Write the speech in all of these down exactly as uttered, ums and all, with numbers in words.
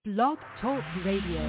Blog Talk Radio.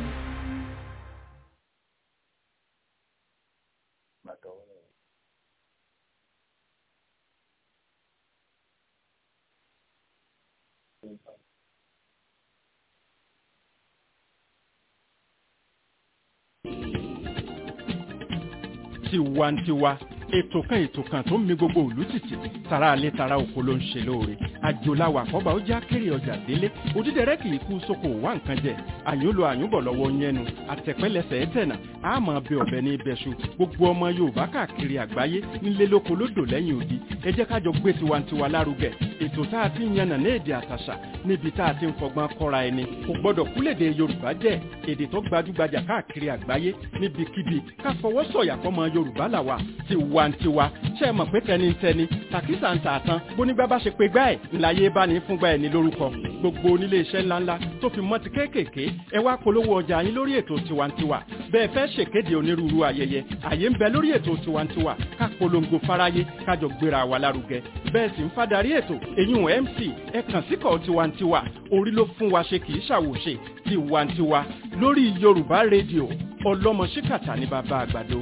Tiwantiwa ètò kan ètò kan tó ń mi gbogbo ìlú tìtì tara alẹ́ tara oko ló ń ṣe lóore àjòláwà àkọ́bà ó já kéré ọjà délé òdídẹrẹ́ kì í kú sóko wá nǹkan jẹ àyúnlò àyúnbọ̀ lọ́wọ́ yẹnu àtẹ̀pẹ́lẹsẹ̀ ẹ̀tẹ̀nà àmọ́ bẹ ọ̀bẹ ní ibẹ̀ṣu gbogbo ọmọ Yorùbá káàkiri àgbáyé nílé lóko lódò lẹ́yìn odi ẹ jẹ́ kájọ gbé tiwantiwa lárugẹ ètò tá a ti ń yànnà ní èdè àtàṣà níbi tá a ti ń fọgbọ́n kọ́ra ẹni kò gbọ́dọ̀ kúlèdè Yorùbá jẹ́ èdè tó gbajúgbajà káàkiri àgbáyé níbikíbi ká fọwọ́ sọ̀yà fọmọ Yorùbá làwà tiwantiwa ṣe é mọ̀ pé tẹnitẹni tàkísà ń tà tán bónígbà bá ṣe pé gbá ẹ̀ ńláyé bá ní fúngbà ẹ̀ ní lórúkọ gbogbo onílé iṣẹ́ ńláńlá tó fi mọ́ ti kéékèèké ẹ wá polówó ọjà yín lórí ètò tiwantiwa bẹ́ẹ̀ fẹ́ ṣèkéde onírúurú ayẹyẹ àyè ń bẹ lórí ètò tiwantiwa ká polongo fáráyé kájọ gbéra wa lárugẹ bẹ́ẹ̀ sì ń fadarí ètò èyún M C ẹ kàn síkọ̀ tiwantiwa orí ló fún wa ṣe kì í ṣàwòṣe tiwantiwa lórí Yorùbá rédíò ọlọ́mọ ṣíkàtà ní bàbá àgbàdo.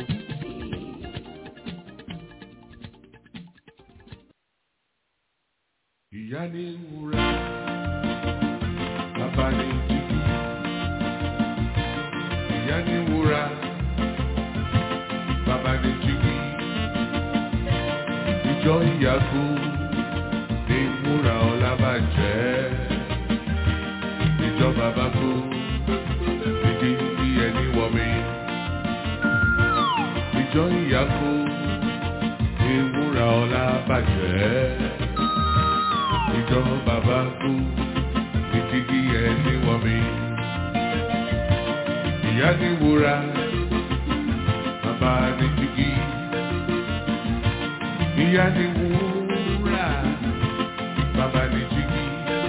Ìyá ní wúrà, bàbá ní jígí. Ìyá ní wúrà, bàbá ní jígí. Ìjọ ìyàgò ní wúrà Ọlábàjẹ́. Ìjọ bàbá kú, ìdí bí ẹni wọ̀ mí. Ìjọ ìyàgò ní wúrà Ọlábàjẹ́. Ìjọ bàbá kú, ìdígí ẹni wọ̀ mí. Ìyá ní wúrà, bàbá ní jígí. Ìyá ní wúrà, bàbá ní jígí.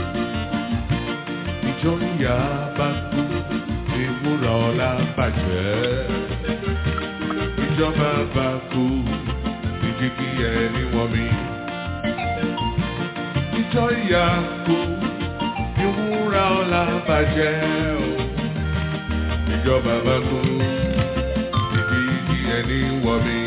Ìjọ ìyá bá kú, ní wúrà Ọlábàjẹ́. Ìjọ bàbá kú, ìdígí ẹni wọ̀ mí. Ìjọ ìyá kú, ní wúrà Ọlábàjẹ́ o. Ìjọ bàbá kú, ìdígí ẹni wọ̀ mí.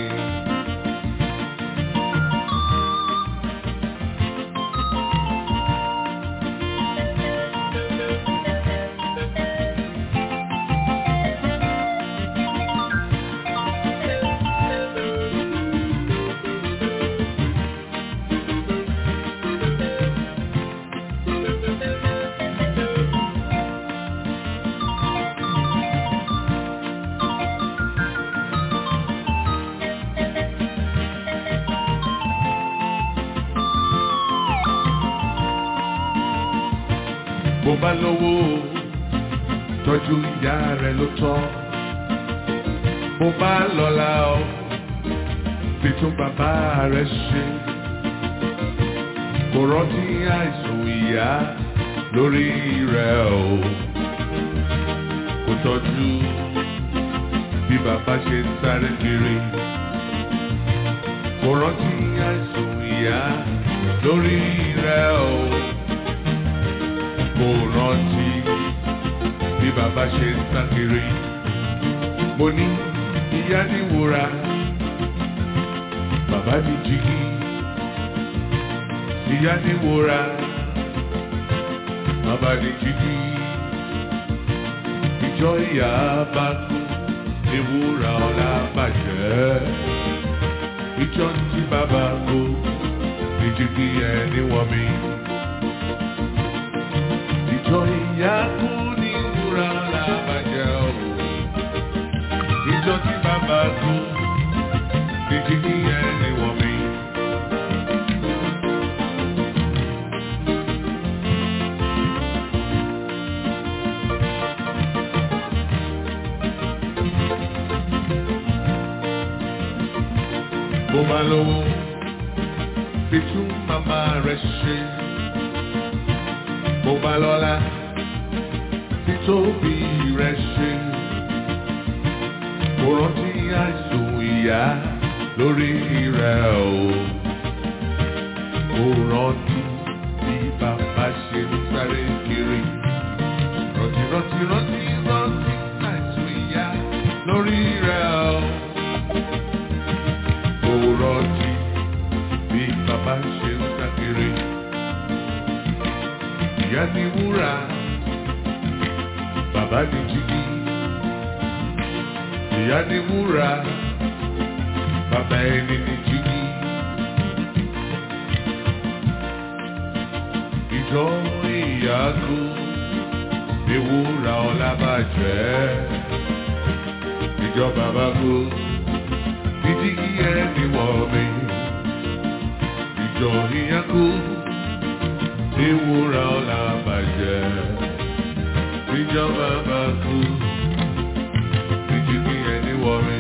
Bó bá lówó tọ́jú ìyá rẹ̀ ló tọ́. Bó bá lọ́lá ọ fi tún bàbá rẹ̀ ṣe. Kò rántí àìsàn ìyá lórí rẹ̀ o. Kò tọ́jú bí bàbá ṣe ń sáré kiri. Kò rántí àìsàn ìyá lórí rẹ̀ o. Kò rántí bí bàbá ṣe ń sá kiri. Mo ní ìyá ní wúrà, bàbá ní jígí. Ìyá ní wúrà, bàbá ní jígí. Ìjọ ìyá bá kú, ní wúrà Ọlábàjẹ́. Ìjọ tí bàbá kú, ní jígí ẹni wọ̀ mí. Ìjọ ìyá kú, ní wúrà Ọlábàjẹ́ o. Ìjọ tí bàbá kú, ní jígí ẹni wọ̀ mí. Bó bá lówó fi tún màmá rẹ̀ ṣe. Bó bá lọ́lá fi tóbi rẹ̀ ṣe. Kò rántí àìsàn ìyá lórí rẹ̀ o. Kò rántí bí bàbá ṣe ń sáré kiri. Rántí rántí bàbá ní jígí, ìyá ní wúrà, bàbá ẹni ní jígí. Ìjọ ìyá kú, ní wúrà ọlá bàjẹ́. Ìjọ bàbá kú, ní jígí ẹni wọ̀ mí. Ìjọ ìyá kú, ní wúrà ọlá bàjẹ́. Ìjọ bàbá kú, ní jígí ẹni wọ̀ mí.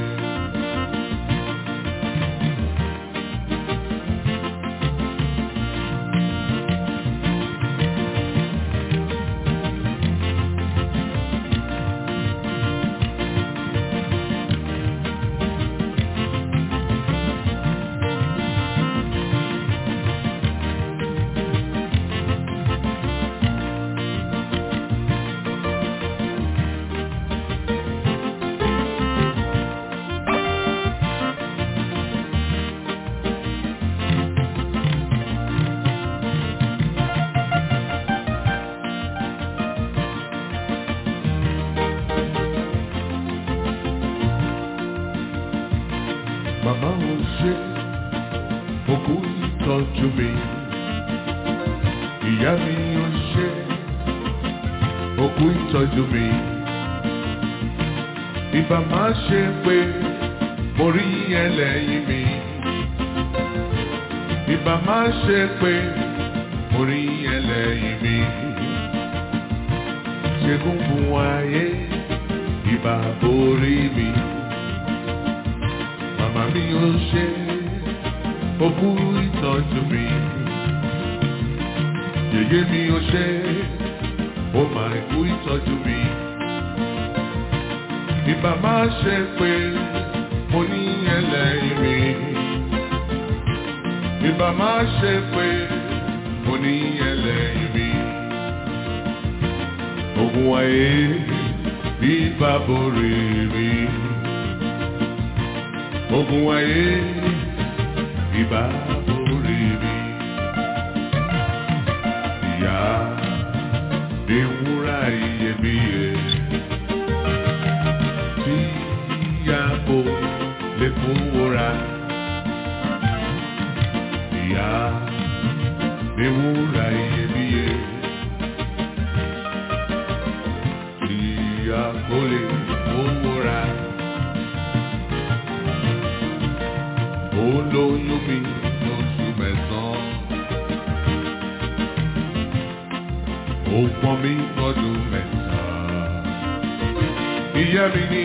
Màmá ò ṣe òkú ìtọ́jú mi, ìyá mi ò ṣe òkú ìtọ́jú mi. Ìbá máa ṣe pé mo rí ẹlẹ́yìn mi, ìbá máa ṣe pé mo rí ẹlẹ́yìn mi. Ṣẹ́gun fún ayé, ìbá borí mi. Màmá mi ò ṣe òkú ìtọ́jú mi, yèyé mi ò ṣe ó máa kú ìtọ́jú mi. Ìbá máa ṣe pé mo ní ẹlẹ́yìn mi, ìbá máa ṣe pé mo ní ẹlẹ́yìn mi. Ogun ayé ìbá borí mi. Ogun ayé ìbá borí mi. Ìyá ní wúrà iyebíye tí ìyá kò lè fowó rà. Ìyá ní wúrà iyebíye tí ìyá kò lè fowó rà. Olóyún mi lóṣù mẹ́sàn-án, ó pọ́n mi lọ́dún mẹ́ta. Ìyá mi ní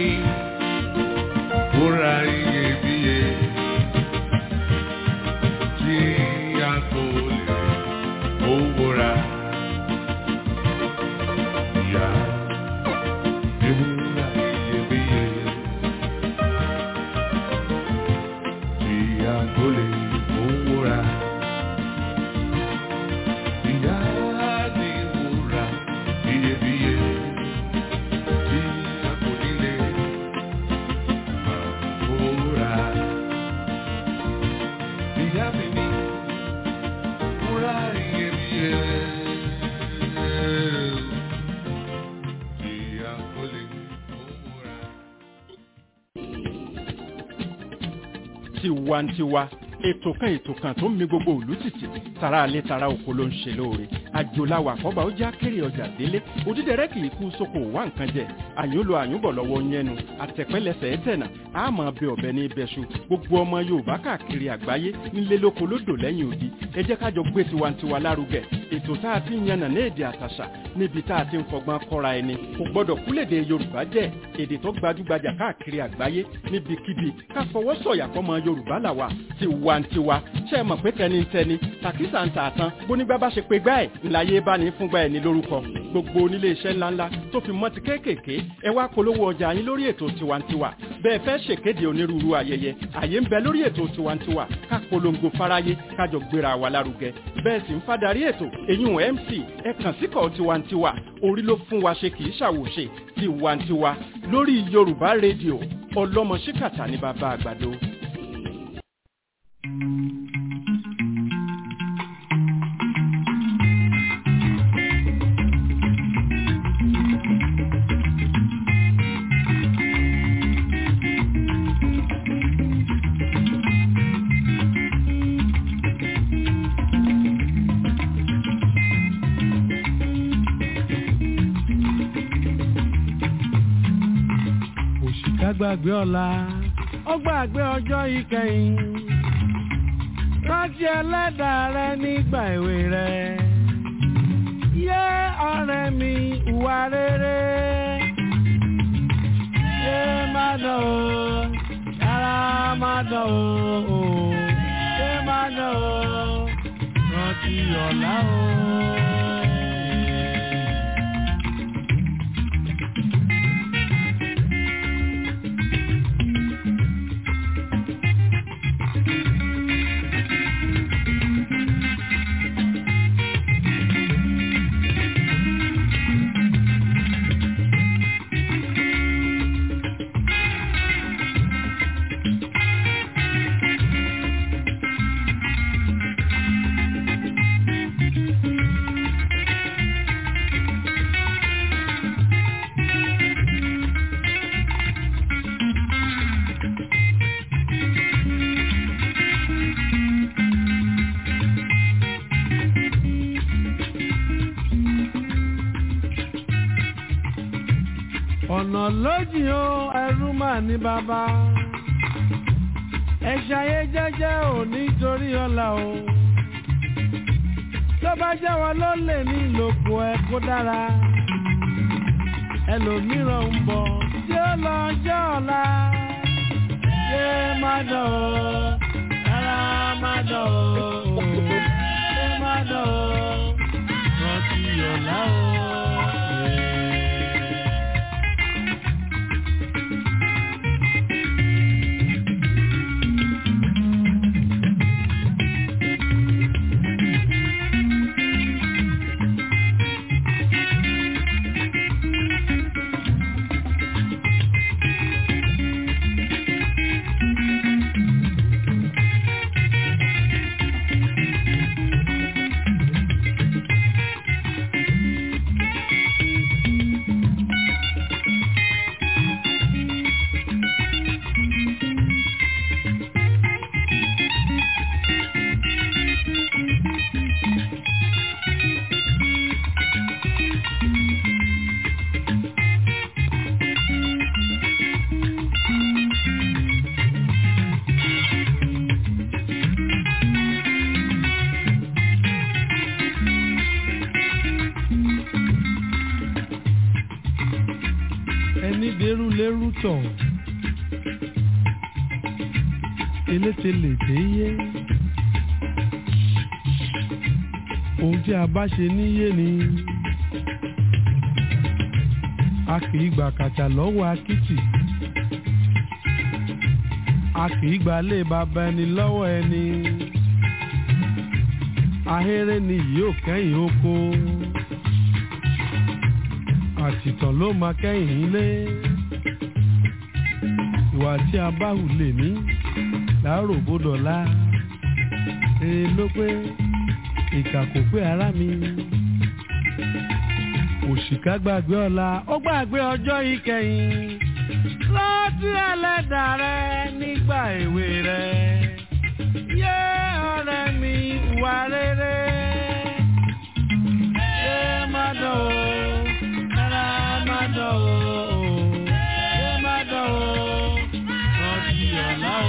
wúrà iyebíye tí a kò lè fowó rà. Ìyá ní wúrà iyebíye kò lè fowó rà. Ìyá ní wúrà iyebíye tí a kò nílé fowó rà. Ìyá mi ní wúrà iyebíye tí a kò lè fowó rà. Tiwantiwa, ètò kan ètò kan tó ń mi gbogbo ìlú tìtì, tara alẹ́ tara oko ló ń ṣe lóore. Àjòláwà àkọ́bà ó já kéré ọjà délé, òdídẹrẹ́ kì í kú sóko wá nǹkan jẹ. Àyùn lo àyùnbọ̀ lọ́wọ́ yẹnu, àtẹ̀pẹ́lẹsẹ̀ ẹ̀tẹ̀nà, àmọ́ bẹ ọ̀bẹ ní ibẹ̀ṣu. Gbogbo ọmọ Yorùbá káàkiri àgbáyé nílé lóko lódò lẹ́yìn odi. Ẹ jẹ́ ká jọ gbé tiwantiwa lárugẹ. Ètò tá a ti ń yànnà ní èdè àtàṣà, níbi tá a ti ń fọgbọ́n kọ́ra ẹni. Kò gbọ́dọ̀ kúlèdè Yorùbá jẹ́ èdè tó gbajúgbajà káàkiri àgbáyé níbikíbi. Ká fọwọ́ sọ̀yà fọmọ Yorùbá làwà. Tiwantiwa, ṣé ẹ mọ̀ pé tẹnitẹni tàkísà ń tà tán bónígbà bá ṣe pé gbá ẹ̀ ńláyé bá ní fúngbà ẹ̀ ní lórúkọ. Gbogbo onílé iṣẹ́ ńláńlá tó fi mọ́ ti kéékèèké ẹ wá polówó ọjà yín lórí ètò tiwantiwa. Bẹ́ẹ̀ fẹ́ ṣèkéde onírúurú ayẹyẹ, àyè ń bẹ lórí ètò tiwantiwa. Ká polongo fáráyé, kájọ gbéra wa lárugẹ. Bẹ́ẹ̀ sì ń fadarí ètò, èyún M C ẹ kàn síkọ̀ tiwantiwa. Orí ló fún wa ṣe kì í ṣàwòṣe. Tiwantiwa lórí Yorùbá rédíò, ọlọ́mọ ṣíkàtà ní bàbá àgbàdo. òṣìkà gbàgbé ọ̀la ó gbàgbé ọjọ́ ìkẹyìn rántí ẹlẹ́dàá rẹ nígbà èwe rẹ yé ọ̀rẹ́ mi ìwà rere yé má dán o yàrá má dán o yé má dán o rántí ọ̀la o. ọ̀nà lójì o ẹrú mà ní bàbá ẹ ṣayé jẹ́jẹ́ ò nítorí ọ̀la o tó bá jẹ́ wọn ló lè ní ìlòkù ẹ kó dára ẹlòmíràn ń bọ̀ tí ó lọ jẹ́ ọ̀la yé má dán o rárá má dán o yé má dán o rántí ọ̀la o. tọ̀ eléte lè dé yé ohun tí a bá ṣe níyé ni a kì í gbà kàtà lọ́wọ́ akítì a kì í gbà lé bàbá ẹni lọ́wọ́ ẹni ahéré ni yóò kẹ́yìn oko àtìtàn ló máa kẹ́yìn ilé ìwà tí a bá hù lè ní láàárò bódọ̀lá eré ló pé ìkà kò pé ara mi òṣìkà gbàgbé ọ̀la ó gbàgbé ọjọ́ ìkẹyìn rántí ẹlẹ́dàá rẹ nígbà èwe rẹ yé ọ̀rẹ́ mi wà rere yé má dán o rárá má dán o yé má dán o rántí ọ̀la o.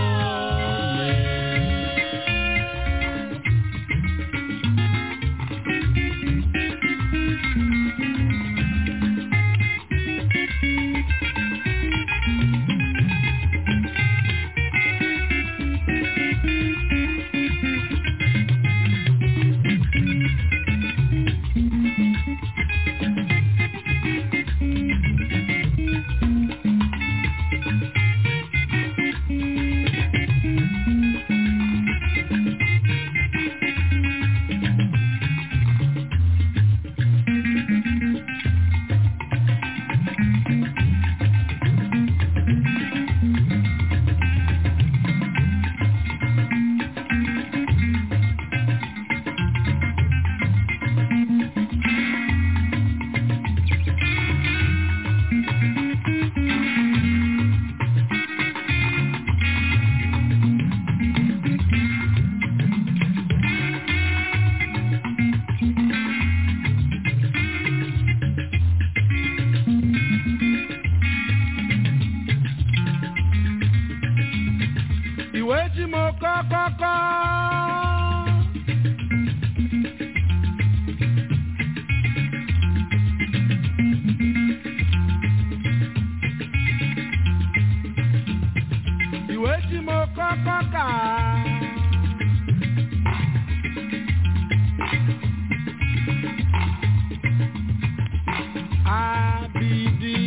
kọ́kọ́. Ìwé tí mo kọ́kọ́ kà. Abidi.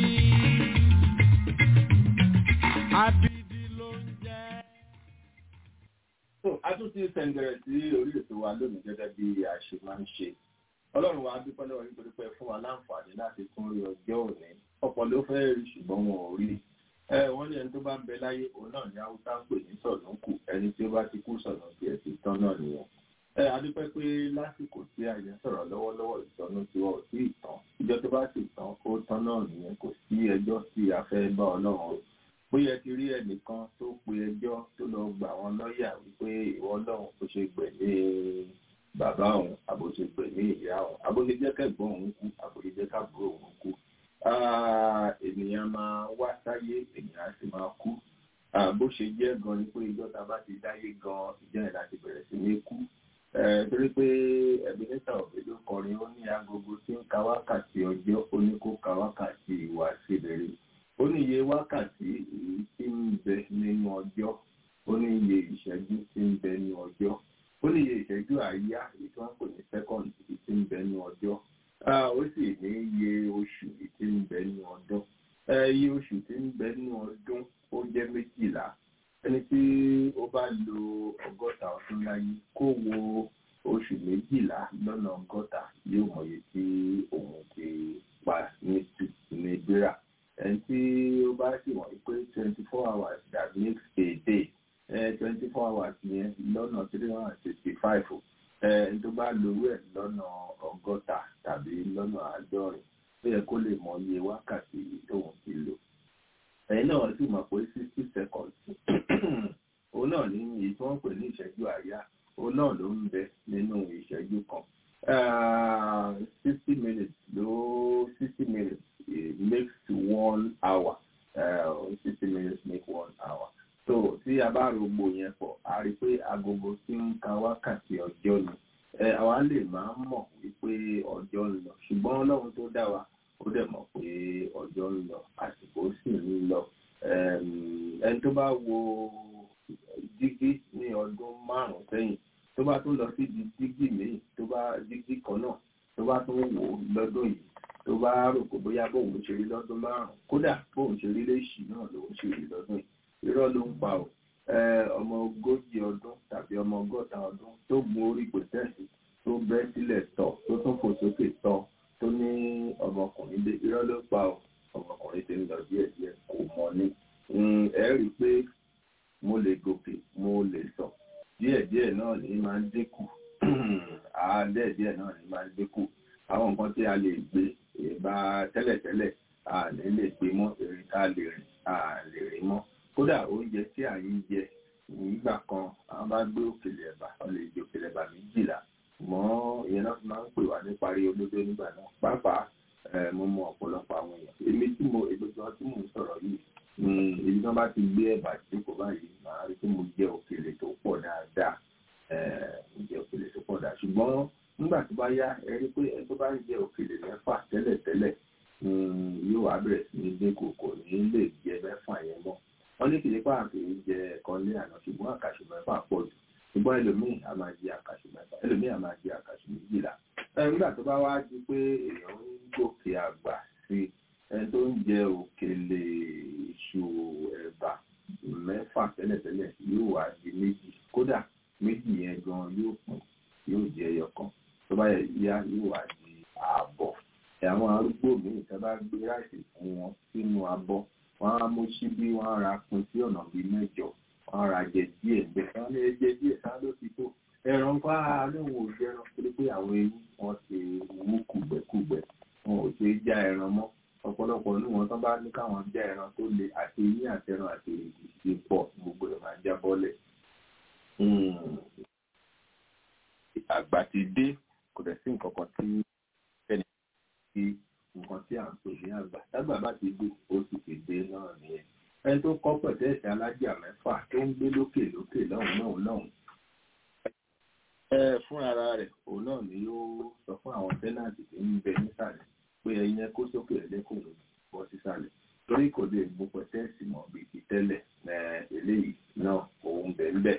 Abidi ló ń jẹ́. So, a tún ti sẹ̀ǹgẹ̀rẹ̀ sí orí ètò wa lónìí gẹ́gẹ́ bí a ṣe máa ń ṣe. Ọlọ́run wa dúpẹ́ lọ́wọ́ nítorí pé fún wa láǹfààní láti tún rí ọjọ́ òní. Ọ̀pọ̀ ló fẹ́ rí ṣùgbọ́n wọn ò rí. Ẹ wọ́n ní ẹni tó bá ń bẹ láyé òun náà ní Haúsá ń pè ní sọ̀nùkù. Ẹni tí ó bá ti kú sọ̀nà tí ẹ ti tán náà nìyẹn. Ẹ a dúpẹ́ pé lásìkò tí àyẹ̀ sọ̀rọ̀ lọ́wọ́lọ́wọ́ ìtọ́nú tí wọ́n ò sí ìtàn. Ìjọ tó bá sì tán ó tán náà nìyẹn, kò sí ẹjọ́ tí a fẹ́ bá Ọlọ́run rò. Bóyá ti rí ẹnìkan tó pe ẹjọ́ tó lọ gbà wọn lọ́ọ̀yà wípé ìwọ Ọlọ́run kò ṣe gbẹ̀mí bàbá òun, àbò ṣe gbẹ̀mí ìyá òun, àbò ṣe jẹ́ kẹ́gbọ́n òun kú, àbò ṣe jẹ́ káàbúrò òun kú. Ènìyàn máa wá sáyé, ènìyàn á sì máa kú. Bó ṣe jẹ́ gan ni pé ìjọ ta bá ti dáyé gan ìjọ yẹn láti bẹ̀rẹ̀ sí ní kú. Torí pé Ebenezer Obey ló kọrin, ó ní agogo tí ń ka wákàtí ọjọ́, ó ní kó ka wákàtí ìwà síbèrè. Ó ní iye wákàtí èyí tí ń bẹ nínú ọjọ́, ó ní iye ìṣẹ́jú tí ń bẹ nínú ọjọ́, ó ní iye ìṣẹ́jú àáyá èyí tí wọ́n pè ní second èyí tí ń bẹ nínú ọjọ́, ó sì ní iye oṣù èyí tí ń bẹ nínú ọdún. Iye oṣù tí ń bẹ nínú ọdún ó jẹ́ méjìlá. Ẹni tí ó bá lo ọgọ́ta ọdún láyé kó wo oṣù méjìlá lọ́nà ọgọ́ta yóò mọ iye tí òun ti pa ní ní gbéra. Ẹni tí ó bá sì wọ̀nyí pé twenty four hours that makes a day, twenty four hours yẹn lọ́nà three hundred and sixty five. Ẹni tó bá lówó ẹ̀ lọ́nà ọgọ́ta tàbí lọ́nà àádọ́rin ó yẹ kó lè mọ iye wákàtí tóun ti lò. Ẹ̀yin náà sì mọ̀ pé sixty seconds òun náà ní èyí tí wọ́n pè ní ìṣẹ́jú àáyá, òun náà ló ń bẹ nínú ìṣẹ́jú kan. sixty minutes ló sixty minutes makes one hour. Uh, sixty minutes make one hour. So tí a bá rògbò yẹn pọ̀, a rí pé agogo tí ń ka wákàtí ọjọ́ ni. Àwa lè máa mọ̀ wípé ọjọ́ ń lọ, ṣùgbọ́n Ọlọ́run tó dá wa ó dẹ̀ mọ̀ pé ọjọ́ ń lọ, àsìkò sì ń lọ. Ẹni tó bá wo dígí ní ọdún márùn-ún sẹ́yìn, tó bá tún lọ sí dígí míì, tó bá dígí kan náà, tó bá tún wò lọ́dún yìí, tó bá rò pé bóyá bóun ṣe rí lọ́dún márùn-ún, kódà bóun ṣe rí léṣì náà lòun ṣe rí lọ́dún yìí. Irọ́ ló ń pa ọ́. Ọmọ ogójì ọdún tàbí ọmọ ọgọ́ta ọdún tó gun orí pẹ̀tẹ́ẹ̀sì, tó bẹ́ sílẹ̀ tọ̀, tó tún fò sókè tọ̀, tó ní ọmọkùnrin dé. Irọ́ ló pa ọ́. Ọmọkùnrin ti ń lọ díẹ̀díẹ̀, kò mọ̀ ní. Ẹ rí i pé mo lè gòkè, mo lè sọ. Díẹ̀díẹ̀ náà ni máa ń dínkù. Díẹ̀díẹ̀ náà ni máa ń dínkù. Àwọn nǹkan tí a lè gbé ìbá tẹ́lẹ̀tẹ́lẹ̀ a lè lè gbé mọ́, èrè tá a lè rìn a lè rìn mọ́. Kódà oúnjẹ tí à ń jẹ nígbà kan, àwọn bá gbé òkèlè ẹ̀bà, wọ́n lè jẹ òkèlè ẹ̀bà méjìlá. Mọ́ ìyẹn náà máa ń pè wá ní parí olódó nígbà náà. Pàápàá mo mọ ọ̀pọ̀lọpọ̀ àwọn èèyàn. Èmi tí mo ègbèjọ tí mò ń sọ̀rọ̀ yìí, èyí tí wọ́n bá ti gbé ẹ̀bà jókòó báyìí, màá rí pé mo jẹ òkèlè tó pọ̀ dáadáa. Mo jẹ òkèlè tó pọ̀ dáadáa. Ṣùgbọ́n nígbà tó bá yá, ẹ rí pé ẹni tó bá ń jẹ òkèlè mẹ́fà tẹ́lẹ̀tẹ́lẹ̀ yóò wá bẹ̀rẹ̀ sí ní dínkù, kò ní lè jẹ mẹ́fà yẹn mọ́. Wọ́n ní kìí pa àkìí jẹ ẹ̀kọ́ lé àná, ṣùgbọ́n àkàṣù mẹ́fà pọ̀ jù. Ṣùgbọ́n ẹlòmíì a máa jẹ àkàṣù mẹ́fà, ẹlòmíì a máa jẹ àkàṣù méjìlá. Nígbà tó bá wá di pé èèyàn ń gòkè àgbà sí ẹni tó ń jẹ òkèlè iṣu ẹ̀bà mẹ́fà tẹ́lẹ̀tẹ́lẹ̀ yóò wá di méjì. Kódà méjì yẹn gan yóò pọ̀, yóò jẹ ẹyọ kan. Tó bá yá yóò wá di ààbọ̀. Àwọn arúgbó míì tẹ́ bá gbé ráìsì fún wọn sínú abọ́, wọ́n á mú síbí, wọ́n á ra pin sí ọ̀nà bíi mẹ́jọ, wọ́n á ra jẹ díẹ̀ bẹ́ẹ̀, wọ́n lè jẹ díẹ̀ sáà ló ti tó. Ẹran pa lóhùn òjò ẹran torí pé àwọn eyín wọn ti wú kùgbẹ́kùgbẹ́, wọn ò ṣe é já ẹran mọ́. Ọ̀pọ̀lọpọ̀ nínú wọn tán bá ní káwọn já ẹran tó le, àti eyín àti ẹran àti èrìgì ti pọ̀, gbogbo ẹ̀ máa já bọ́lẹ̀. Àgbà ti dé, kò dẹ̀ sí nǹkan kan tí ẹnì kí nǹkan tí à ń pè ní àgbà. Tágbà bá ti dé, ó sì ti dé náà nìyẹn. ẹni tó kọ́ pẹ̀tẹ́ẹ̀sì alájà mẹ́fà tó ń gbé lókè lókè lọ́hùn lọ́hùn lọ́hùn ẹ fún ara rẹ̀ òun náà ni yóò sọ fún àwọn tẹ́nàtì tí ń bẹ nísàlẹ̀ pé ẹyin ẹ kó sókè ẹlẹ́kùnrin bọ́ sísàlẹ̀ torí kò lè gbó pẹ̀tẹ́ẹ̀sì mọ́ bíi ti tẹ́lẹ̀ eléyìí náà òun bẹ̀ ń bẹ̀.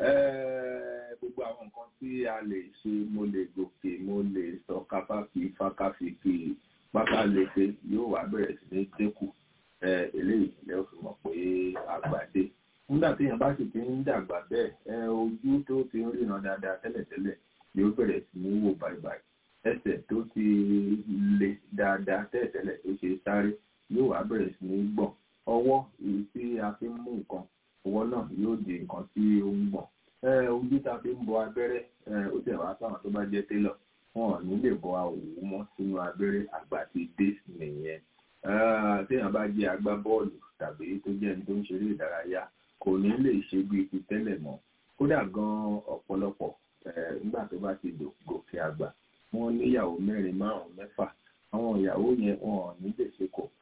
gbogbo àwọn nǹkan tí a lè ṣe mo lè gòkè mo lè sọ káfáfi fákáfíkì pákáleke yóò wá bẹ̀rẹ̀ sí ní dínkù eléyìí lẹ́yìn fi mọ̀ pé àgbàdé nígbà tí èèyàn bá sì ti ń dàgbà bẹ́ẹ̀ ojú tó ti ń ríran dáadáa tẹ́lẹ̀tẹ́lẹ̀ yóò bẹ̀rẹ̀ sí ní wò báyìí ẹsẹ̀ tó ti le dáadáa tẹ́lẹ̀tẹ́lẹ̀ tó ṣe sáré yóò wá bẹ̀rẹ̀ sí ní gbọ̀n ọwọ́ èyí tí a fi ń mú nǹkan ọwọ́ náà yóò di nǹkan tí ó ń gbọ̀n ojú tá a fi ń bọ abẹ́rẹ́ ó tẹ̀ wá sáwọn tó bá jẹ́ télọ̀ wọn ò ní lè bọ òwú mọ́ sínú abẹ́rẹ́ àgbà ti dé nìyẹn téèyàn bá jẹ́ agbábọ́ọ̀lù tàbí tó jẹ́ ẹni tó ń ṣeré ìdárayá kò ní lè ṣe bíi ti tẹ́lẹ̀ mọ́ kódà gan ọ̀pọ̀lọpọ̀ nígbà tó bá ti gòkè àgbà wọ́n níyàwó mẹ́rin márùn-ún mẹ́fà àwọn ìyàwó yẹn wọn ò ní lè ṣe kò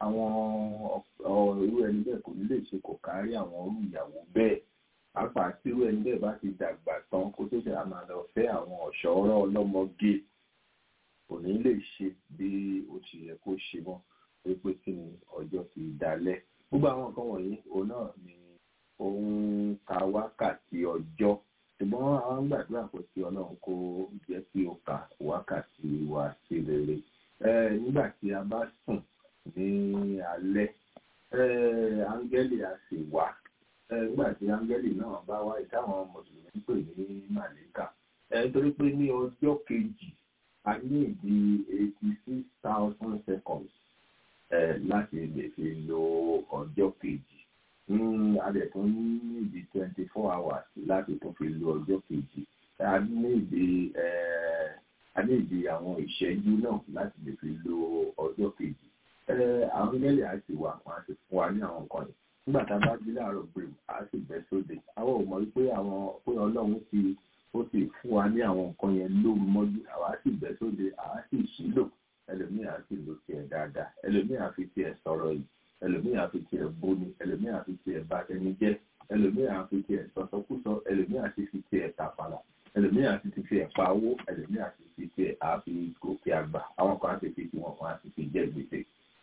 àwọn irú ẹni bẹ́ẹ̀ kò ní lè ṣe kò kárí àwọn irú ìyàwó bẹ́ẹ̀ pàápàá tí irú ẹni bẹ́ẹ̀ bá ti dàgbà tán kó tó ṣe àmà lọ fẹ́ àwọn ọ̀ṣọ́rọ́ ọlọ́mọge kò ní lè ṣe bí ó ti yẹ kó ṣe mọ́ pé pé kí ni ọjọ́ ti dalẹ̀ gbogbo àwọn nǹkan wọ̀nyí òun náà ni òun ka wákàtí ọjọ́ ṣùgbọ́n àwọn gbàdúrà pé kí ọlọ́run kó jẹ́ kí ó ka wákàtí wa sí rere nígbà tí a bá sùn ní alẹ́ áńgẹ́lì á sì wá nígbà tí áńgẹ́lì náà bá wá ìtàwọn mùsùlùmí ń pè ní màlíkà nítorí pé ní ọjọ́ kejì a ní ìdí eighty six thousand seconds láti lè fi lo ọjọ́ kejì adẹ̀ tó ní ìdí twenty four hours láti tó fi lo ọjọ́ kejì a ní ìdí a ní ìdí àwọn ìṣẹ́jú náà láti lè fi lo ọjọ́ kejì àwọn ilé àti wà wọn àti fún wa ní àwọn nǹkan yìí nígbà tá a bá jí láàárọ̀ gbèrú a sì bẹ́ sóde àwọn ò mọ̀ wípé àwọn pé ọlọ́run ti ó sì fún wa ní àwọn nǹkan yẹn lóru mọ́jú àwa sì bẹ́ sóde àwa sì ṣílò ẹlòmíà sì lò tiẹ̀ dáadáa ẹlòmíà fi tiẹ̀ sọ̀rọ̀ yìí ẹlòmíà fi tiẹ̀ bóni ẹlòmíà fi tiẹ̀ bá ẹni jẹ́ ẹlòmíà fi tiẹ̀ sọ̀sọ́kúsọ ẹlòmíà sì fi tiẹ̀ tàfàlà ẹlòmíà sì ti fi ẹ̀ pa owó ẹlòmíà sì fi tiẹ̀ àfi gòkè àgbà àwọn kan á ti fi tiwọn wọn á sì fi jẹ́ gbèsè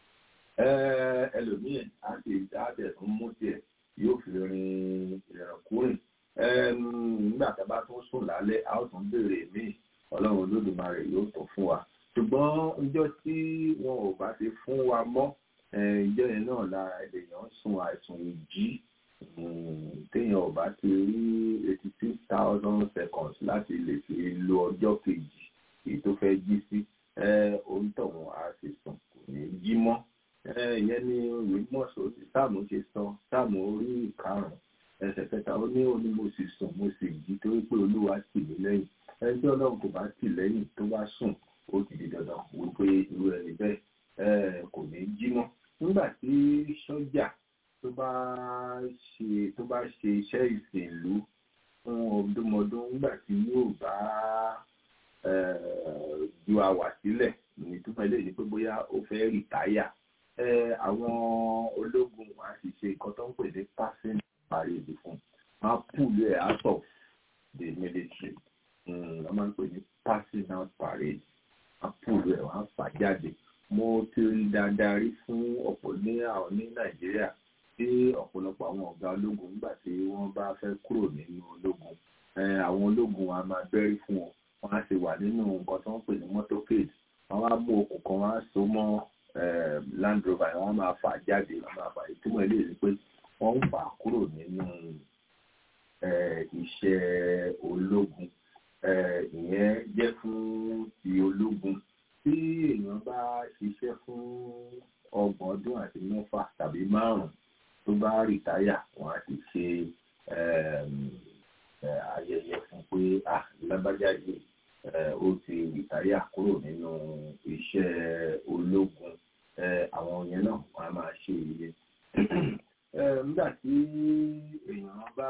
ẹlòmíà á sì dáadẹ̀ tó mú tiẹ̀ yóò fi rin ìrìnkúrìn nígbà tá a bá tún sùn lálẹ́ a ó tún béèrè míì ọlọ́run olódùmarè yóò tún fún wa ṣùgbọ́n ọjọ́ tí wọn ò bá ti fún wa mọ́ ìjọ yẹn náà la èèyàn sùn àìsùn ìjí téèyàn ò bá ti rí eighty six thousand seconds láti lè fi lo ọjọ́ kejì èyí tó fẹ́ jí sí òǹtọ̀hún á sì sùn kò ní jí mọ́ ìyẹn ní ìwémọ̀sọ̀ sáàmù ṣe sọ sáàmù orí ìkarùn-ún ẹsẹ̀ kẹta ó ní òní mo sì sùn mo sì jí torí pé olúwa tì mí lẹ́yìn ẹni tí ọlọ́run kò bá tì lẹ́yìn tó bá sùn ó ti di dandan wípé irú ẹni bẹ́ẹ̀ kò ní jí mọ́ nígbà tí sọ́jà tó bá ṣe tó bá ṣe iṣẹ́ ìṣèlú fún ọdúnmọdún nígbà tí yóò bá ju àwà sílẹ̀ ní tó fẹ́ lè ní pé bóyá ó fẹ́ rìtáyà àwọn ológun wọn á sì ṣe nǹkan tó ń pè ní passing parade fún wọn á pull ẹ̀ out of the military wọ́n máa ń pè ní passing out parade wọn á pull ẹ̀ wọ́n á fà jáde mo ti rí dáadáa rí fún ọ̀pọ̀ ní àwọn ní nàìjíríà tí ọ̀pọ̀lọpọ̀ àwọn ọ̀gá ológun nígbà tí wọ́n bá fẹ́ kúrò nínú ológun àwọn ológun a máa bẹ́rí fún wọn wọ́n á sì wà nínú nǹkan tó ń pè ní motorcade wọ́n á mú okùn kan wọ́n á so mọ́ land rover wọ́n á máa fà jáde wọ́n máa fà ìtumọ̀ ilé ìlú pé wọ́n ń fà kúrò nínú iṣẹ́ ológun ìyẹn jẹ́ fún ti ológun tí èèyàn bá ṣiṣẹ́ fún ọgbọ̀n ọdún àti mẹ́fà tàbí márùn-ún tó bá rìtáyà wọ́n á ti ṣe ayẹyẹ fún pé ah lágbájá yìí ó ti rìtáyà kúrò nínú iṣẹ́ ológun àwọn yẹn náà wọ́n á máa ṣe iye. nígbà tí èèyàn bá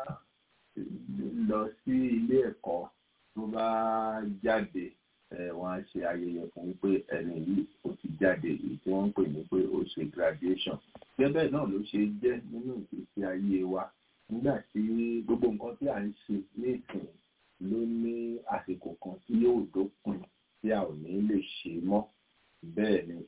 lọ sí ilé ẹ̀kọ́ tó bá jáde wọ́n á ṣe ayẹyẹ fún pé ẹni yìí ó ti jáde èyí tí wọ́n ń pè ní pé ó ṣe graduation Gẹ́gẹ́ náà ló ṣe jẹ́ nínú ìgbésí ayé wa nígbà tí gbogbo nǹkan tí à ń ṣe ní ìsìn ló ní àsìkò kan tí yóò dópin tí a ò ní lè ṣe mọ́. Bẹ́ẹ̀ ni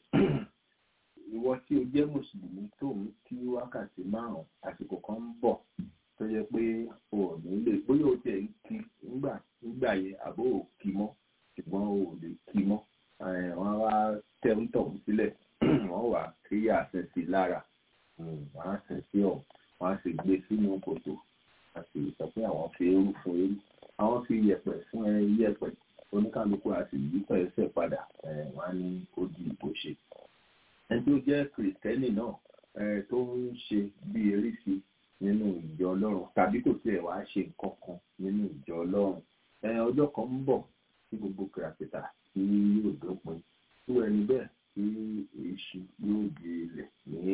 ìwọ tí o jẹ́ mùsùlùmí tó ń kí wákàtí márùn-ún àsìkò kan ń bọ̀ tó yẹ pé o ò ní lè bóyá o tẹ̀ ń kí nígbà nígbà yẹn àbó ò kí mọ́ ṣùgbọ́n o ò lè kí mọ́ wọ́n wá tẹ̀ ń tọ̀ sílẹ̀ wọ́n wá kí àṣẹ sí lára wọ́n á sẹ̀ sí ọ̀ wọ́n á sì gbé sínú kòtò àti sọ pé àwọn fi eérú fún eérú àwọn fi yẹ̀pẹ̀ fún yẹ̀pẹ̀ oníkálukú àti yípa ẹsẹ̀ padà wọ́n á ní ó di ìbò ṣe. Ẹni tó jẹ́ kìrìtẹ́nì náà tó ń ṣe bí eréṣi nínú ìjọ Ọlọ́run tàbí kò tiẹ̀ wá ṣe nǹkan kan nínú ìjọ Ọlọ́run ọjọ́ kan ń bọ̀ tí gbogbo kìràkìtà tí yóò dópin tí ẹni bẹ́ẹ̀ tí èṣù yóò di ilẹ̀ ní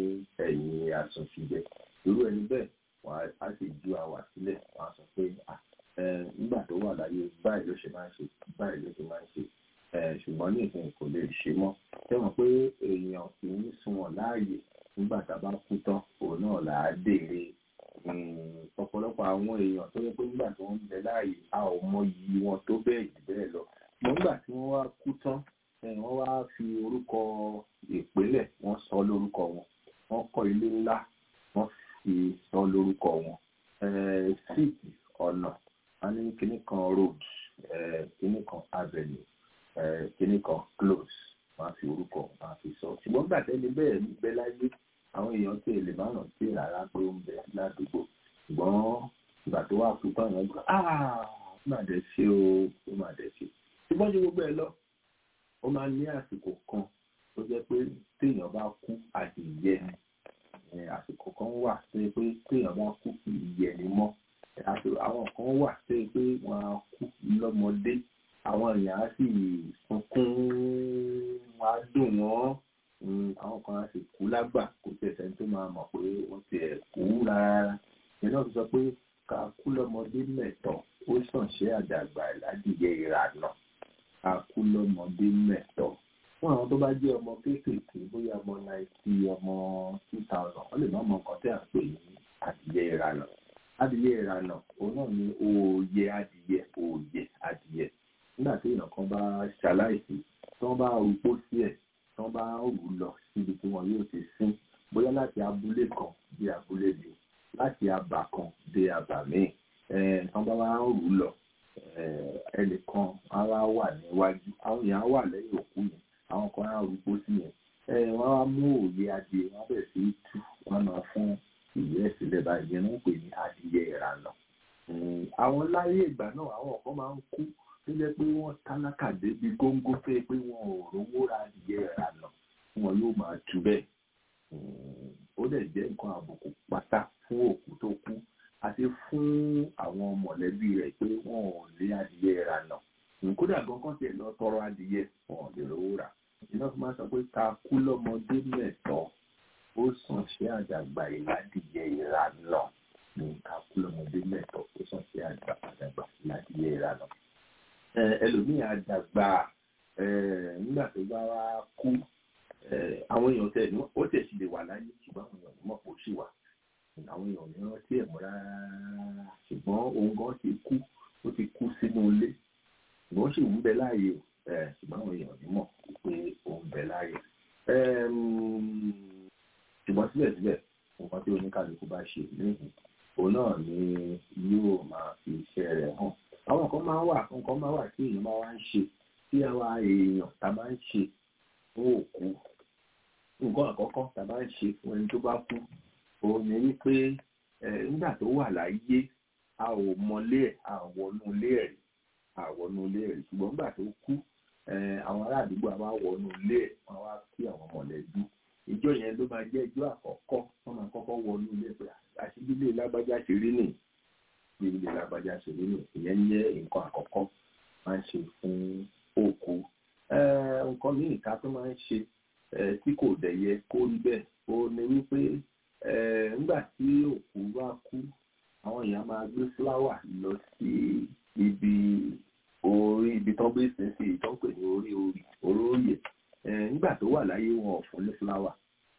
ẹ̀yìn àsùnfìjẹ irú ẹni bẹ́ẹ̀ wọ́n á sì ju àwà sílẹ̀ wọ́n á sọ pé nígbà tó wà láyé báyìí ló ṣe máa ń ṣe báyìí ló ṣe máa ń ṣe ṣùgbọ́n ní ìsìn kò lè ṣe mọ́ tẹ́wọ̀n pé èèyàn kì í sunwọ̀n láàyè nígbà tá a bá kú tán òun náà là á dèrè ọ̀pọ̀lọpọ̀ àwọn èèyàn tó yẹ pé nígbà tí wọ́n ń bẹ láàyè a ò mọ iyì wọn tó bẹ́ẹ̀ jù bẹ́ẹ̀ lọ ṣùgbọ́n nígbà tí wọ́n wá kú tán wọ́n wá fi orúkọ ìpínlẹ̀ wọ́n sọ lórúkọ wọn wọ́n kọ́ ilé ńlá wọ́n fi sọ lórúkọ wọn síìtì ọ̀nà a ní kinní kan road kinní kan avenue kinní kan close máa fi orúkọ máa fi sọ ṣùgbọ́n gbà tẹ́lẹ̀ bẹ́ẹ̀ ní bẹ́ láyé àwọn èèyàn tí èlè máa ràn sí rárá pé ó ń bẹ ládùúgbò ṣùgbọ́n ìgbà tó wà fún tán yẹn gbọ́ ah ó mà dẹ̀ ṣe o ó mà dẹ̀ ṣe ṣùgbọ́n ju gbogbo ẹ lọ ó máa ní àsìkò kan tó jẹ́ pé téèyàn bá kú adìyẹ ni àsìkò kan wà tó yẹ pé téèyàn bá kú kì í yẹ ni mọ́ àwọn kan wà tó yẹ pé wọ́n á kú lọ́mọdé àwọn èèyàn á sì sunkún wọn á dùn wọ́n àwọn kan á sì kú lágbà kò tẹ̀ sẹ́ni tó máa mọ̀ pé wọ́n ti ẹ̀ kú rárá ìyẹn náà sọ pé ká kú lọ́mọdé mẹ́tọ̀ ó sàn ṣe àdàgbà ìládìyẹ ìrànà ká kú lọ́mọdé mẹ́tọ̀ fún àwọn tó bá jẹ́ ọmọ kéékèèké bóyá ọmọ náìtì ọmọ two thousand wọ́n lè má mọ nǹkan tí à ń pè ní adìyẹ ìrànà adìyẹ ìrànà òun náà ni òòyẹ adìyẹ òòyẹ adìyẹ nígbà tí èèyàn kan bá ṣaláìsí tí wọ́n bá rúpó sí ẹ̀ tí wọ́n bá rù ú lọ síbi tí wọ́n yóò ti sin bóyá láti abúlé kan dé abúlé mi láti abà kan dé abà míì tí wọ́n bá wá rù ú lọ ẹnìkan á wá wà níwájú àwọn èèyàn á wà lẹ́yìn òkú yẹn àwọn kan á rúpó sí yẹn wọ́n á mú òòyẹ adìyẹ wọ́n bẹ̀rẹ̀ sí í tú wọ́n máa fún ìyẹ́ sílẹ̀ báyìí yẹn ń pè ní adìyẹ ìrànà àwọn láyé ìgbà náà àwọn kan máa ń kú tó jẹ́ pé wọ́n tálákà débi góńgó tó yẹ pé wọn ò rówó ra adìyẹ ìrànà wọn yóò máa tú bẹ́ẹ̀ ó dẹ̀ jẹ́ nǹkan àbùkù pátá fún òkú tó kú àti fún àwọn mọ̀lẹ́bí rẹ̀ pé wọn ò lé adìyẹ ìrànà kódà gangan tiẹ̀ lọ tọrọ adìyẹ wọn ò lè rówó rà iná fún máa sọ pé ká kú lọ́mọdé mẹ́tọ́ ó sàn ṣe àdàgbà ìládìyẹ ìrànà ní ká kú lọ́mọdé mẹ́tọ́ ó sàn ṣe àdàgbà ìládìyẹ ìrànà ẹlòmíì àdàgbà nígbà tó bá wá kú àwọn èèyàn tẹ̀ ní ó tẹ̀ sí lè wà láyé ṣùgbọ́n àwọn èèyàn mọ̀ kó sì wà àwọn èèyàn ní rántí ẹ̀ mọ́ rárá ṣùgbọ́n òun gan ti kú ó ti kú sínú ilé ṣùgbọ́n sì ń bẹ láàyè ṣùgbọ́n àwọn èèyàn ní mọ̀ pé òun bẹ láàyè ṣùgbọ́n síbẹ̀síbẹ̀ nǹkan tí oníkàlùkù bá ṣe níhìn òun náà ni yóò máa fi iṣẹ́ rẹ̀ hàn àwọn kan máa wà nǹkan máa wà tí èèyàn máa wá ń ṣe tí àwa èèyàn tá a máa ń ṣe fún òkú nǹkan àkọ́kọ́ tá a máa ń ṣe fún ẹni tó bá kú òun ni wípé nígbà tó wà láyé a ò mọlé ẹ̀ a ò wọnú ilé ẹ̀ a ò wọnú ilé ẹ̀ ṣùgbọ́n nígbà tó kú àwọn ará àdúgbò àwa wọnú ilé ẹ̀ wọ́n wá kí àwọn mọ̀lẹ́bí ìjọ yẹn ló máa jẹ́ ìjọ àkọ́kọ́ wọ́n máa kọ́kọ́ wọnú ilé pé àṣìbílé lágbájá ṣe rí nìyí ilé lágbájá ṣe rí nìyí ìyẹn jẹ́ nǹkan àkọ́kọ́ máa ń ṣe fún òkú nǹkan míì ká tó máa ń ṣe tí kò dẹ̀ yẹ kó rí bẹ́ẹ̀ ó ní wípé nígbà tí òkú bá kú àwọn èèyàn máa gbé fúláwà lọ sí ibi orí ibi tó gbé sínsìn tó ń pè ní orí orí oróyè nígbà tó wà láyé wọn ò fún ní fúláwà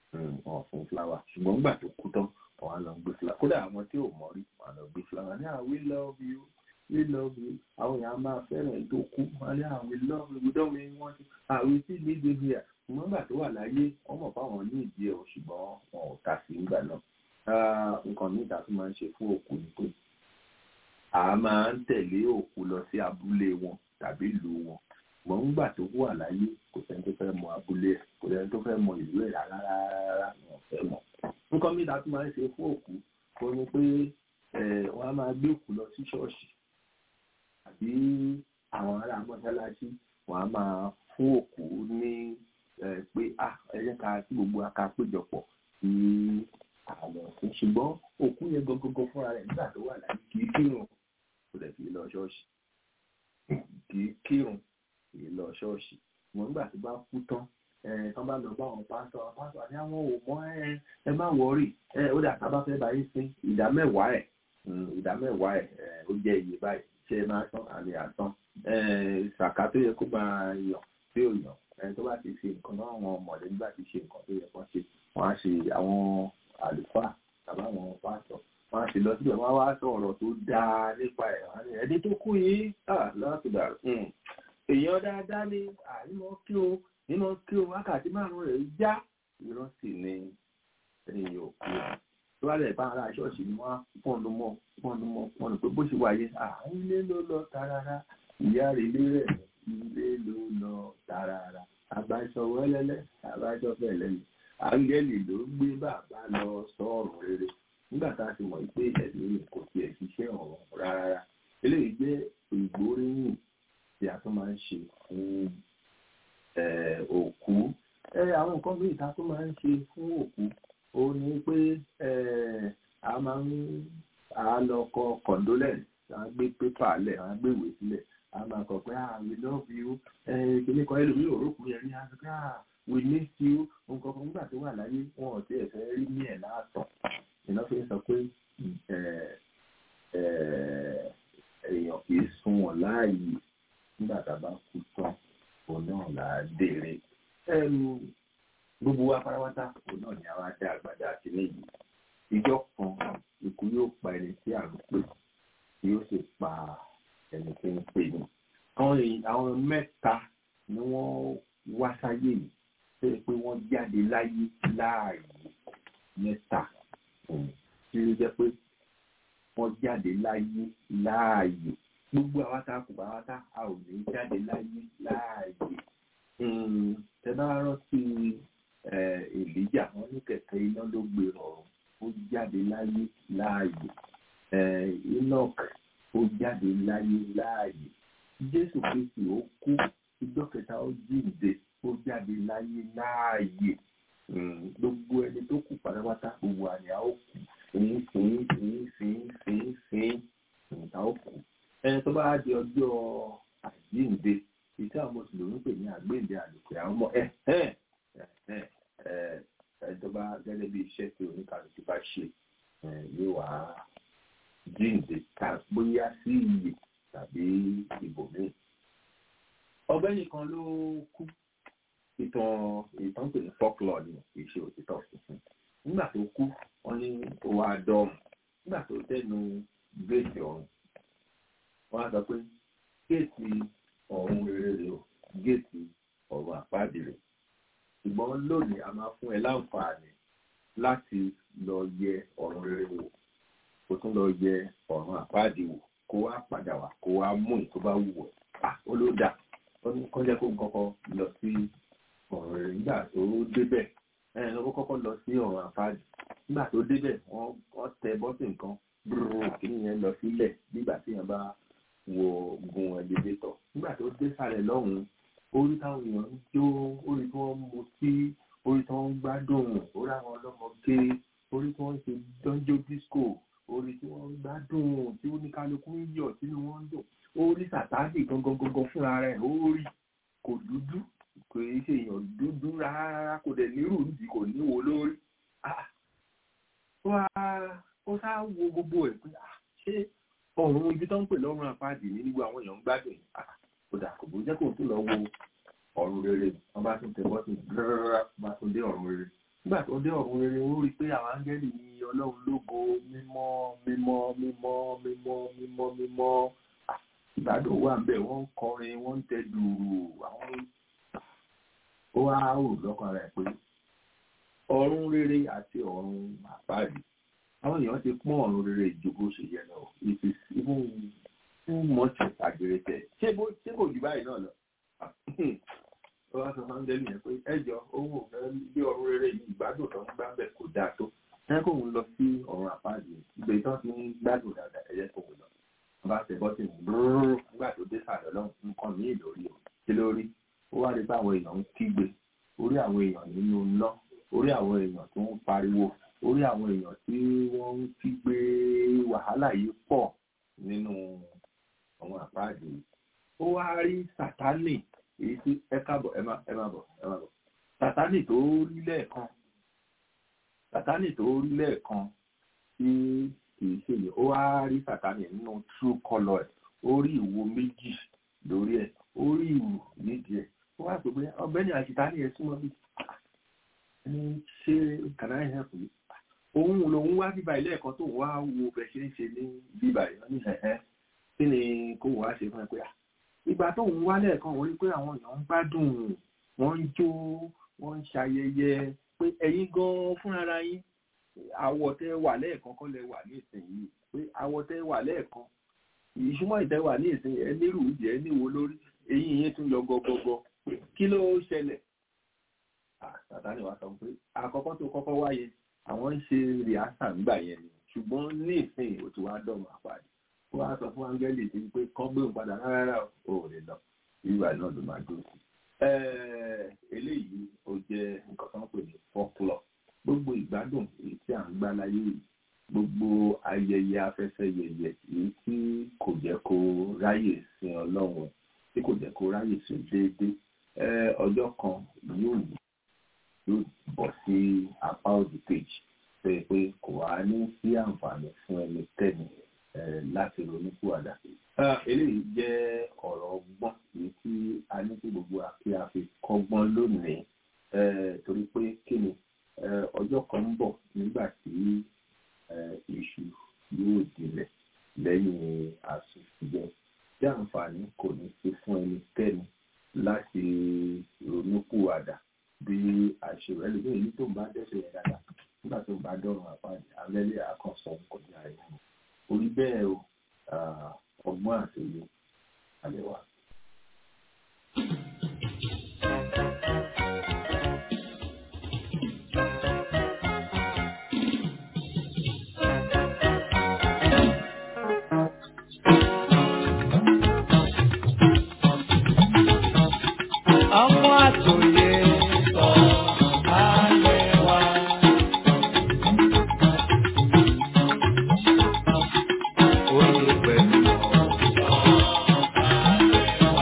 wọn fún fúláwà ṣùgbọ́n nígbà tó kú tán wọn á lọ gbé fúláwà kódà àwọn tí ò mọ̀ rí wọn á lọ gbé fúláwà ní àwọn we love you we love you àwọn èèyàn máa fẹ́ràn ètò kú wọn ní àwọn we love you we don't mean want to àwọn tí ní gbé bíi à ṣùgbọ́n nígbà tó wà láyé wọ́n mọ̀ fáwọn ní ìdí ẹ̀ ṣùgbọ́n wọn ò ta sí nígbà náà nǹkan ní ìta tó máa ń ṣe fún òkú ni pé a máa ń tẹ̀lé òkú lọ sí abúlé wọn tàbí ìlú wọn mọ̀ nígbà tó wà láyé kò sẹ́ni tó fẹ́ mọ abúlé ẹ̀ kò sẹ́ni tó fẹ́ mọ ìlú ẹ̀ rárá rárá wọn fẹ́ mọ̀ nǹkan ní ìta tó máa ń ṣe fún òkú kò ní pé wọ́n á máa gbé òkú lọ sí ṣọ́ọ̀ṣì àbí àwọn ará mọ́ṣáláṣí wọ́n á máa fún òkú ní pé ẹ jẹ́ ká tí gbogbo aka péjọpọ̀ sí àwọn òkú ṣùgbọ́n òkú yẹn gangan fúnra rẹ̀ nígbà tó wà láyé kì í kírun kò lè fi lọ ṣọ́ọ̀ṣì kì í kírun kì í lọ ṣọ́ọ̀ṣì wọn nígbà tó bá kú tán tán bá lọ bá àwọn pásítọ̀ pásítọ̀ ní àwọn ò mọ̀ ẹ má wọrí ó dà tá bá fẹ́ bá yín sí ìdá mẹ́wàá ẹ̀ ìdá mẹ́wàá ẹ̀ ó jẹ́ iye báyìí ṣe é máa tán àmì àtán ṣàkà tó yẹ kó máa yàn tí ò yàn ẹni tó bá ti ṣe nǹkan náà àwọn mọ̀lẹ́bí bá ti ṣe nǹkan tó yẹ kó ṣe wọ́n á ṣe àwọn àlùfáà tàbí àwọn pásítọ̀ wọ́n á ṣe lọ síbẹ̀ wọ́n á wá sọ ọ̀rọ̀ tó dáa nípa ẹ̀ wọ́n á ní ẹni tó kú yìí láti dàrú èèyàn dáadáa ni àìmọ̀ kí o nínú kí o wákàtí márùn-ún rẹ̀ já irọ́ sì ni èèyàn ò kú tó wá lẹ̀ bá ara ṣọ́ọ̀ṣì ni wọ́n á pọ́nlu mọ́ pọ́nlu mọ́ pọ́nlu pé bó ṣe wáyé ilé ló lọ tarara ìyá rẹ̀ ilé rẹ̀ ilé ló lọ tarara àgbàṣọ wẹ́lẹ́lẹ́ àgbàṣọ fẹ́lẹ́lẹ́ áńgẹ́lì ló gbé bàbá lọ sọ́ọ̀rùn rere nígbà tá a ti mọ̀ pé ẹ̀mí kò tiẹ̀ ṣiṣẹ́ ọ̀rọ̀ rárá eléyìí jẹ́ ìgbóríyìn tí a tún máa ń ṣe fún òkú àwọn nǹkan bí ìta tó máa ń ṣe fún òkú ó ní pé a máa ń lọ kọ condolence a gbé pépà lẹ̀ a gbé ìwé sílẹ̀ a máa kọ pé ah we love you kìíní kan ẹlòmíì òrókù yẹn ní àgbà ah we miss you nǹkan kan nígbà tó wà láyé wọn ò tiẹ̀ fẹ́ rí ní ẹ̀ láàtọ̀ ìná fi sọ pé èèyàn kì í sún wọn láàyè nígbà tá a bá kú tán òun náà là á dèrè gbogbo wa pátápátá òun náà ni àwa dá àgbàdo àti níyì ìjọ kan ikú yóò pa ẹni tí à ń pè yóò sì pa ẹni tí ń pè ní. àwọn mẹ́ta ni wọ́n wá sáyé yìí tó yẹ pé wọ́n jáde láyé láàyè mẹ́ta tí ó jẹ́ pé wọ́n jáde láyé láàyè gbogbo àwọn tá a kò bá wá tá a ò ní jáde láyé láàyè. tẹ bá rántí Èlíjà wọn ní kẹ̀kẹ́ iná ló gbé ọ̀run ó jáde láyé láàyè. Enoch ó jáde láyé láàyè. Jésù Kristi ó kú ìjọ kẹta ó jíǹde ó jáde láyé láàyè. gbogbo ẹni tó kù pátápátá gbogbo àyà ó kù fín fín fín fín fín fín ìta ó kù. ẹni tó bá di ọjọ́ àjíǹde ìtí àwọn mùsùlùmí pè ní àgbéǹde àlùkò àwọn ọmọ ẹ ẹ ẹ ẹ tó bá gẹ́gẹ́ bí iṣẹ́ tí oníkàlùkù bá ṣe yóò wá jíǹde ká bóyá sí iyè tàbí ibòmíì. ọ̀gbẹ́ni kan ló kú ìtàn ìtàn pè ní folklore ni kì í ṣe òtítọ́ funfun. nígbà tó kú wọ́n ní ó wá dọ́ọ̀mù nígbà tó tẹnu géètì ọ̀run wọ́n á sọ pé géètì ọ̀run rere rè o géètì ọ̀run àpáàdì rè ṣùgbọ́n lónìí a máa fún ẹ láǹfààní láti lọ yẹ ọ̀run rere wò kó tún lọ yẹ ọ̀run àpáàdì wò kó wá padà wá kó wá mú ìtó bá wù ọ́ à ó ló dà ó ní kọ́jà kó kọ́kọ́ lọ sí ọ̀run rere nígbà tó débẹ̀ ẹ̀ lọ́kọ́ kọ́kọ́ lọ sí ọ̀run àpáàdì nígbà tó débẹ̀ wọ́n tẹ bọ́tì nǹkan brrr kí nìyẹn lọ sílẹ̀ nígbà tí yẹn bá wọ gun ẹlẹ́dẹ́tọ̀ nígbà tó dé sàlẹ̀ lọ́hùn-ún orí táwọn èèyàn ń jó orí tí wọ́n mu tí orí tí wọ́n ń gbádùn orí àwọn ọlọ́mọge orí tí wọ́n ń ṣe dánjó disco orí tí wọ́n ń gbádùn tí oníkálukú ń yọ̀ tí wọ́n ń dùn orí sàtáàdì gangan gangan fúnra rẹ̀ orí kò dúdú kò í ṣe èèyàn dúdú rárá kò dẹ̀ nírú ìdí kò níwò lórí ó sá wo gbogbo ẹ̀ pé ṣé ọ̀run ibi tó ń pè lọ́run àpáàdì ní nígbà àwọn èèyàn ń gbádùn kódà kò bó jẹ́ kó tún lọ wo ọ̀run rere wọ́n bá tún tẹ bọ́tún rárá bá tún dé ọ̀run rere nígbà tó dé ọ̀run rere ó rí pé àwọn áńgẹ́lì ní ọlọ́run lógo mímọ́ mímọ́ mímọ́ mímọ́ mímọ́ mímọ́ ìbádùn wà ń bẹ̀ wọ́n ń kọrin wọ́n ń tẹ dùrù àwọn ó wá rò lọ́kàn rẹ̀ pé ọ̀run rere àti ọ̀run àpáàdì àwọn èèyàn ti pọ́n ọ̀run rere ìjókòó ṣe yẹn lọ it is even too much exaggerated ṣé kò jù báyìí náà lọ ó wá sọ fún áńgẹ́lì yẹn pé ẹjọ́ owó ọ̀fẹ́ bí ọ̀run rere yìí ìgbádùn tó ń gbá bẹ̀ kò dáa tó ẹ kò ń lọ sí ọ̀run àpáàdì ibẹ̀ tán ti ń gbádùn dáadáa ẹ̀yẹ kò ń lọ bá tẹ bọ́tì brrrr nígbà tó dé sàlẹ̀ lọ́hùn nǹkan míì lórí o kí lórí ó wá rí báwọn èèyàn ń kígbe orí àwọn èèyàn nínú iná orí àwọn èèyàn tó ń pariwo orí àwọn èèyàn tí wọ́n ń kígbe wàhálà yìí pọ̀ nínú àwọn àpáàdé ó wá rí sátánì èyí tí ẹ káàbọ̀ ẹ má ẹ má bọ̀ ẹ má bọ̀ sátánì tó rí lẹ́ẹ̀kan sátánì tó rí lẹ́ẹ̀kan tí kìí ṣe yìí ó wá rí sàtánì nínú true colour ẹ̀ ó rí ìwo méjì lórí ẹ̀ ó rí ìwù nídìí ẹ̀ ó wá pè pé ọ̀gbẹ́ni àṣìtánì ẹ̀ súnmọ́ bí ẹni ṣe can I help you òun lòun wá bíbá ilé ẹ̀kọ́ tó wá wo bẹ̀ ṣe ń ṣe ní bíbá ẹ̀ ní ẹ̀ẹ́ kí ni kó wá ṣe fún ẹ pé à ìgbà tó ń wá lẹ́ẹ̀kan wọ́n rí pé àwọn èèyàn ń gbádùn wọ́n ń jó wọ́n ń ṣayẹyẹ pé ẹ̀yin gan-an fúnra yín àwọ̀ tẹ́ wà lẹ́ẹ̀kan kọ́ lẹ wà ní ìsinyìí pé àwọ̀ tẹ́ wà lẹ́ẹ̀kan ìṣúmọ̀ ìtẹ́ wà ní ìsinyìí ẹ nírú ìjẹ́ ẹ níwo lórí eyín yẹn tún lọ gọgọgọ kí ló ṣẹlẹ̀ Sátánì wá sọ pé àkọ́kọ́ tó kọ́kọ́ wáyé àwọn ń ṣe rìásà nígbà yẹn ni ṣùgbọ́n ní ìsinyìí ó ti wá dọ̀mọ̀ àpàdé ó wá sọ fún áńgẹ́lì tí pé kán gbé òun padà rárá ò lè lọ ìwà náà ló máa dúró sí eléyìí ó jẹ́ nǹkan tó ń pè ní folklore gbogbo ìgbádùn èyí tí à ń gbá láyé yìí gbogbo ayẹyẹ afẹ́fẹ́ yẹyẹ èyí tí kò jẹ́ kó ráyè sin ọlọ́run tí kò jẹ́ kó ráyè sin déédéé ọjọ́ kan yóò yóò bọ̀ sí apá òdì kejì pé pé kò wá ní sí àǹfààní fún ẹnikẹ́ni láti ronúpìwàdà. eléyìí jẹ́ ọ̀rọ̀ ọgbọ́n èyí tí a ní kí gbogbo àti àfi kọ́gbọ́n lónìí torí pé kí ni ọjọ́ kan ń bọ̀ nígbà tí iṣu yóò dilẹ̀ lẹ́yìn àsùnjẹ tí àǹfààní kò ní sí fún ẹnikẹ́ni láti ronúpìwàdà bí àṣewẹ́ lórí èyí tó ń bá dẹ́sẹ̀ yẹn dáadáa nígbà tó ń bá dọ́rùn àpáàdé abẹ́lé àkànṣọ kọjá rẹ̀ orí bẹ́ẹ̀ o ọgbọ́n àti òye alẹ́ wa. Ọmọ àtòyè sọ alẹ́ wa. Oyè pẹ̀lú ọ̀sán alẹ́ wa.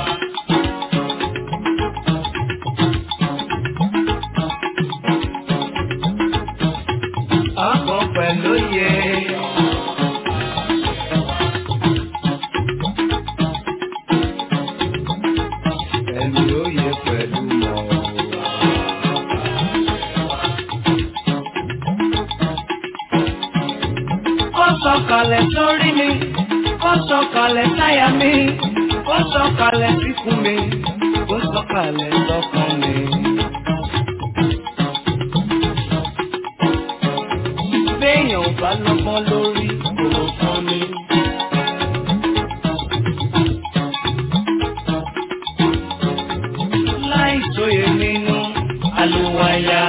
Ọkọ̀ pẹ̀lú yẹ. Sọ̀kalẹ̀ sórí mi, ó sọ̀kalẹ̀ sáyà mi, ó sọ̀kalẹ̀ síkùn mi, ó sọ̀kalẹ̀ sọ́kàn mi. Béèyàn ò bá lọ́gbọ́n lórí kò fún mi. Láì sóye nínú àlùwàyà.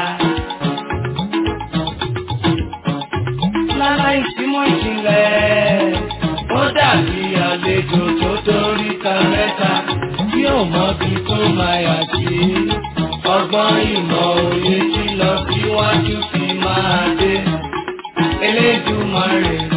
Ìsímọ̀ ìjìnlẹ̀ ó dàbí àlejò tó dórí ta mẹ́ta tí ò mọ̀bi tó máa yà sí. Ọgbọ́n ìmọ̀ òye tí lọ síwájú fi máa dé. Elédùmarè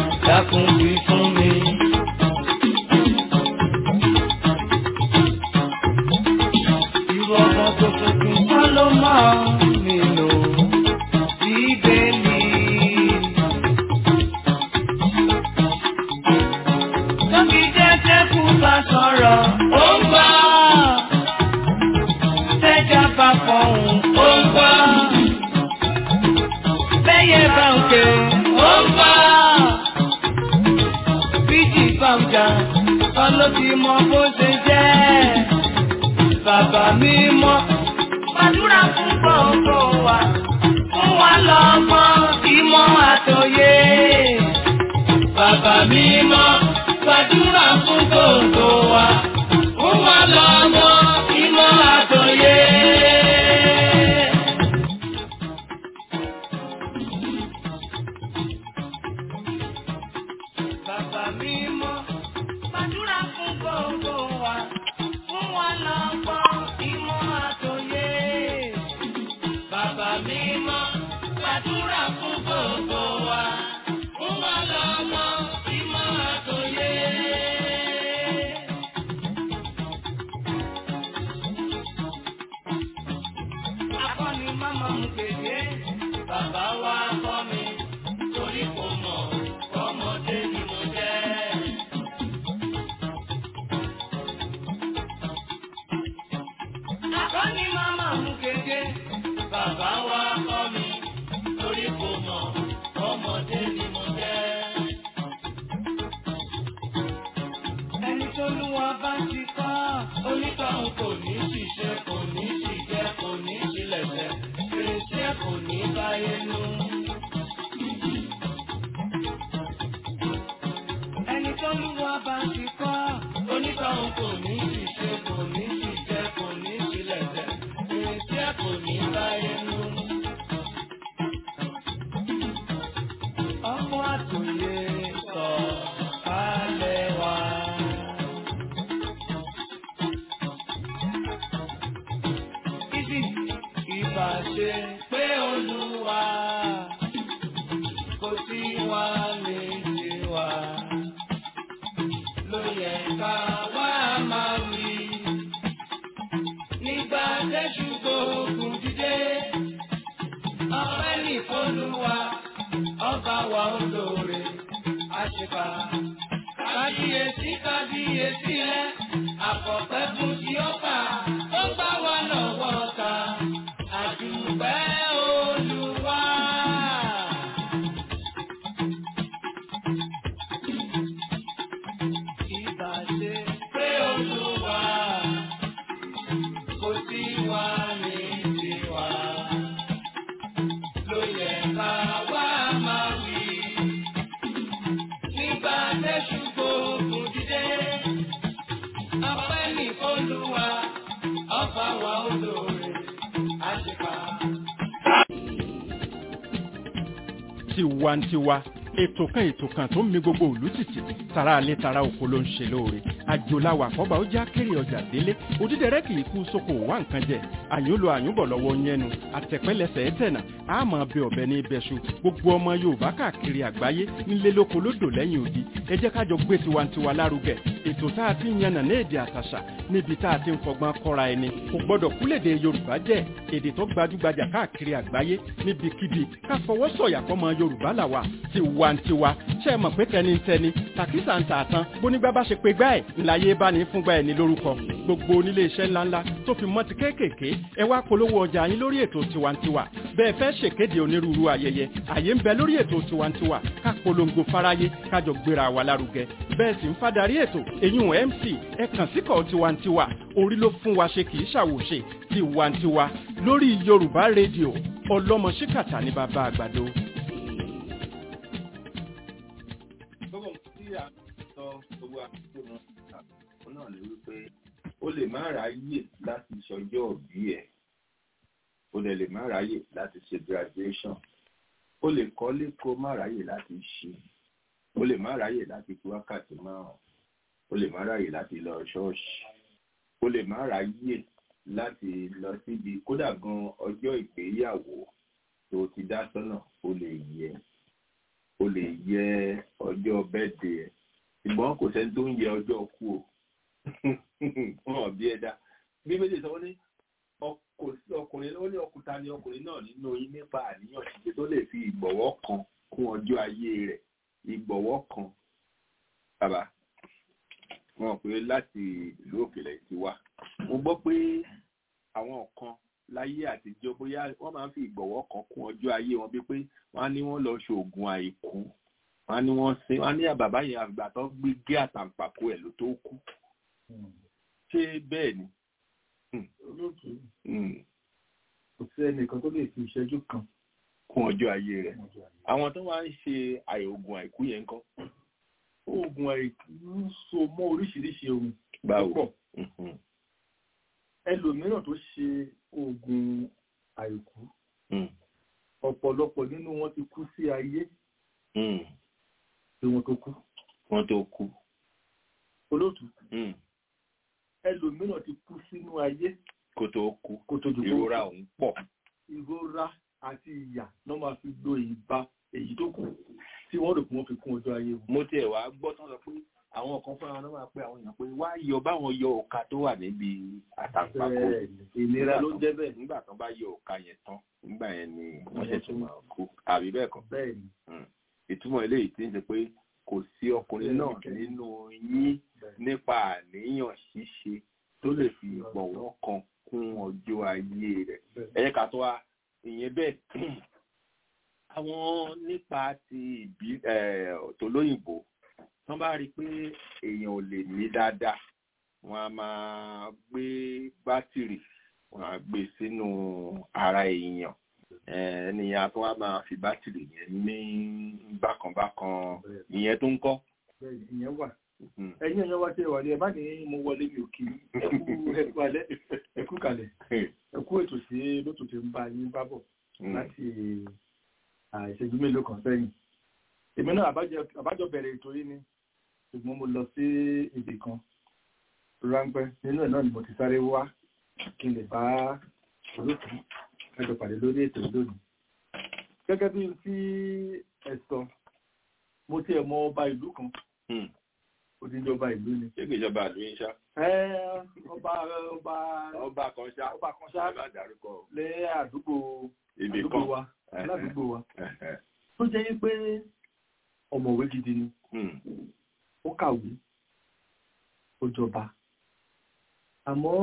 bẹ́yẹ bá ń ké ó ń bá bíjì bàmjà ọlọ́tí mọ bó ṣe jẹ́ bàbá mi mọ́ gbàdúrà fún gbogbo wa fún wa lọ́mọ ìmọ̀ àtòyé bàbá mi mọ́ gbàdúrà fún gbogbo wa fún wa lọ́mọ ìmọ̀ àtòyé. Bàbá mi mọ́ gbàdúrà fún gbogbo wa fún wa lọ́mọ ìmọ̀ àtòyé. Bàbá mi mọ́ gbàdúrà fún gbogbo wa fún wa lọ́mọ ìmọ̀ àtòyé. Akọni máma mú kéde, bàbá wa kọ́ mi, torí kò mọ̀ ọmọdé ni mo jẹ́. Akọni máma mú kéde, bàbá wa kọ́ mi, torí kò mọ̀ ọmọdé ni mo jẹ́. Ẹni tó lù wá bá ti kọ́, onítọ̀hún kò ní ṣiṣẹ́, kò ní ṣìjẹ́, kò ní ṣílẹ̀ṣẹ̀, fèrèsé kò ní báyé nú. Ẹni tó lù wá bá ti kọ́, onítọ̀hún kò ní ṣiṣẹ́, kò ní ṣìjẹ́, kò ní ṣílẹ̀ṣẹ̀, fèrèsé kò ní báyé nú. Ọkọ̀ àtòyè sọ kálẹ̀ wá. Ibi ìbàṣe pé Olúwa kò sí wa lè ṣe wá. Ló yẹ ká wá máa wí. Nígbà tẹ́jú gbógun dìde, ọpẹ́ ní f'Olúwa, ọba wa olóore, àṣìkà. Kábíyèsí kábíyèsí rẹ̀, àkọ́pẹ́ fún ti ọba, ó gbà wá lọ́wọ́ ta, àdúpẹ́ Olúwa. Ìbàṣe pé Olúwa kò sí wa ní tiwa. Ló yẹ ká wá máa wí. Nígbà tẹ́jú gbógun dìde, ọpẹ́ ní f'Olúwa, ọba wa olóore, àṣìkà. Tiwantiwa ètò kan ètò kan tó ń mi gbogbo ìlú tìtì tara alẹ́ tara oko ló ń ṣe lóore àjòláwà àkọ́bà ó já kéré ọjà délé òdídẹrẹ́ kì í kú sóko wá nǹkan jẹ àyúnlò àyúnbọ̀ lọ́wọ́ yẹnu àtẹ̀pẹ́lẹsẹ̀ ẹ̀tẹ̀nà àmọ́ bẹ ọ̀bẹ ní ibẹ̀ṣu gbogbo ọmọ Yorùbá káàkiri àgbáyé nílé lóko lódò lẹ́yìn odi ẹ jẹ́ kájọ gbé tiwantiwa lárugẹ ètò tá a ti ń yànnà ní èdè àtàṣà níbi tá a ti ń fọgbọ́n kọ́ra ẹni kò gbọ́dọ̀ kúlèdè Yorùbá jẹ́ èdè tó gbajúgbajà káàkiri àgbáyé níbikíbi ká fọwọ́ sọ̀yà fọmọ Yorùbá làwà tiwantiwa ṣe é mọ̀ pé tẹnitẹni tàkísà ń tà tán bónígbà bá ṣe pé gbá ẹ̀ ńláyé bá ní fúngbà ẹ̀ ní lórúkọ gbogbo onílé iṣẹ́ ńláńlá tó fi mọ́ ti kéékèèké ẹ wá polówó ọjà yín lórí ètò tiwantiwa bẹ́ẹ̀ fẹ́ ṣèkéde onírúurú ayẹyẹ àyè ń bẹ lórí ètò tiwantiwa ká polongo fáráyé kájọ gbéra wa lárugẹ bẹ́ẹ̀ sì ń fádàrí ètò èyún M C ẹ kàn síkọ̀ tiwantiwa orí ló fún wa ṣe kì í ṣàwòṣe tiwantiwa lórí Yorùbá rédíò ọlọ́mọ ṣíkàtà ní bàbá àgbàdo. ó lè má ráyè láti ṣọjọ́ òbí ẹ̀ ó dẹ̀ lè má ráyè láti ṣe graduation ó lè kọ́lé kó má ráyè láti ṣe ó lè má ráyè láti fi wákàtí márùn ó lè má ráyè láti lọ ṣọ́ọ̀ṣì ó lè má ráyè láti lọ síbi kódà gan ọjọ́ ìgbéyàwó tó ti dá sọ́nà ó lè yẹ ó lè yẹ ọjọ́ bẹ́ẹ̀dẹ̀ ẹ̀ ṣùgbọ́n kò sẹ́ni tó ń yẹ ọjọ́ kú o wọn bí ẹ̀dá bí méjì sọ wọ́n ní ọkùnrin ó ní ọkùnta ni ọkùnrin náà nínú yín nípa àníyàn ṣíṣe tó lè fi ìgbọ̀wọ́ kan kún ọjọ́ ayé rẹ̀ ìgbọ̀wọ́ kan bàbá wọn pé láti ìlú òkèlè ti wá mo gbọ́ pé àwọn kan láyé àtijọ́ bóyá wọ́n máa ń fi ìgbọ̀wọ́ kan kún ọjọ́ ayé wọn bí pé wọ́n á ní wọ́n lọ ṣoògùn àìkú wọ́n á ní wọ́n sin wọ́n á ní bàbá yẹn àgbà tó gbé gé àtàǹpàkò ẹ̀ ló tó kú ṣé bẹ́ẹ̀ ni. olóòtú kò sí ẹnìkan tó lè fi ìṣẹ́jú kan kún ọjọ́ ayé rẹ̀ àwọn tó wá ń ṣe àìoògùn àìkú yẹn ńkọ́. oògùn àìkú so mọ́ oríṣiríṣi ohun báwo ẹlòmíràn tó ṣe oògùn àìkú ọ̀pọ̀lọpọ̀ nínú wọn ti kú sí ayé tí wọ́n tó kú. wọ́n tó kú. olóòtú ẹlòmíràn ti kú sínú ayé kó tó kú kó tó dùn ìrora òun pọ̀. ìrora àti ìyà ló máa fi lo ìbá èyí tó kù tí wọ́n rò pé wọ́n fi kún ọjọ́ ayé wọn. mo tiẹ̀ wá gbọ́ tán sọ pé àwọn kan fúnra wọn máa pé àwọn èèyàn pé wá yọ báwọn yọ òka tó wà níbi àtàǹpàkò ìnira ló jẹ́ bẹ́ẹ̀. nígbà tán bá yọ òka yẹn tán nígbà yẹn ni wọ́n ṣẹ̀ṣẹ̀ máa kú àbí bẹ́ẹ̀ kọ́. bẹ́ẹ̀ni. ìtumọ̀ eléyìí ti ń ṣe pé kò sí ọkùnrin náà nínú yín nípa àníyàn ṣíṣe tó lè fi ìgbọ̀nwọ́ kan kún ọjọ́ ayé rẹ̀. ẹ̀yẹ́ ká tó wá ìyẹn bẹ́ẹ̀ àwọn nípa ti ìbí tòlóyìnbó wọ́n bá rí i pé èèyàn ò lè ní dáadáa wọ́n á máa gbé bátìrì wọ́n á gbé sínú ara èèyàn ènìyàn tó wá máa fi bátìrì yẹn ní bákanbákan ìyẹn tó ń kọ́. ìyẹn wà ẹ̀yin ẹ̀yàn wá sí ìwà ni ẹ bá ní mo wọlé mi ò kí ẹkú alẹ́ ẹkú kalẹ̀ ẹkú ètò sí lótò tí ń bá yín bá bọ̀ láti ìṣẹ́jú mélòó kan sẹ́yìn. èmi náà àbájọ bẹ̀rẹ̀ ètò yìí ni ṣùgbọ́n mo lọ sí ibì kan ráńpẹ́ nínú ẹ̀ náà ni mo ti sáré wá kí n lè bá olóòtú ẹjọ́ pàdé lórí ètò lónìí. gẹ́gẹ́ bí tí ẹ sọ mo ti ẹ̀ mọ ọba ìlú kan odíjọba ìlú ni. ṣé kì í jọba ìlú yín ṣá. ọba ọba ọba kan ṣá ọba kan ṣá bá dárúkọ. lé àdúgbò ibì àdúgbò kan wa ládùúgbò wa tó jẹ́ pé ọ̀mọ̀wé gidi ni ó kàwé ó jọba àmọ́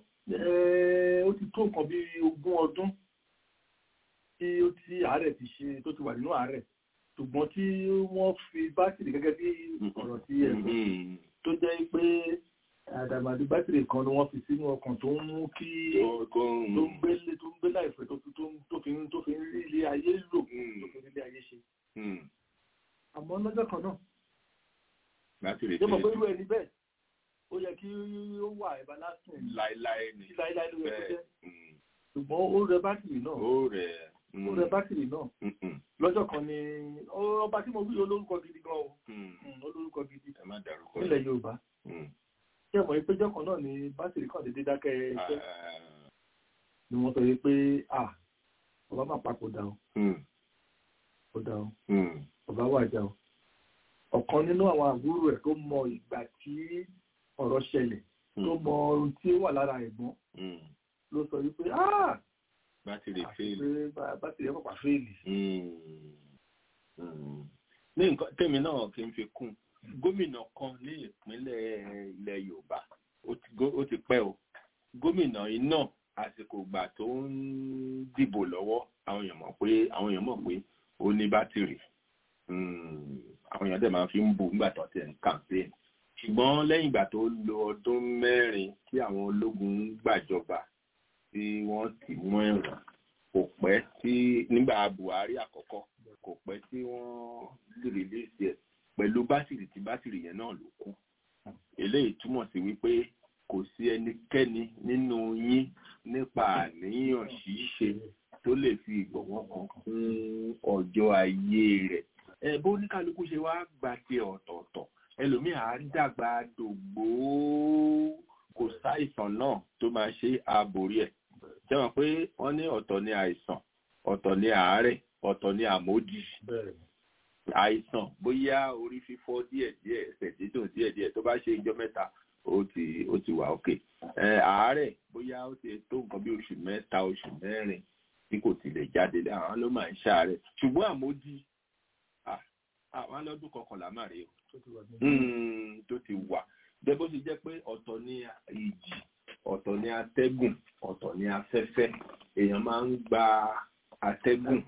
ó ti tó nǹkan bí ogún ọdún tí ó ti àárẹ̀ ti ṣe tó ti wà nínú àárẹ̀ ṣùgbọ́n tí wọ́n fi bátìrì gẹ́gẹ́ bí ọ̀rọ̀ tí ẹ̀ tó jẹ́ pé àdàmàdì bátìrì kan ni wọ́n fi sínú ọkàn tó ń mú kí tó ń gbélé tó ń gbé láìpẹ́ tó fi tó fi ń rí ilé ayé lò tó fi ń rí ilé ayé ṣe. àmọ́ lọ́jọ́ kan náà yóò mọ̀ pé irú ẹni bẹ́ẹ̀ ó yẹ kí ó wà ẹ̀bá lásìkò láéláé ni láéláé ló yẹ kó jẹ́ ṣùgbọ́n ó rẹ bátìrì náà ó rẹ ó rẹ bátìrì náà lọ́jọ́ kan ni ọba tí mo wí olórúkọ gidi gan o olórúkọ gidi nílẹ̀ Yorùbá ṣé ẹ mọ̀ pé jọ́ kan náà ni bátìrì kan dédé dákẹ́ iṣẹ́ ni wọ́n sọ pé ah ọba máa papòdà o ọ̀dà o ọba wàjà o ọ̀kan nínú àwọn àbúrò ẹ̀ tó mọ ìgbà tí ọ̀rọ̀ ṣẹlẹ̀ tó mọ ohun tí ó wà lára ẹ̀gbọ́n ló sọ wípé ah bátìrì fèèlì bátìrì ẹ̀ pàpà fèèlì. ní nǹkan tèmi náà kí n fi kún gómìnà kan ní ìpínlẹ̀ ilẹ̀ Yorùbá ó ti pẹ́ o gómìnà yìí náà àsìkò ìgbà tó ń dìbò lọ́wọ́ àwọn èèyàn mọ̀ pé àwọn èèyàn mọ̀ pé ó ní bátìrì àwọn èèyàn dẹ̀ máa fi ń bù nígbà tó ti ń campaign ṣùgbọ́n lẹ́yìn ìgbà tó lo ọdún mẹ́rin tí àwọn ológun ń gbàjọba tí wọ́n ti mú ẹ̀wọ̀n kò pẹ́ tí nígbà Buhari àkọ́kọ́ kò pẹ́ tí wọ́n lè release ẹ̀ pẹ̀lú bátìrì tí bátìrì yẹn náà ló kú eléyìí túmọ̀ sí wípé kò sí ẹnikẹ́ni nínú yín nípa àníyàn ṣíṣe tó lè fi ìgbọ̀nwọ́ kan kún ọjọ́ ayé rẹ̀ ẹ bó ní kálukú ṣe wá gba ti ọ̀tọ̀ọ̀tọ̀ ẹlòmíì á dàgbà dògbò kò sáìsàn náà tó máa ṣe àbòrí ẹ̀ jẹ́wọ̀n pé wọ́n ní ọ̀tọ̀ ní àìsàn ọ̀tọ̀ ní àárẹ̀ ọ̀tọ̀ ní àmódì àìsàn bóyá orí fífọ́ díẹ̀díẹ̀ ẹsẹ̀ dídùn díẹ̀díẹ̀ tó bá ṣe ijọ́ mẹ́ta ó ti ó ti wà òkè àárẹ̀ bóyá ó ti tó nǹkan bí oṣù mẹ́ta oṣù mẹ́rin tí kò ti lè jáde àwọn ló máa ń ṣàárẹ̀ ṣùgbọ́n àmódì àwọn alọ́dún kọkànlá máa rí o tó ti wà bẹ́ẹ̀ bó ti jẹ́ pé ọ̀tọ̀ ní ìjì ọ̀tọ̀ ní atẹ́gùn ọ̀tọ̀ ní afẹ́fẹ́ èèyàn máa ń gba atẹ́gùn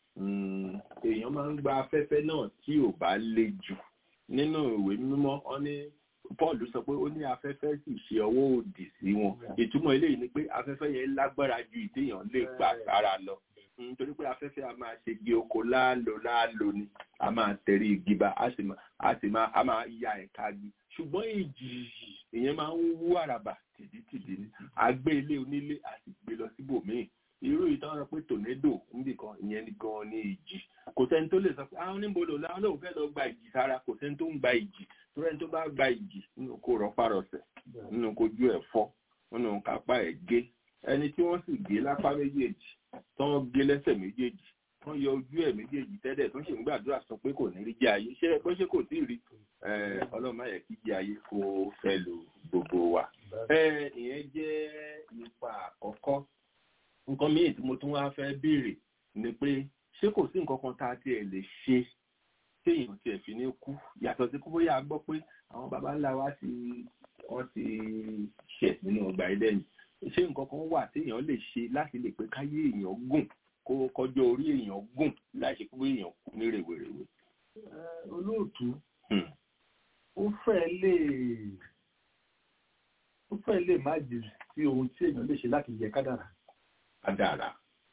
èèyàn máa ń gba afẹ́fẹ́ náà tí ò bá le jù nínú ìwé mímọ́ wọn ní Paul sọ pé ó ní afẹ́fẹ́ sì ṣe ọwọ́ òdì sí wọn ìtumọ̀ eléyìí ni pé afẹ́fẹ́ yẹn lágbára ju ìtéèyàn lè gbà sára lọ nítorí pé afẹ́fẹ́ a máa ṣe igi oko láàlò láàlò ni a máa tẹ̀rí igi bá a sì máa a sì máa a máa ya ẹ̀ka gi ṣùgbọ́n ìjì ìyẹn máa ń wú àràbà tìdítìdí ni a gbé ilé onílé a sì gbé lọ síbòmíì irú ìtàn rẹ pé tònédò níbì kan ìyẹn ni gan ni ìjì kò sẹ́ni tó lè sọ pé àwọn níbo lò láwọn lòun fẹ́ lọ gba ìjì sára kò sẹ́ni tó ń gba ìjì tó rẹ́ni tó bá gba ìjì nínú kó rọpárọsẹ̀ nínú kojú ẹ̀ fọ́ nínú kápá ẹ̀ gé ẹni tí wọ́n sì gé lápá méjèèjì tó ń gé lẹ́sẹ̀ méjèèjì tó ń yọ ojú ẹ̀ méjèèjì tẹ́lẹ̀ tó ń ṣe ń gbàdúrà sọ pé kò ní rí jẹ́ ayé ṣé ẹ pé ṣé kò tí ì rí ọlọ́run má yẹ kí jẹ́ ayé kó fẹ́ lu gbogbo wa. ìyẹn jẹ́ ipa àkọ́kọ́ nǹkan míì tí mo tún wá fẹ́ béèrè ni pé ṣé kò sí nǹkan kan tá a tiẹ̀ lè ṣe téèyàn tiẹ̀ fi ní kú yàtọ̀ sí kó bóyá gbọ́ pé àwọn baba ńlá wa ti wọ́n ti ṣẹ̀ nínú ọgbà Édẹ́nì ṣé nǹkan kan wà téèyàn lè ṣe láti lè pé káyé èèyàn gùn kó kọjọ́ orí èèyàn gùn láì ṣe pé èèyàn kú ní rèwerèwe. olóòtú ó fẹ́ lè ó fẹ́ lè má jù sí ohun tí èèyàn lè ṣe láti yẹ kádàrá. kádàrá.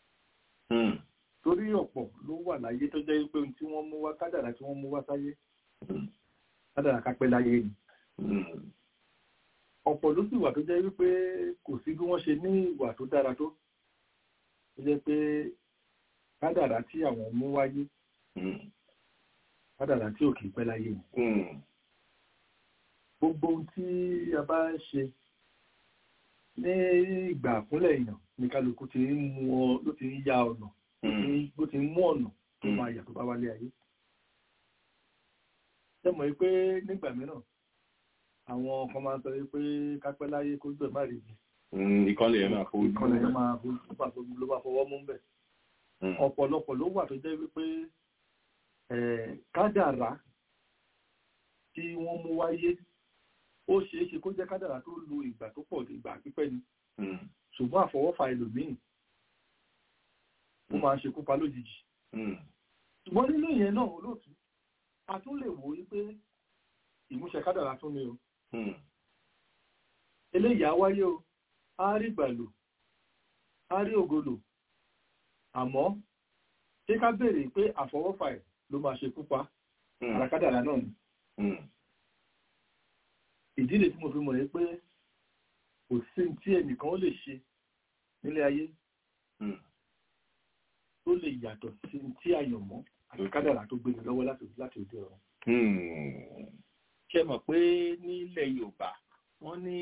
torí ọ̀pọ̀ ló wà láyé tó jẹ́ pé ohun tí wọ́n mú wá kádàrá tí wọ́n mú wá sáyé kádàrá kápẹ́ láyé ni. ọ̀pọ̀ ló sì wà tó jẹ́ wípé kò sí bí wọ́n ṣe ní ìwà tó dára tó tó jẹ́ pé kádàrá tí àwọn mú wáyé kádàrá tí ò kìí pẹ́ láyé ni. gbogbo ohun tí a bá ń ṣe ní ìgbà àkúnlẹ̀ èèyàn ní kálukú ti ń mú ọ ló ti ń ya ọ̀nà ló ti ń mú ọ̀nà tó máa yà tó bá wálé ayé. ṣé mọ̀ pé nígbà mìíràn àwọn kan máa ń sọ pé kápẹ́ láyé kó gbẹ̀ má rí bi. ìkànnì yẹn máa fowó ìkànnì yẹn máa ló bá fọwọ́ mú bẹ̀. ọ̀pọ̀lọpọ̀ ló wà tó jẹ́ wípé kádàrá tí wọ́n mú wáyé ó ṣeé ṣe kó jẹ́ kádàrá tó lo ìgbà tó pọ̀ ìgbà pípẹ́ ni ṣùgbọ́n àfọwọ́fà ẹlòmíì ó máa ń ṣekú pa lójijì. ṣùgbọ́n nínú ìyẹn náà olóòtú a tún lè wò wípé ìmúṣẹ kádàrá tún ni o. eléyìí á wáyé o á rí ìgbàlò á rí ògolo àmọ́ ṣé ká béèrè pé àfọwọ́fà ẹ̀ ló máa ṣekú pa ara kádàrá náà ni. ìdílé tí mo fi mọ̀ ní pé kò sí tí ẹnìkan ó lè ṣe nílé ayé tó lè yàtọ̀ sí tí àyànmọ́ àti kádàrá tó gbé mi lọ́wọ́ láti òde ọ̀run. ṣe mọ̀ pé nílẹ̀ Yorùbá wọ́n ní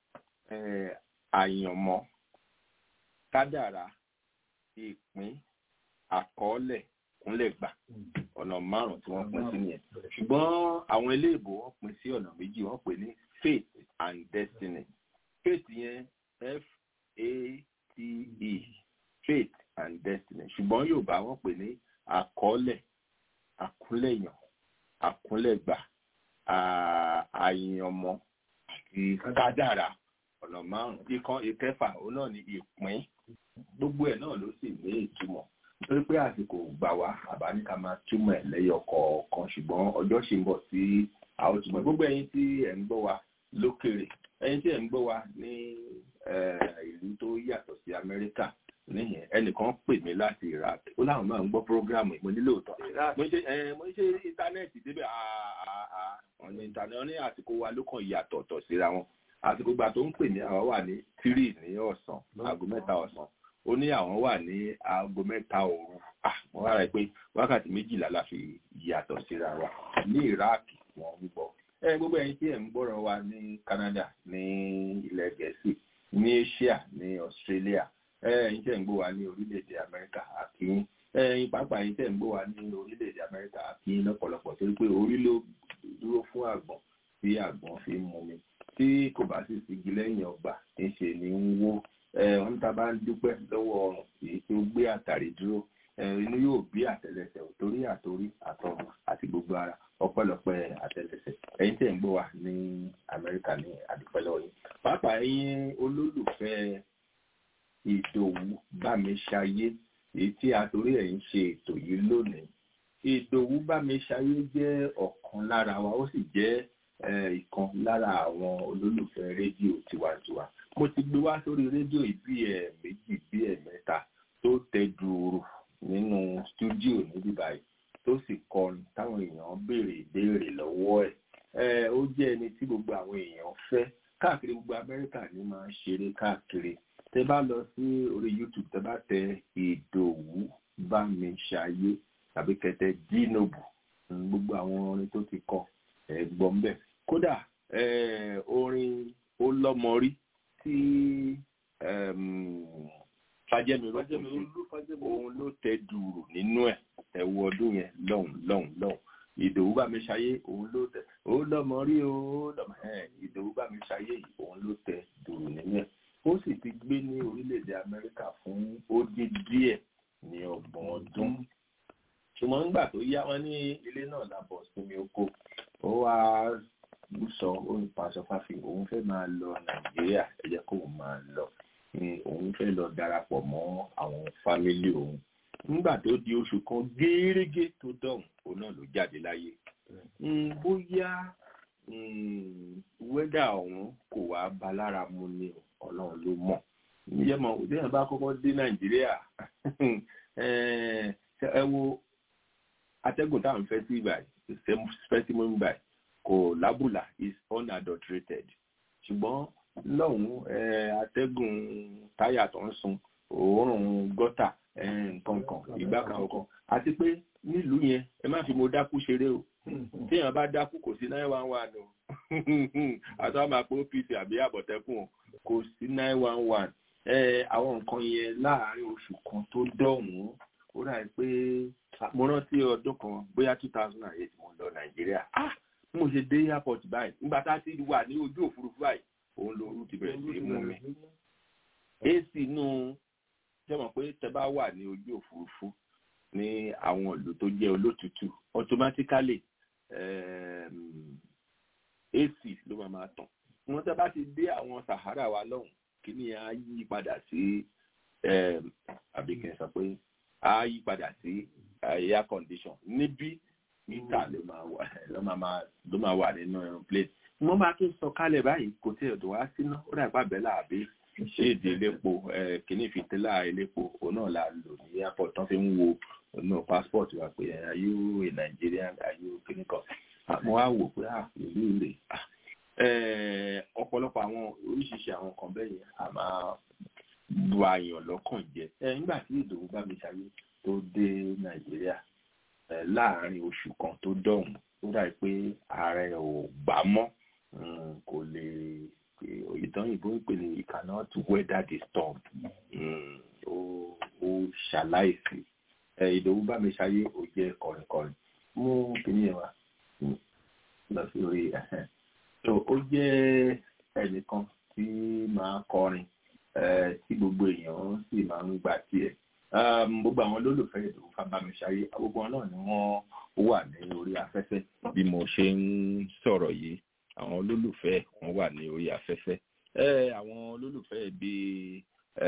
àyànmọ́ kádàrá ìpín àkọọ́lẹ̀ kúnlẹ̀ gbà ọ̀nà márùn-ún tí wọ́n pín sí nìyẹn ṣùgbọ́n àwọn eléèbó wọ́n pín sí ọ̀nà méjì wọ́n pè ní fate and destiny fate yẹn f a t e fate and destiny ṣùgbọ́n Yorùbá wọ́n pè ní àkọọ́lẹ̀ àkúnlẹ̀yàn àkúnlẹ̀gbà àyànmọ́ àti kádàrá ọ̀nà márùn-ún ìkan ìkẹfà òun náà ní ìpín gbogbo ẹ̀ náà ló sì ní ìtumọ̀ nítorí pé àsìkò gbà wá àbá ní ká máa túmọ̀ ẹ̀ lẹ́yọ̀ kọ̀ọ̀kan ṣùgbọ́n ọjọ́ ṣì ń bọ̀ sí àwọn túmọ̀ gbogbo ẹ̀yin tí ẹ̀ ń gbọ́ wa lókèrè ẹ̀yin tí ẹ̀ ń gbọ́ wa ní ìlú tó yàtọ̀ sí Amẹ́ríkà níyẹn ẹnìkan pè mí láti Iraq ó láwọn máa ń gbọ́ prógráàmù mo nílò òótọ́ mo ṣe mo ṣe íńtánẹ́ẹ̀tì débẹ̀ ọ̀nà ìtànà ní àsìkò wa ló kàn yàtọ̀ tọ̀ síra wọn àsìkò gbà tó ń pè ní àwọn wà ní tírì ní ọ̀sán aago mẹ́ta ọ̀sán ó ní àwọn wà ní aago mẹ́ta òru wọ́n wá rẹ̀ pé wákàtí méjìlá la fi yàtọ̀ síra wa ní Iraq wọ́n ń gbọ́ ẹ gbogbo ẹ̀yin tí ẹ̀ ń gbọ́rọ̀ wa ní Canada ní ilẹ̀ Gẹ̀ẹ́sì ní Asia ní Australia ẹ̀yin tí ẹ̀ ń gbọ́ wa ní orílẹ̀-èdè Amẹ́ríkà àkíyín ẹ̀yin pàápàá ẹ̀yin tí ẹ̀ ń gbọ́ wa ní orílẹ̀-èdè Amẹ́ríkà àkíyín lọ́pọ̀lọpọ̀ torí pé orí ló dúró fún àgbọ̀n tí àgbọ̀n fi ń mumi tí kò bá sì sigi lẹ́yìn ọgbà ńṣe ni ń wó wọn tá bá ń dúpẹ́ lọ́wọ́ ọrùn èyí tó gbé àtàrí dúró inú yóò bí àtẹ́lẹsẹ̀ torí àtorí àtọrùn àti gbogbo ara ọpẹ́lọpẹ́ àtẹ́lẹsẹ̀ ẹ̀yin tẹ́ ń gbọ́ wa ní Amẹ́ríkà ní àdúpẹ́ lọ́wọ́ yín pàápàá ẹ̀yin olólùfẹ́ Ìdòwú Bámiṣayé èyí tí a torí ẹ̀ ń ṣe ètò yìí lónìí. Ìdòwú Bámiṣayé jẹ́ ọ̀kan lára wa, ó sì jẹ́ ìkan lára àwọn olólùfẹ́ rédíò tiwantiwa. Mo ti gbé wá sórí rédíò bí ẹ̀ méjì bí ẹ̀ mẹ́ta tó tẹ dùrù nínú stúdíò níbí báyìí tó sì kọrin táwọn èèyàn béèrè ìbéèrè lọ́wọ́ ẹ̀. Ó jẹ́ ẹni tí gbogbo àwọn èèyàn fẹ́ káàkiri gbogbo Amẹ́ríkà ní máa ń ṣeré káàkiri. Tẹ bá lọ sí orí YouTube tẹ bá tẹ Ìdòwú Bámiṣayé tàbí kẹtẹ Dinobu, gbogbo àwọn orin tó ti kọ ẹ gbọ́ mbẹ̀. Kódà orin Olọ́mọrí tí Fájẹ́mi òun ló tẹ dùrù nínú ẹ̀ ẹ̀wọ̀ ọdún yẹn lọ́hùn lọ́hùn lọ́hùn. Ìdòwú Bámiṣayé òun ló tẹ Olọ́mọrí o Ìdòwú Bámiṣayé òun ló tẹ dùrù nínú ẹ̀. Ó sì ti gbé ní orílẹ̀-èdè Amẹ́ríkà fún ó dín díẹ̀ ní ọgbọ̀n ọdún. Ṣùgbọ́n nígbà tó yá wọn ní ilé náà lábọ̀ sinmi oko, ó wá sọ olùpàṣọ fáfi òun fẹ́ máa lọ Nàìjíríà, ẹ jẹ́ kó òun máa lọ. Òun fẹ́ lọ darapọ̀ mọ́ àwọn fámílì òun. Nígbà tó di oṣù kan gẹ́rẹ́gẹ́ tó dọ̀hùn, òun náà ló jáde láyé. Bóyá wẹ́dà ọ̀hún kò wá bá lára mu ni Ọlọ́run ló mọ̀. Ìyẹn mọ̀ òdéyàn bá kọ́kọ́ dé Nàìjíríà ẹ wo atẹ́gùn táwọn fẹ́ sí ibà specimen ibà kò lábùlà is unadulterated. Ṣùgbọ́n lọ́hùn atẹ́gùn táyà tó ń sun òórùn gọ́tà nǹkan kan ìgbà kan ọkàn àti pé nílùú yẹn ẹ má fi mo dákú ṣeré o. Téèyàn bá dákú kò sí nine one one o àti àwọn àpò O P C àbí àbọ̀tẹ́kùn kò sí nine one one. Àwọn nǹkan yẹn láàárín oṣù kan tó dọ̀hún ó dà pé mo rántí ọdún kan bóyá two thousand eight mo lọ Nàìjíríà. Ah mo ṣe dé airport báyìí nígbà tá a ti wà ní ojú òfurufú báyìí òun lóru ti bẹ̀rẹ̀ sí mú mi. A C inú jẹ́ mọ̀ pé tẹ bá wà ní ojú òfurufú ní àwọn ìlú tó jẹ́ olótùtù automatically A C ló máa máa tàn. Wọ́n tẹ́ bá ti dé àwọn Sahara wa lọ́hùn kí ni a yí padà sí àbí kí n sọ pé a yí padà sí air condition níbí mítà ló máa wà ló máa ló máa wà nínú aeroplane. Wọ́n bá tún sọ kálẹ̀ báyìí kò tí ẹ̀ tó wá síná ó dà pàbẹ́ láàbí ṣé èdè elépo kìíní ìfìtílà elépo òun náà la lò ní airport tán fi ń wo inú passport wa pé are you a Nigerian are you kìíní kan. Mo wá wò pé ìlú rè ọ̀pọ̀lọpọ̀ àwọn oríṣiríṣi àwọn kan bẹ́ẹ̀ yẹn a máa bu àyàn lọ́kàn jẹ́. Nígbà tí Ìdòwú Bámiṣayé tó dé Nàìjíríà láàárín oṣù kan tó dọ̀hún ó dà pé ààrẹ ò gbà mọ́ kò lè ìtàn ìbò ń pè ní he cannot weather the storm. Ó ṣaláìsí. Ìdòwú Bámiṣayé ó jẹ́ kọrinkọrin mú kìíní yẹn wá lọ sí orí ó jẹ́ ẹnìkan tí máa kọrin tí gbogbo èèyàn sì máa ń gbà tiẹ̀. Gbogbo àwọn olólùfẹ́ Ìdòwú Bámiṣayé gbogbo wọn náà ni wọ́n wà ní orí afẹ́fẹ́ bí mo ṣe ń sọ̀rọ̀ yìí. Àwọn olólùfẹ́ wọn wà ní orí afẹ́fẹ́. Àwọn olólùfẹ́ bíi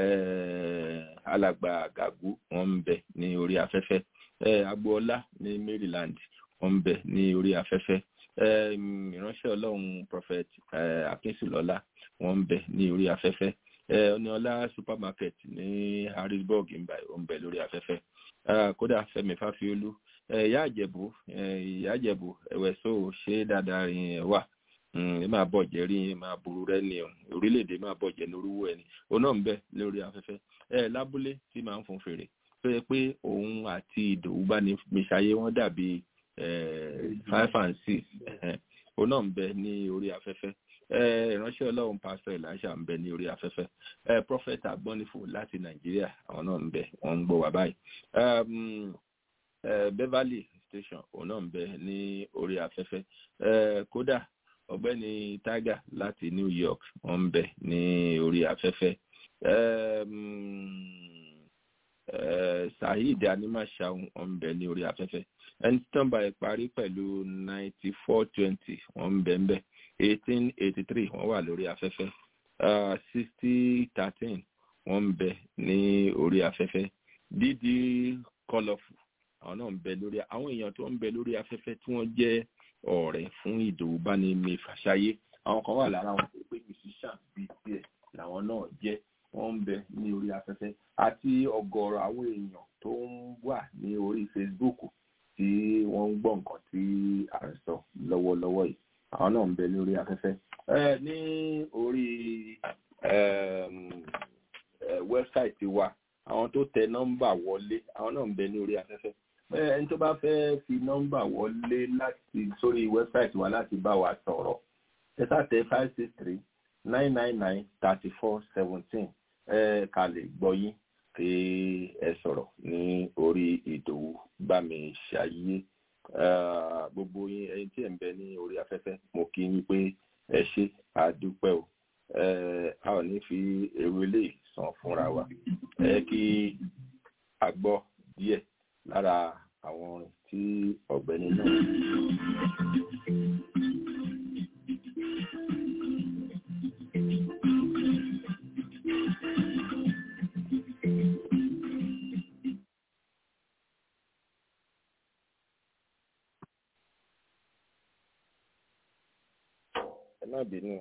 alàgbà Gàgú wọn ń bẹ ní orí afẹ́fẹ́. Agboola ní Maryland wọn ń bẹ ní orí afẹ́fẹ́. Ìránṣẹ́ Ọlọ́run Prophet Akínsùlọ́lá wọn ń bẹ ní orí afẹ́fẹ́. Oníọlá supermarket ní Harrisburg ń bẹ ń bẹ lórí afẹ́fẹ́. Kódà Fẹ́mi Fáfiolú ìyá Ìjẹ̀bú ìyá Ìjẹ̀bú ẹ̀wẹ̀só ṣe dáadáa rìn wà. Ẹ máa bọ̀ jẹ́ rí ẹ máa burú rẹ ní orílẹ̀-èdè máa bọ̀ jẹ́ lórúwó ẹni òun náà ń bẹ lórí afẹ́fẹ́. Ẹ lábúlé tí máa ń fún fèrè tó yẹ pé òun àti Ìdòwú Bámiṣayé wọ́n dàbí five and six òun náà ń bẹ ní orí afẹ́fẹ́. Ìránṣẹ́ Ọlọ́run Pastor Elisha ń bẹ ní orí afẹ́fẹ́. Prophet Agbọ́nifò láti Nàìjíríà àwọn náà ń bẹ wọ́n ń gbọ́ wá báyìí. Beverly station òun náà ń bẹ ní orí afẹ́fẹ́. Kódà ọ̀gbẹ́ni Tiger láti New York wọ́n ń bẹ ní orí afẹ́fẹ́. Saheed Animashaun wọ́n ń bẹ ní orí afẹ́fẹ́. Ẹni tí tán bá ẹ parí pẹ̀lú ninety four twenty wọ́n ń bẹ ń bẹ. eighteen eighty-three wọ́n wà lórí afẹ́fẹ́. sixty thirteen wọ́n ń bẹ ní orí afẹ́fẹ́. dídí kọlọfù àwọn náà ń bẹ lórí àwọn èèyàn tó ń bẹ lórí afẹ́fẹ́ tí wọ́n jẹ́ ọ̀rẹ́ fún Ìdòwú Báními Fàṣáyé àwọn kan wà lára wọn tó pé musician bíi tiẹ̀ làwọn náà jẹ́ wọ́n ń bẹ ní orí afẹ́fẹ́ àti ọ̀gọ̀ọ̀rọ̀ àwọn èèyàn tó ń wà ní orí Facebook tí wọ́n ń gbọ́ nǹkan tí à ń sọ lọ́wọ́lọ́wọ́ yìí àwọn náà ń bẹ lórí afẹ́fẹ́ ẹ ní orí wẹ́bsáìtì wa àwọn tó tẹ nọ́mbà wọlé àwọn náà ń bẹ ní orí afẹ́fẹ́ ẹni tó bá fẹ́ fi nọ́mbà wọlé láti sórí wẹ́bsáìtì wa láti bá wa sọ̀rọ̀ ẹ sáà tẹ five six three nine nine nine thirty four seventeen ẹ ká lè gbọ́ yín kí ẹ sọ̀rọ̀ ní orí Ìdòwú Bámiṣayé gbogbo yín ẹ̀yin tí ẹ ń bẹ ní orí afẹ́fẹ́ mo kí yín pé ẹ ṣé àdúpẹ́ o a ò ní fi èrò eléyìí san fúnra wa ẹ kí a gbọ́ díẹ̀ lára àwọn orin tí ọ̀gbẹ́ni náà. ẹ má bínú.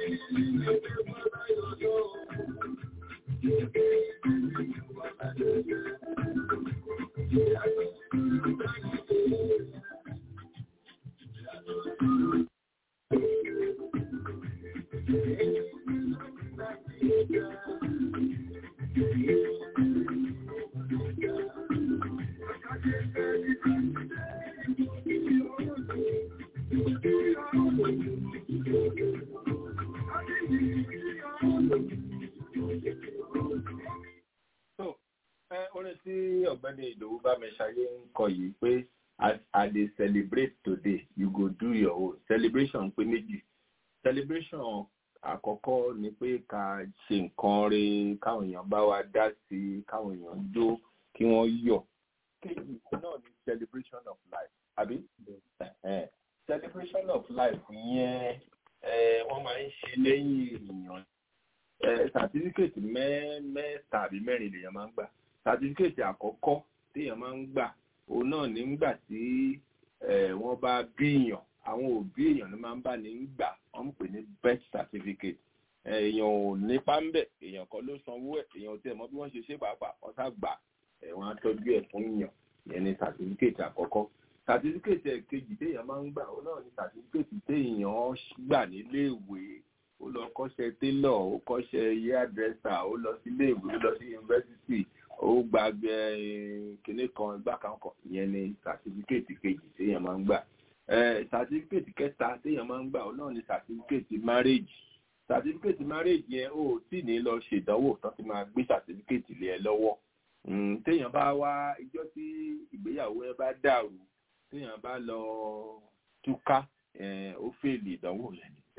I dey celebrate today, you go do your own. Celebration pé méjì. Celebration àkọ́kọ́ ni pé ká ṣe nǹkan rẹ̀, káwọn èèyàn bá wa dá sí, káwọn èèyàn jó, kí wọ́n yọ̀. Kejì náà ni celebration of life. Àbí? Celebration of life yẹn wọ́n máa ń ṣe lẹ́yìn èèyàn. Certificate mẹ́ta àbí mẹ́rin lèèyàn máa ń gbà. Certificate àkọ́kọ́ téèyàn máa ń gbà òun náà nígbà tí wọ́n bá bíyàn, àwọn òbí èèyàn ló máa ń bá ní gbà, wọ́n ń pè ní birth certificate. Èèyàn ò nípa ń bẹ̀, èèyàn kan ló sanwó ẹ̀, èèyàn ò tiẹ̀ mọ̀ bí wọ́n ṣe ṣe pàápàá, wọ́n sá gbà, wọ́n á tọ́jú ẹ̀ fún èèyàn. Ìyẹn ni certificate àkọ́kọ́. Certificate kejì téèyàn máa ń gbà, òun náà ni certificate téèyàn gbà nílé ìwé. Ó lọ kọ́ṣẹ́ tailor, ó kọ́ṣẹ́ hairdresser, ó lọ sí ilé ìwé, ó lọ sí university, ó gbàgbé kinní kan ìgbà kan kan. Ìyẹn ni certificate kejì téèyàn máa ń gbà. Certificate kẹta téèyàn máa ń gbà òun náà ni certificate marriage. Certificate marriage yẹn ó tí ní lọ ṣèdánwò tán ti máa gbé certificate lé ẹ lọ́wọ́. Téèyàn bá wá ìjọ́ tí ìgbéyàwó ẹ bá dàrú, téèyàn bá lọ túká, ó fèlì ìdánwò yẹn ni.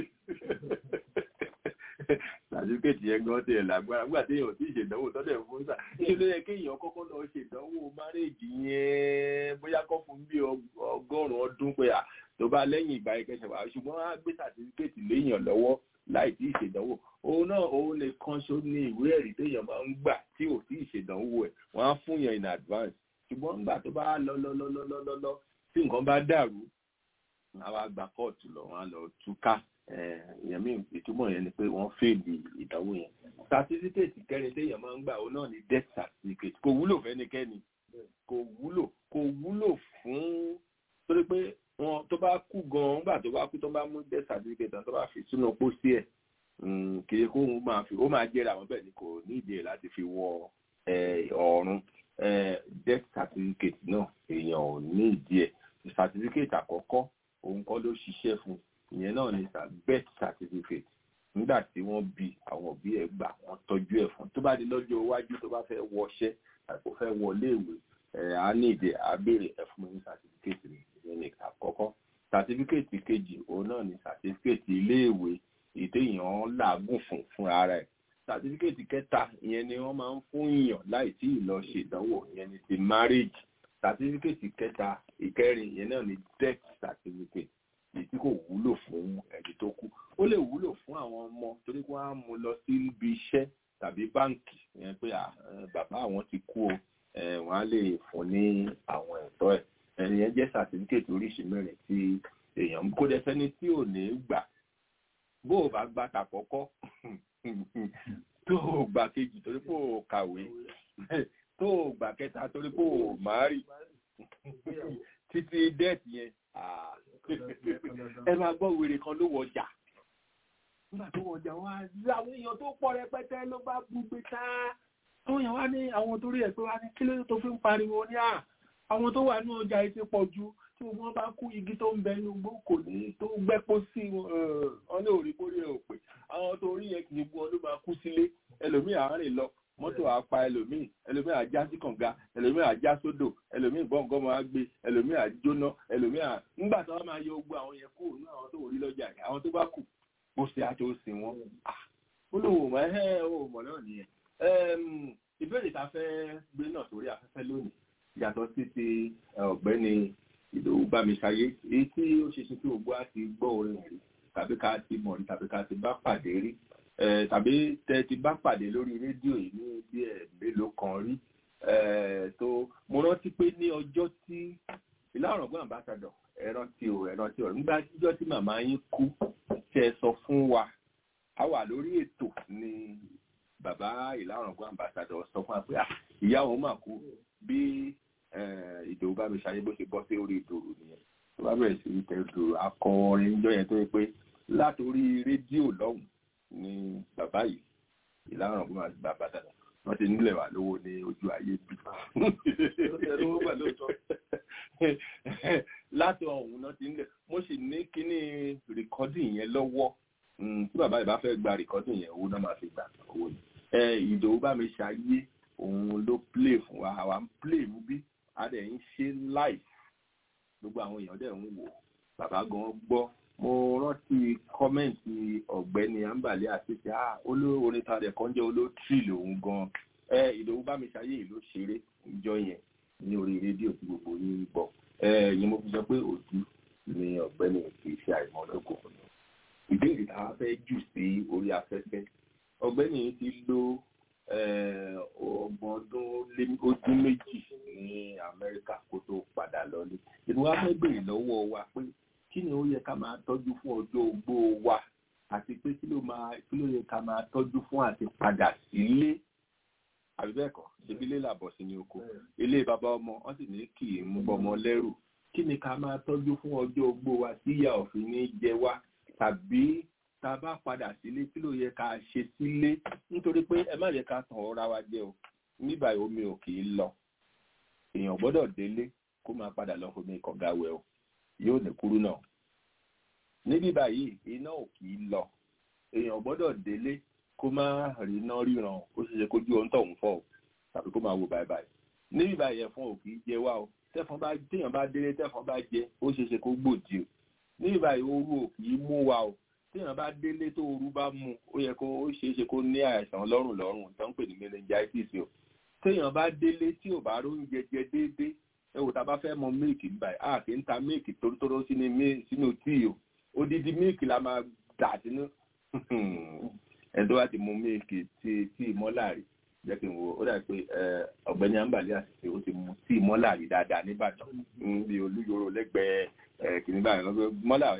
Certificate yẹn gan tẹ̀ lágbára nígbà téèyàn ò tí ì ṣèdánwò tọ́lẹ̀ fún sà. Ṣé ló yẹ kéèyàn kọ́kọ́ lọ ṣèdánwò marriage yẹn bóyá kọ́ fún bí ọgọ́rùn-ún ọdún pé à tó bá lẹ́yìn ìgbà yẹn kẹsàn-án wá, ṣùgbọ́n á gbé certificate léèyàn lọ́wọ́ láì tí ì ṣèdánwò. Òun náà òun lè kan ṣó ní ìwé ẹ̀rí téèyàn máa ń gbà tí ò tí ì ṣèdánwò ẹ̀, wọ́n á fún yàn in advance. Ṣùgbọ́n nígbà tó bá lọ lọ lọ lọ lọ lọ tí nǹkan bá dàrú, àwọn àgbà kóòtù lọ wọn á lọ túká. Ìyẹn mi ìtumọ̀ yẹn ni pé wọ́n fèèlì ìdánwò yẹn. Certificate kẹrin téèyàn máa ń gbà òun náà ni death certificate. Kò wúlò fẹ́nikẹ́ni, kò wúlò kò wúlò fún torí pé wọn tó bá kú gan-an nígbà tó bá kú tó bá mú death certificate tó bá fi sínú pósí ẹ̀ kì í kó máa fi ó máa jẹ́ra àwọn bẹ́ẹ̀ ni kò ní ìdí ẹ̀ láti fi wọ ọ̀run. Death certificate náà èèyàn ò ní ìdí ẹ̀. Certificate àkọ́kọ́ òun kọ́ ló ṣiṣẹ́ fún ìyẹn náà ni birth certificate. Nígbà tí wọ́n bí àwọn òbí ẹ̀ gbà wọ́n tọ́jú ẹ̀ fún tó bá di lọ́jọ́ iwájú tó bá fẹ́ wọṣẹ́ tàbí ó fẹ́ wọlé ìwé á ní ìdí àbèrè ẹ̀ fún mi ní certificate rẹ̀ ìyẹn ní àkọ́kọ́. Certificate kejì òun náà ni certificate iléèwé ìtéèyàn làágùn fún fúnra rẹ̀. Certificate kẹta ìyẹn ni wọ́n máa ń fún èèyàn láì tí ì lọ ṣèdánwò ìyẹn ni ti marriage. Certificate kẹta ìkẹrin ìyẹn náà ni death certificate èyí tí kò wúlò fún ẹni tó kú. Ó lè wúlò fún àwọn ọmọ torí pé wọ́n á mú lọ sí ibi iṣẹ́ tàbí báǹkì ìyẹn pé bàbá àwọn ti kú o wọ́n á lè fún ní àwọn ẹ̀tọ́ ẹ̀. Ìyẹn jẹ́ certificate oríṣi mẹ́rin tí èèyàn kó dẹ sẹ́ni tí ò ní gbà. Bó o bá gbà tàkọ́kọ́ tó o gbà kejì torí pé o kàwé tó o gbà kẹta torí pé o máa rí títí dẹ́ẹ̀tì yẹn ẹ máa gbọ́ wèrè kan ló wọjà. Nígbà tó wọjà wá àwọn èèyàn tó pọ̀ rẹpẹtẹ ló bá gbogbo ta. Àwọn èèyàn wá ní àwọn torí ẹ̀ pé wá ní kí ló tó fi ń pariwo ní à àwọn tó wà ní ọjà yìí ti pọ̀ ju tí wọ́n bá kú igi tó ń bẹ inú igbó kò ní tó gbẹ́pọ̀ sí wọn ní òrí kórí ẹ̀ ò pé àwọn tó rí yẹn kì í bu wọn ló máa kú sílé ẹlòmíì àárín lọ mọ́tò àpá ẹlòmíì ẹlòmíì àjá sí kànga ẹlòmíì àjá sódò ẹlòmíì gbọ̀ngàn máa gbé ẹlòmíì àjóná ẹlòmíì à nígbà tí wọ́n máa yọ gbogbo àwọn yẹn kúrò ní àwọn tó rí lọ́jà yẹn àwọn tó bá kù bó ṣe àti ó sìn wọ́n ó lò wò mọ́ ẹ́ ó mọ̀ náà nìyẹn. Ìbéèrè tá a fẹ́ gbé náà sórí afẹ́fẹ́ lónìí yàtọ̀ sí ti ọ̀gbẹ́ni Ìdòwú Bámiṣayé èyí tí ó ṣe ṣe tí ògbó á ti gbọ́ orin rí tàbí ká ti mọ̀ rí tàbí ká ti bá pàdé rí tàbí tẹ ti bá pàdé lórí rédíò yìí ní bí ẹ̀ mélòó kan rí tó mo rántí pé ní ọjọ́ tí Ìlà Ọ̀ràngún ambassador ẹ̀rọ tí ò ẹ̀rọ tí ò nígbà tíjọ́ tí màmá yín kú tẹ sọ fún wa a wà lórí ètò ni bàbá Ìlà-Ọ̀ràngún ambassador sọ fún wa pé ìyá òun mà kú bí Ìdòwú Bámiṣayé bó ṣe bọ́ sí orí ìdòrò nìyẹn tó bá bẹ̀rẹ̀ sí tẹ ìdòrò akọrin níjọ́ yẹn tó yẹ pé látòrí rédíò lọ́hùn ni bàbá yìí Ìlà-Ọ̀ràngún ambassador wọ́n ti nílẹ̀ wà lówó ní ojú ayé bí láti ọ̀hún náà ti nílẹ̀ mo sì ní kíní rìkọ́dì yẹn lọ́wọ́ tí bàbá yìí bá fẹ́ gba rìkọ́dì yẹn owó náà máa fi gbà owó ni Ìdòwú Bámiṣayé òun ló play fún wa àwa ń play níbí a dẹ̀ ń ṣe live gbogbo àwọn èèyàn dẹ̀ ń wò bàbá gan gbọ́ mo rántí kọ́mẹ́ǹtì ọ̀gbẹ́ni Ambali àti ṣe ah olórin ta rẹ̀ kan jẹ́ olótì lòun gan Ìdòwú Bámiṣayé ló ṣeré ìjọ yẹn ní orí rédíò tí gbogbo yín gbọ́ ẹ̀yin mo fi sọ pé òdu ni ọ̀gbẹ́ni kì í ṣe àìmọ̀lógún ìbéèrè tá a fẹ́ jù sí orí afẹ́fẹ́ ọ̀gbẹ́ni ti lò ọgbọ̀n ọdún ọdún méjì ní Amẹ́ríkà kó tó padà lọlé ìlú wa fẹ́ béèrè lọ́wọ́ wa pé kí ni ó yẹ ká máa tọ́jú fún ọjọ́ ogbó wa àti pé kí ló máa kí ló yẹ ká máa tọ́jú fún àti padà sílé àbí bẹ́ẹ̀ kọ́ ṣebí ilé làbọ̀ sí ní oko ilé bàbá ọmọ wọ́n sì ní kì í mú bọ́mọ lẹ́rù kí ni ká máa tọ́jú fún ọjọ́ ogbó wa tí ìyà òfin ní jẹ wá tàbí tá a bá padà sílé kí ló yẹ ká ṣe sílé nítorí pé ẹ má yẹ ká tàn ọ́ra wa jẹ o nígbà omi ò kì í lọ èèyàn gbọ́dọ̀ délé kó máa padà lọ fomi kànga wẹ̀ o yóò ní kúrú náà níbí báyìí iná ò kì í lọ èèyàn gbọ́dọ̀ délé kó má rí iná ríran ó ṣe ṣe kójú ohun tọ̀hún fọ́ o tàbí kó máa wo báyìí báyìí níbí báyìí ẹ̀fọn ò kì í jẹ wá o tẹ́fọn bá téèyàn bá délé tẹ́fọn bá jẹ ó ṣe ṣe kó gbòdì o níbí báyìí ooru ò kì í mú wa o téèyàn bá délé tó ooru bá mú ó yẹ kó ó ṣe é ṣe kó ní àìsàn lọ́rùn lọ́rùn tó ń pè ní meningitis o téèyàn bá délé tí ò bá róúnjẹ jẹ déédéé ẹ wò tá a bá fẹ́ mọ mílìkì báyìí a kì í ta mílìkì tórótóró sínú tíì o odidi mílìkì la máa dà sínú ẹ̀dọ́ wa ti mu mílìkì tíì mọ́láàrí jẹ́ kí n wo ó dà pé ọ̀gbẹ́ni Ambali àṣìṣe ó ti mu tíì mọ́láàrí dáadáa nìbàdàn bí olúyọrọ lẹ́gbẹ̀ẹ́ kìnnì báyìí lọ́gbẹ́ mọ́láàrí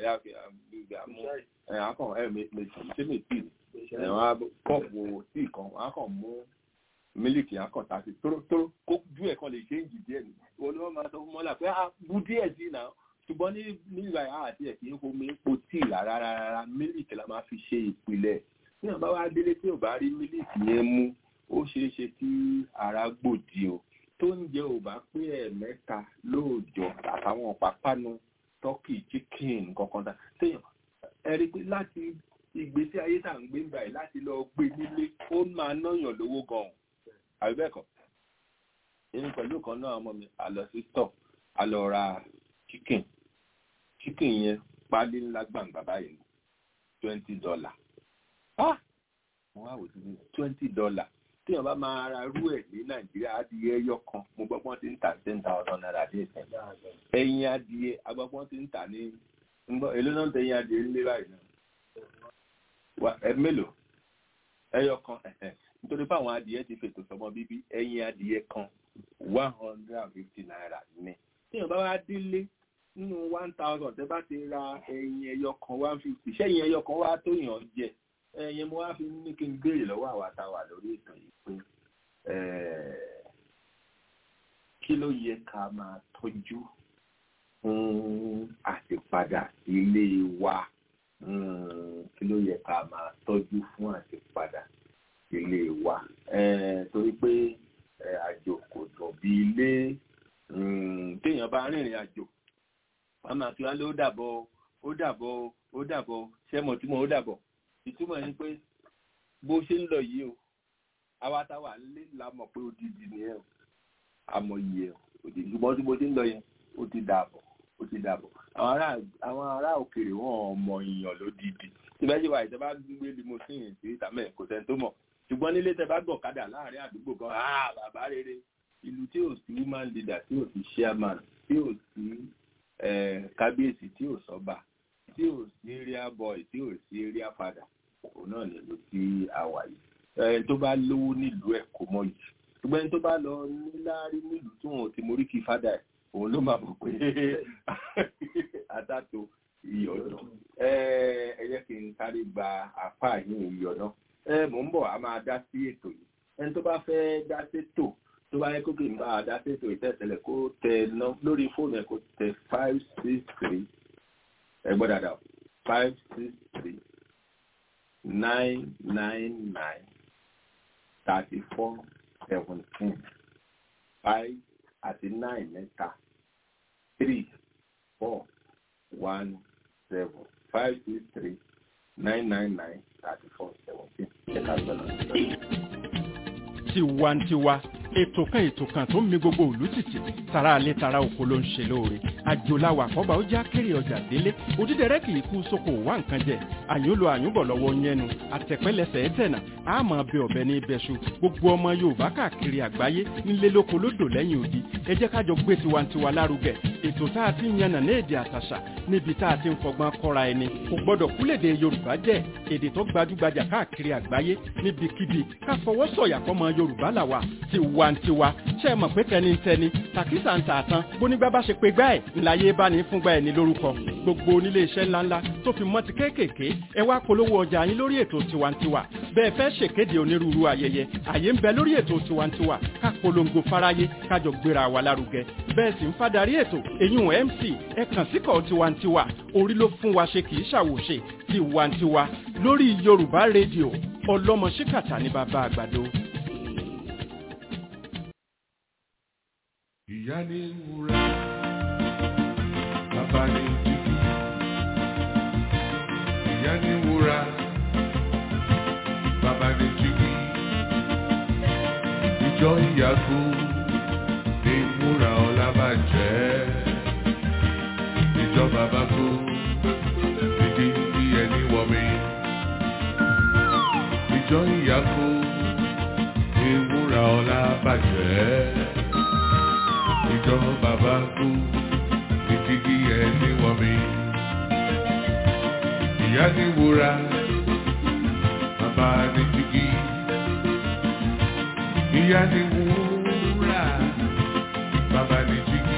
àkàn ẹ̀ ṣé mi tíì ẹ̀wọ̀n kọ́ọ̀pù tíì kan wọ́n á kàn mú mílìkì akọ̀tà sí tórótóró kó ju ẹ̀kan lè ṣe ń jì díẹ̀ ní olówó máa sọ fún mọ́lá pé a bú díẹ̀ sí náà ṣùgbọ́n ní nígbà àti ẹ̀ kì í fomi epo tíì rárá rárá mílìkì la máa fi ṣe ìpìlẹ̀ tí wọ́n bá wá délé tí ò bá rí mílìkì yẹn mú ó ṣeé ṣe kí ara gbòdì o tó ń jẹ ò bá pé ẹ̀ẹ̀mẹ́ta lóòjọ́ àtàwọn pàpánu tọ́kì chicken kankan dá téèyàn ẹ rí i pé láti ìgbésí ayé tá à ń gbé ń báyìí láti lọ gbé nílé ó máa náyàn lówó gan-an àbẹ́ẹ̀kọ́ èmi pẹ̀lú kan náà ọmọ mi a lọ sí stọ̀ a lọ ra chicken chicken yẹn pálí ńlá gbàǹgbà báyìí twenty dollar ah wọ́n á wò sí twenty dollar téèyàn bá máa ra rú ẹ̀ ní Nàìjíríà adìyẹ ẹyọ kan mo gbọ́ pé wọ́n ti ń tà ten thousand naira dé ìsìn ẹyin adìyẹ agbọ́ pé wọ́n ti ń tà ní èló náà ń tẹ ẹyin adìyẹ ńlé báyìí náà ẹ mélòó ẹyọ kan nítorí pé àwọn adìyẹ ti fètò sọmọ bíbí ẹyin adìyẹ kan one hundred and fifty naira ní téèyàn bá wá délé nínú one thousand tẹ́ bá ti ra ẹyin ẹyọ kan one fifty ṣẹ́yìn ẹyọ kan wá tó yàn jẹ ẹyin mo wá fi ní kí n béèrè lọ́wọ́ àwa tá a wà lórí ìtàn yìí pé kí ló yẹ ká máa tọ́jú fún àtìpadà ilé wa kí ló yẹ ká máa tọ́jú fún àtìpadà ilé wa torí pé àjò kò dùn bí ilé téèyàn bá rìnrìn àjò wọ́n máa fi wá lé ó dàbọ̀ ó dàbọ̀ ó dàbọ̀ ṣẹ́mọ̀ tí mo ó dàbọ̀ ìtumọ̀ ni pé bó ṣe ń lọ yìí o àwa táwa lé la mọ̀ pé odidi ni ẹ o àmọ̀ yìí ẹ o odidi ṣùgbọ́n tí mo ti ń lọ yẹn ó ti dàbọ̀ ó ti dàbọ̀ àwọn ará àwọn ará òkèèrè wọn mọ ìyàn lódidi tí bẹ́ẹ̀ ṣe wà ìjọba gbé limousine sí ìtàmẹ́ kò sẹ́ni tó mọ̀ ṣùgbọ́n nílé tẹ bá gbọ̀kadà láàrin àdúgbò kan ah bàbá rere ìlú tí ò sí woman leader tí ò sí chairman tí ò sí kábíyèsí tí ò sọ́ba tí ò sí area boy tí ò sí area father òun náà nílùú tí a wà yìí ẹni tó bá lówó nílùú ẹ̀ kò mọ̀ yìí ṣùgbọ́n ẹni tó bá lọ níláárí nílùú tí wọn ò ti mórí kí fádà ẹ̀ òun ló máa mọ̀ pé àtàtò iyọ̀ dùn. ẹ ẹ jẹ́ kí n sáré gba apá yín iyọ̀ náà. ẹ mò ń bọ̀ a máa dá sí ètò yìí. ẹni tó bá fẹ́ dá sétò tó bá yẹ kó kì í bá a dá sétò ìtẹ̀sẹ̀lẹ̀ kó tẹ lórí fóònù ẹ̀ kó tẹ five six three ẹ gbọ́ dáadáa five six three nine nine nine thirty four seventeen five àti nine mẹ́ta three four one seven five six three nine nine nine thirty four seventeen. Tiwantiwa ètò kan ètò kan tó ń mi gbogbo ìlú tìtì tara alẹ́ tara oko ló ń ṣe lóore àjòláwà àkọ́bà ó já kéré ọjà délé òdídẹrẹ́ kì í kú sóko wá nǹkan jẹ àyúnlò àyúnbọ̀ lọ́wọ́ yẹnu àtẹ̀pẹ́lẹsẹ̀ ẹ̀tẹ̀nà àmọ́ bẹ ọ̀bẹ ní ibẹ̀ṣu gbogbo ọmọ Yorùbá káàkiri àgbáyé nílé lóko lódò lẹ́yìn odi ẹ jẹ́ kájọ gbé tiwantiwa lárugẹ ètò tá a ti ń yànnà ní èdè àtàṣà níbi tá a ti ń fọgbọ́n kọ́ra ẹni kò gbọ́dọ̀ kúlèdè Yorùbá jẹ́ èdè tó gbajúgbajà káàkiri àgbáyé níbikíbi ká fọwọ́ sọ̀yà fọmọ Yorùbá làwà tiwantiwa ṣe é mọ̀ pé tẹnitẹni tàkísà ń tà tán bónígbà bá ṣe pé gbá ẹ̀ ńláyé bá ní fúngbà ẹ̀ ní lórúkọ gbogbo onílé iṣẹ́ ńláńlá tó fi mọ́ ti kéékèèké ẹ wá polówó ọjà yín lórí ètò tiwantiwa bẹ́ẹ̀ fẹ́ ṣèkéde onírúurú ayẹyẹ àyè ń bẹ lórí ètò tiwantiwa ká polongo fáráyé kájọ gbéra wa lárugẹ bẹ́ẹ̀ sì ń fadarí ètò èyún M C ẹ kàn síkọ̀ tiwantiwa orí ló fún wa ṣe kì í ṣàwòṣe tiwantiwa lórí Yorùbá rédíò ọlọ́mọ ṣíkàtà ní bàbá àgbàdo. Ìyá ní wúrà, bàbá ní jígí. Ìyá ní wúrà, bàbá ní jígí. Ìjọ ìyàgò ní wúrà ọlá bàjẹ́. Ìjọ bàbá kú, ìdí bí ẹni wọ̀ mí. Ìjọ ìyàgò ní wúrà ọlá bàjẹ́. Ìjọ bàbá kú, ìdígí ẹni wọ̀ mí. Ìyá ní wúrà, bàbá ní jígí. Ìyá ní wúrà, bàbá ní jígí.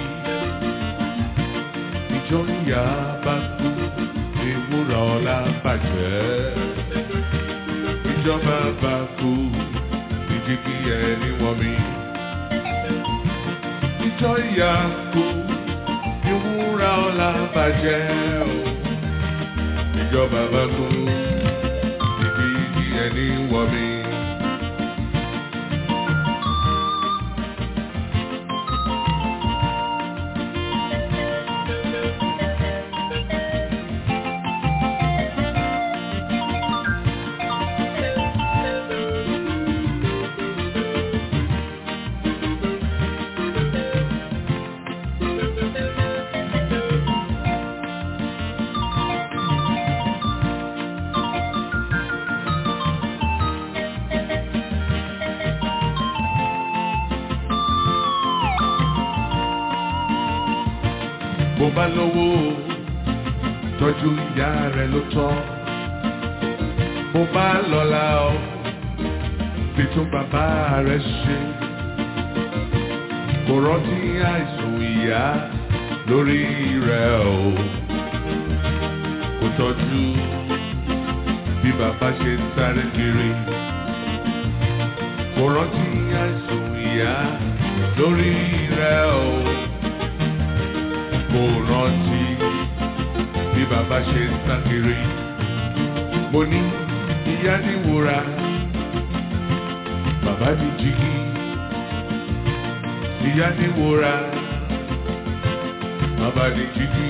Ìjọ ìyá bá kú, ìwúrà ọlá bàjẹ́. Ìjọ bàbá kú, ìdígí ẹni wọ̀ mí. Ìjọ ìyá kú, ìwúrà ọlá bàjẹ́ o. Ìjọ bàbá kú, ìdígí ẹni wọ̀ mí. Bó bá lówó tọ́jú ìyá rẹ̀ ló tọ́. Bó bá lọ́lá ọ fi tún bàbá rẹ̀ ṣe. Kò rántí àìsùn ìyá lórí rẹ̀ o. Kò tọ́jú bí bàbá ṣe ń sáré kiri. Kò rántí àìsùn ìyá lórí rẹ̀ o. Kò rántí bí bàbá ṣe ń sá kiri. Mo ní ìyá ní wúrà, bàbá ní jígí. Ìyá ní wúrà, bàbá ní jígí.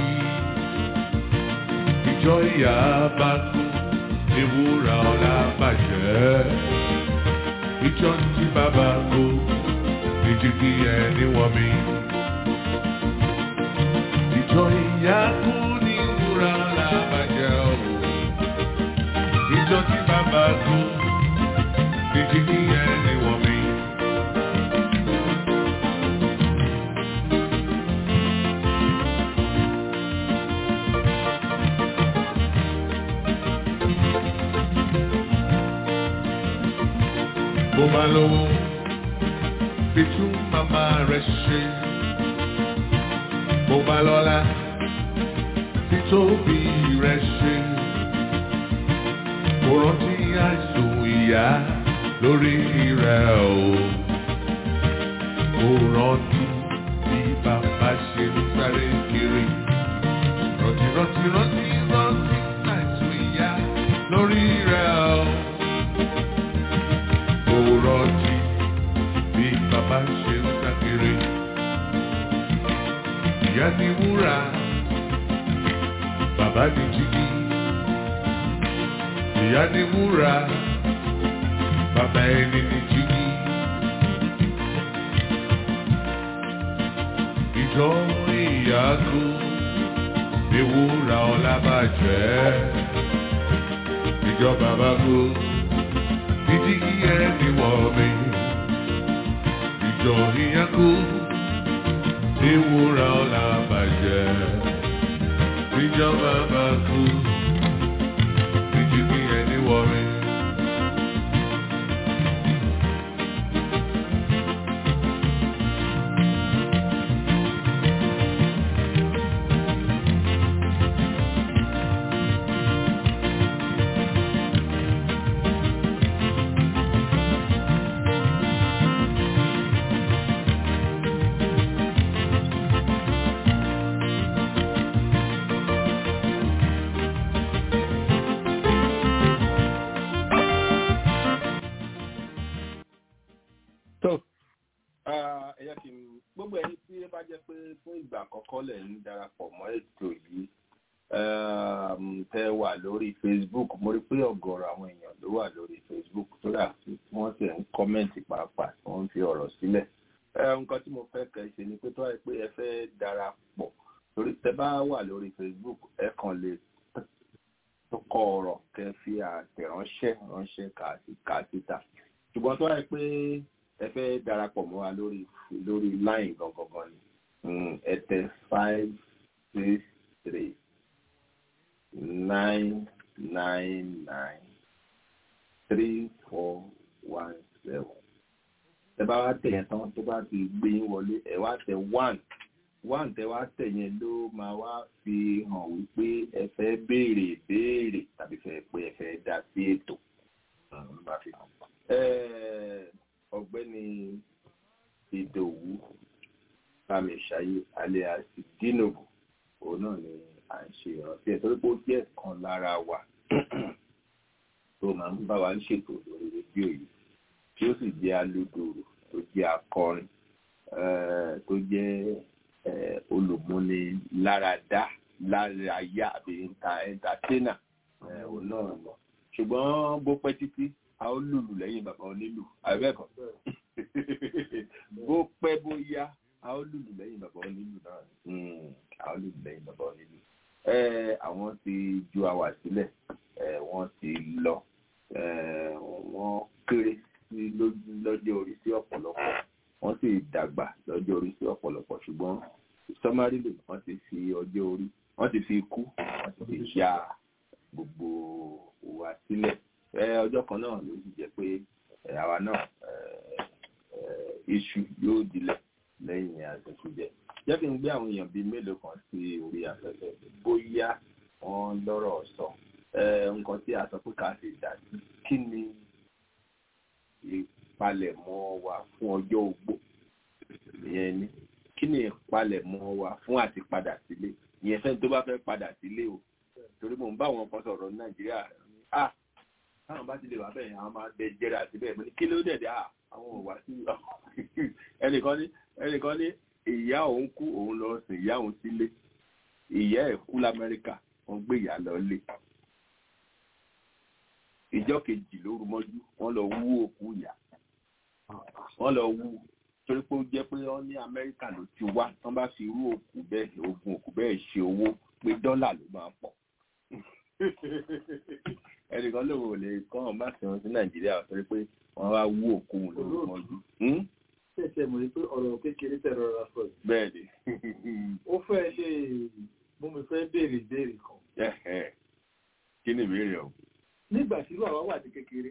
Ìjọ ìyá bá kú, ní wúrà ọlá bàjẹ́. Ìjọ tí bàbá kú, ní jígí ẹni wọ̀ mí. Ìjọ ìyá kú ní wúrà ọlá bàjẹ́ o. Ìjọ tí bàbá kú, ní jígí ẹni wọ̀ mí. Bó bá lówó, fi tún màmá rẹ̀ ṣe. Bó bá lọ́lá, fi tóbi rẹ̀ ṣe. Mo rántí àìsùn ìyá lórí rẹ̀ o. Mo rántí bí bàbá ṣe ń sáré kiri. Rántí rántí rántí rántí àìsùn ìyá lórí rẹ̀ o. Mo rántí bí bàbá ṣe ń sá kiri. Ìyá ni wúrà, bàbá ni jígí. Ìyá ni wúrà, bàbá ẹni ni jígí. Ìjọ ìyá kú, ni wúrà ọlá bàjẹ́. Ìjọ bàbá kú, ni jígí ẹni wọ̀ mí. Ìjọ ìyá kú, ni wúrà ọlá bàjẹ́. Ìjọ bàbá kú, ni jígí ẹni wọ̀ mí. Kọ́lẹ̀ ń darapọ̀ mọ́ ètò yìí tẹ́ wà lórí Facebook. Mo rí pé ọ̀gọ̀rọ̀ àwọn èèyàn ló wà lórí Facebook tó dà sí wọ́n sì ń kọ́mẹ́ǹtì pàápàá wọ́n ń fi ọ̀rọ̀ sílẹ̀. Nǹkan tí mo fẹ́ kẹ́ ṣe ni pé tó wáyé pé ẹ fẹ́ darapọ̀ torí tẹ́ bá wà lórí Facebook ẹ kàn lè kọ ọ̀rọ̀ kẹ́ fi àtẹ̀ránṣẹ́ ránṣẹ́ kà síta. Ṣùgbọ́n tó wáyé pé ẹ fẹ́ darapọ̀ mọ́ wa lórí lórí line gangan ni. Mm, it is five six three nine nine nine three four one seven. Ẹ bá wá tẹ̀ yẹn tán tó bá ti gbé yín wọlé ẹ wá tẹ̀ one one tẹ wá tẹ̀ yẹn ló máa wá fi hàn wípé ẹ fẹ́ béèrè béèrè tàbí fẹ́ pé ẹ fẹ́ dá sí ètò. Ọ̀gbẹ́ni Ìdòwú Bámiṣayé alias Dinobu òun náà ni à ń ṣe ìrántí ẹ̀ torí pé ó jẹ́ kan lára wa tó máa ń bá wa ń ṣètò lórí rédíò yìí tí ó sì jẹ́ alúdòrò tó jẹ́ akọrin tó jẹ́ olùmúni láradá lárayá àbí ẹ̀ńtátẹ́nà òun náà lọ ṣùgbọ́n bó pẹ́ títí a ó lùlù lẹ́yìn bàbá onílù àbẹ́ẹ̀kọ́ bó pẹ́ bóyá a ó lùlù lẹ́yìn bàbá onílù náà a ó lùlù lẹ́yìn bàbá onílù. Àwọn ti ju àwa sílẹ̀ wọ́n ti lọ wọ́n kéré sí lọ́jọ́ orí sí ọ̀pọ̀lọpọ̀ wọ́n sì dàgbà lọ́jọ́ orí sí ọ̀pọ̀lọpọ̀ ṣùgbọ́n sọ́márì lè wọ́n ti fi ọjọ́ orí wọ́n ti fi kú wọ́n ti fi ya gbogbo wa sílẹ̀. Ọjọ́ kan náà ló sì jẹ́ pé àwa náà iṣu yóò dilẹ̀ lẹ́yìn àtẹ̀kù jẹ́. Jẹ́ kí n gbé àwọn èèyàn bíi mélòó kan sí orí afẹ́fẹ́ bóyá wọ́n lọ́rọ̀ sọ. Nǹkan tí a sọ pé ká ṣe dà sí kí ni ìpalẹ̀mọ́ wa fún ọjọ́ ogbó ìyẹn ni kí ni ìpalẹ̀mọ́ wa fún àti padà sílé ìyẹn fẹ́ni tó bá fẹ́ padà sílé o torí mò ń bá àwọn kan sọ̀rọ̀ ní Nàìjíríà ah táwọn bá ti lè wà bẹ́ẹ̀ àwọn máa dẹ jẹ́ra síbẹ̀ mo ní kí ló dẹ̀ dẹ̀ ah àwọn ò wá sí ẹnìkan ní ẹnìkan ní ìyá òun kú òun lọ sìn ìyá òun sílé ìyá ẹ̀ kú l'Amẹ́ríkà wọ́n gbé ìyá lọ lé ìjọ́ kejì lóru mọ́jú wọ́n lọ wú òkú ìyá wọ́n lọ wú torí pé ó jẹ́ pé wọ́n ní Amẹ́ríkà ló ti wá wọ́n bá fi irú òkú bẹ́ẹ̀ ogun òkú bẹ́ẹ̀ ṣe owó pé dọ́là ló máa pọ̀ ẹnìkan lòun ò lè kọ́ ọ̀n bá fi wọn sí Nàìjíríà torí pé wọ́n wá wú òkú lóru mọ́jú. ṣẹ̀ṣẹ̀ mọ̀ ní pé ọ̀rọ̀ kékeré tẹ̀ rọra sọ yìí. bẹ́ẹ̀ ni. ó fẹ́ lè mú mi fẹ́ béèrè ìbéèrè kan. kí ni ìbéèrè o. nígbà tí bàbá wà ní kékeré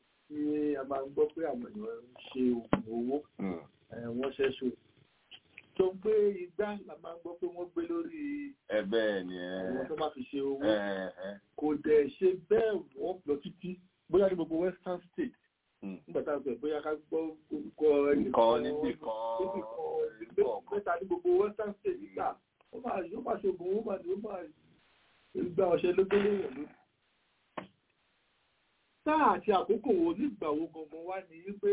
ni a máa ń gbọ́ pé àwọn èèyàn ń ṣe oògùn owó wọ́n ṣẹ́ṣọ tó ń gbé igbá la máa ń gbọ́ pé wọ́n gbé lórí ẹ bẹ́ẹ̀ ni ẹ àwọn tó máa fi ṣe owó ẹ ẹ kò dẹ̀ ṣe bẹ́ẹ̀ wọ́n lọ títí bóyá ní gbogbo western state nígbà tá a sọ bóyá ká gbọ́ orúkọ nǹkan níbì kan mẹ́ta ní gbogbo western state nígbà ó máa yóò máa ṣe ògùn ó máa yóò máa gba ọ̀ṣẹ́ lókèlè yẹn lónìí. sáà àti àkókò wo nígbà wo gangan wá ní wípé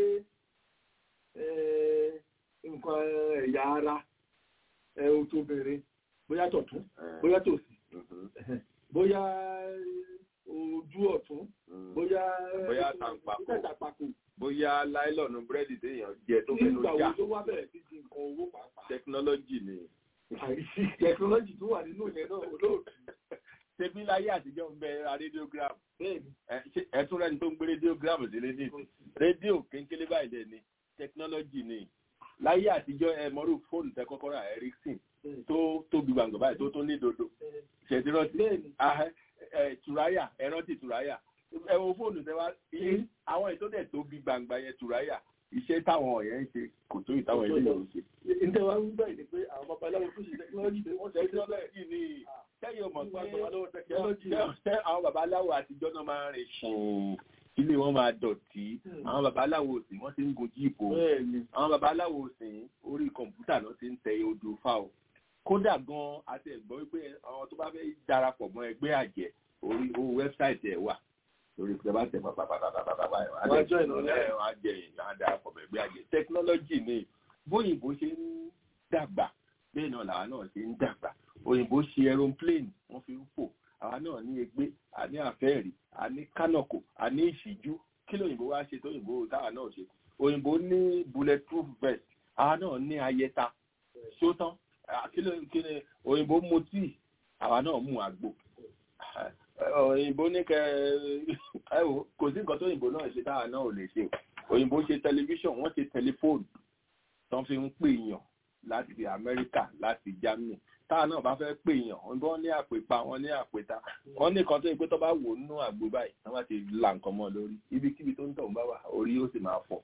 nǹkan ẹ̀yà ara ohun tó bẹ̀rẹ̀ bóyá tọ̀tún bóyá tòsì bóyá ojú ọ̀tún bóyá bóyá tàǹpàkò bóyá láìlọ́nù búrẹ́dì téèyàn jẹ tó fẹ́ ló já. nígbà wo ló wá bẹ̀rẹ̀ sí di nǹkan owó pàápàá. tẹkinọ́lọ́jì ni. tẹkinọ́lọ́jì tó wà nínú ìyẹn náà olóòtú. ṣebí láyé àtijọ́ ń bẹ rédíógrámù. ẹ tún rẹ́ni tó ń gbé rédíógrámù sí rédíò. rédíò kéńkélé báyìí dẹ̀ ni tẹkinọ́lọ́jì ni. láyé àtijọ́ ẹ mọ́rú fóònù tẹ kọ́kọ́ rà Ericsson tó tóbi gbàǹgbà báyìí tó tó ní dodo. ṣètìrọ́tì tùráyà ẹ̀rántì tùráyà ẹ wo fóònù tẹ wá àwọn ètò dẹ̀ tóbi gbàǹgbà yẹn tùráyà iṣẹ́ táwọn ọ̀yẹ́ ń ṣe kò tó ìtàwọn ilé ìlú ṣe. ǹjẹ́ wàá ń bẹ̀rẹ̀ ni pé àwọn babaláwo tó ṣe tẹkinọ́lọ́jì pé wọ́n ṣe tẹkinọ́lọ́jì ni tẹ́yìn ọmọ pé àwọn babaláwo àtijọ́ náà máa ń rìn ṣìn ilé wọn máa dọ̀tí àwọn babaláwo sì wọ́n ti ń gun jíìpù àwọn babaláwo sì orí kọ̀ǹpútà náà ti ń tẹ odò fáwọn kódà gan àti ẹ̀gbọ́n wípé àwọn tó bá fẹ́ darapọ̀ mọ́ ẹgbẹ́ àjẹ́ orí owó wẹ́bsáìtì ẹ̀ wà lórí ìjọba tẹ̀ pàpàpàpàpàpà àjẹ́ ìnáwó àjẹ́ ìdarapọ̀ mọ́ ẹgbẹ́ àjẹ́ tẹkinọ́lọ́jì ni bóyìnbó ṣe ń dàgbà bẹ́ẹ̀ náà làwa náà ṣe ń dàgbà òyìnbó ṣe aeroplane wọ́n fi ń fò àwa náà ní egbé àní àfẹ́ẹ̀rí àní kánọ̀kò àní ìṣíjú kí lóyìnbó wá ṣe tóyìnbó táwa náà ṣe òyìnbó ní bulletproof vest àwa náà ní ayẹta ṣótán kílò kíni òyìnbó mu tíì àwa náà mú àgbo òyìnbó ní kẹ ẹ wò kò sí nǹkan tó òyìnbó náà ṣe táwa náà ò lè ṣe òyìnbó ṣe tẹlifíṣàn wọ́n ṣe tẹlifóònù tó fi ń pè yàn láti Amẹ́ríkà láti Germany táwa náà bá fẹ́ pè yàn wọ́n ní àpèpa wọ́n ní àpèta wọ́n ní kan tó yẹ pé tó bá wò nínú àgbo báyìí wọ́n bá ti la nǹkan mọ́ lórí ibikíbi tó ń tọ̀ ń bá wà orí ó sì máa fọ́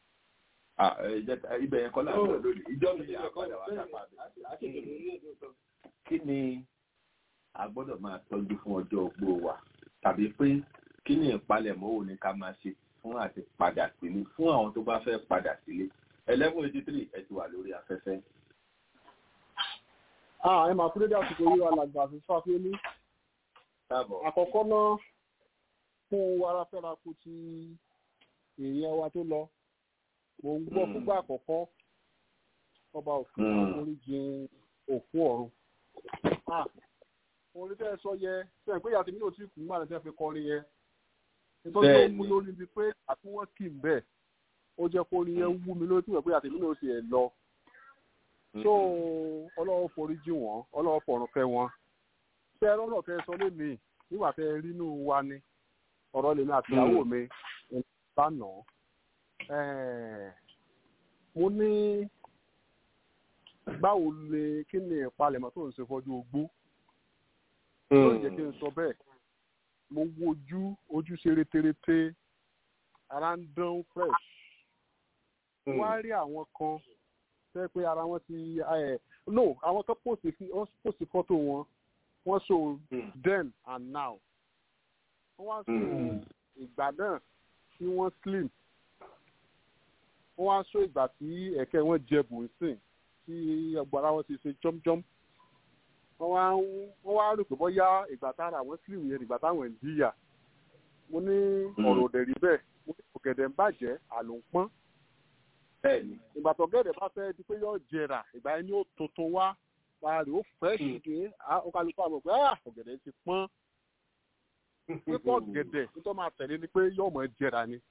ibẹ̀ yẹn kọ́ láti lọ lórí ìjọ mi àkọ́dà wà sápá bẹ̀. kí ni a gbọ́dọ̀ máa tọ́jú fún ọjọ́ ogbó wa tàbí pé kí ni ìpalẹ̀mọ́ wo ni ká máa ṣe fún àti padà sílé fún àwọn tó bá fẹ́ padà sílé eleven eighty three ẹ ti wà lórí afẹ́fẹ́. ẹ máa kúrò dé àsìkò yìí wà lágbà àti fáfíélì. àkọ́kọ́ náà fún wàrà fẹ́ra kú ti èèyàn wa tó lọ mo ń gbọ́ fúgbà àkọ́kọ́ ọba òfin oríjìn òkú ọ̀run. orin tẹ́ ẹ sọ yẹ sẹ́yìn pé yàtí mi ò tí kù nígbà tí wọ́n fi kọrin yẹn nítorí ó mú lórí bíi pé àti wọ́n kì í bẹ́ẹ̀ ó jẹ́ kó orin yẹn wú mi lórí tí wọ́n pé yàtí mi ò sì ẹ̀ lọ. tó ọlọ́wọ́ forí jì wọ́n ọlọ́wọ́ fọ̀rùn kẹ́ wọn. ṣé ẹ lọ́nà tẹ́ ẹ sọ lémi nígbà tẹ́ ẹ rí inú wa ni ọ̀rọ̀ lèmi àtìyàwó mi lánàá. mo ní báwo lè kí ni ìpalẹ̀mọ́ tó ń ṣe fọ́jú ogbó ló jẹ́ kí n sọ bẹ́ẹ̀ mo wojú ojú ṣe rétérété ara ń dán fresh wọ́n á rí àwọn kan tẹ́ pé ara wọn ti no àwọn kan pòsì fọ́tò wọn wọ́n show then and now wọ́n wá show ìgbà náà tí wọ́n slim wọ́n wá show ìgbà tí ẹ̀kẹ́ wọn jẹ bùnsìn tí ọgbàrá wọn ti ṣe jọ́mjọ́m wọ́n wá wọ́n wá rò pé bóyá ìgbà tára àwọn slim yẹn ìgbà táwọn ń díyà mo ní ọ̀rọ̀ òdẹ̀ rí bẹ́ẹ̀ mo ní ọ̀gẹ̀dẹ̀ ń bàjẹ́ àlò ń pọ́n ìgbà tó gẹ̀dẹ̀ bá fẹ́ di pé yóò jẹrà ìgbà yẹn ni ó tuntun wá ara rẹ̀ ó fẹ́ ṣìkè ó kálukú àmọ̀ pé ọ̀gẹ̀dẹ̀ ti pọ́n pípọ̀ gẹ̀dẹ̀ nítorí máa tẹ̀lé ni pé yóò mọ̀ jẹrà ni.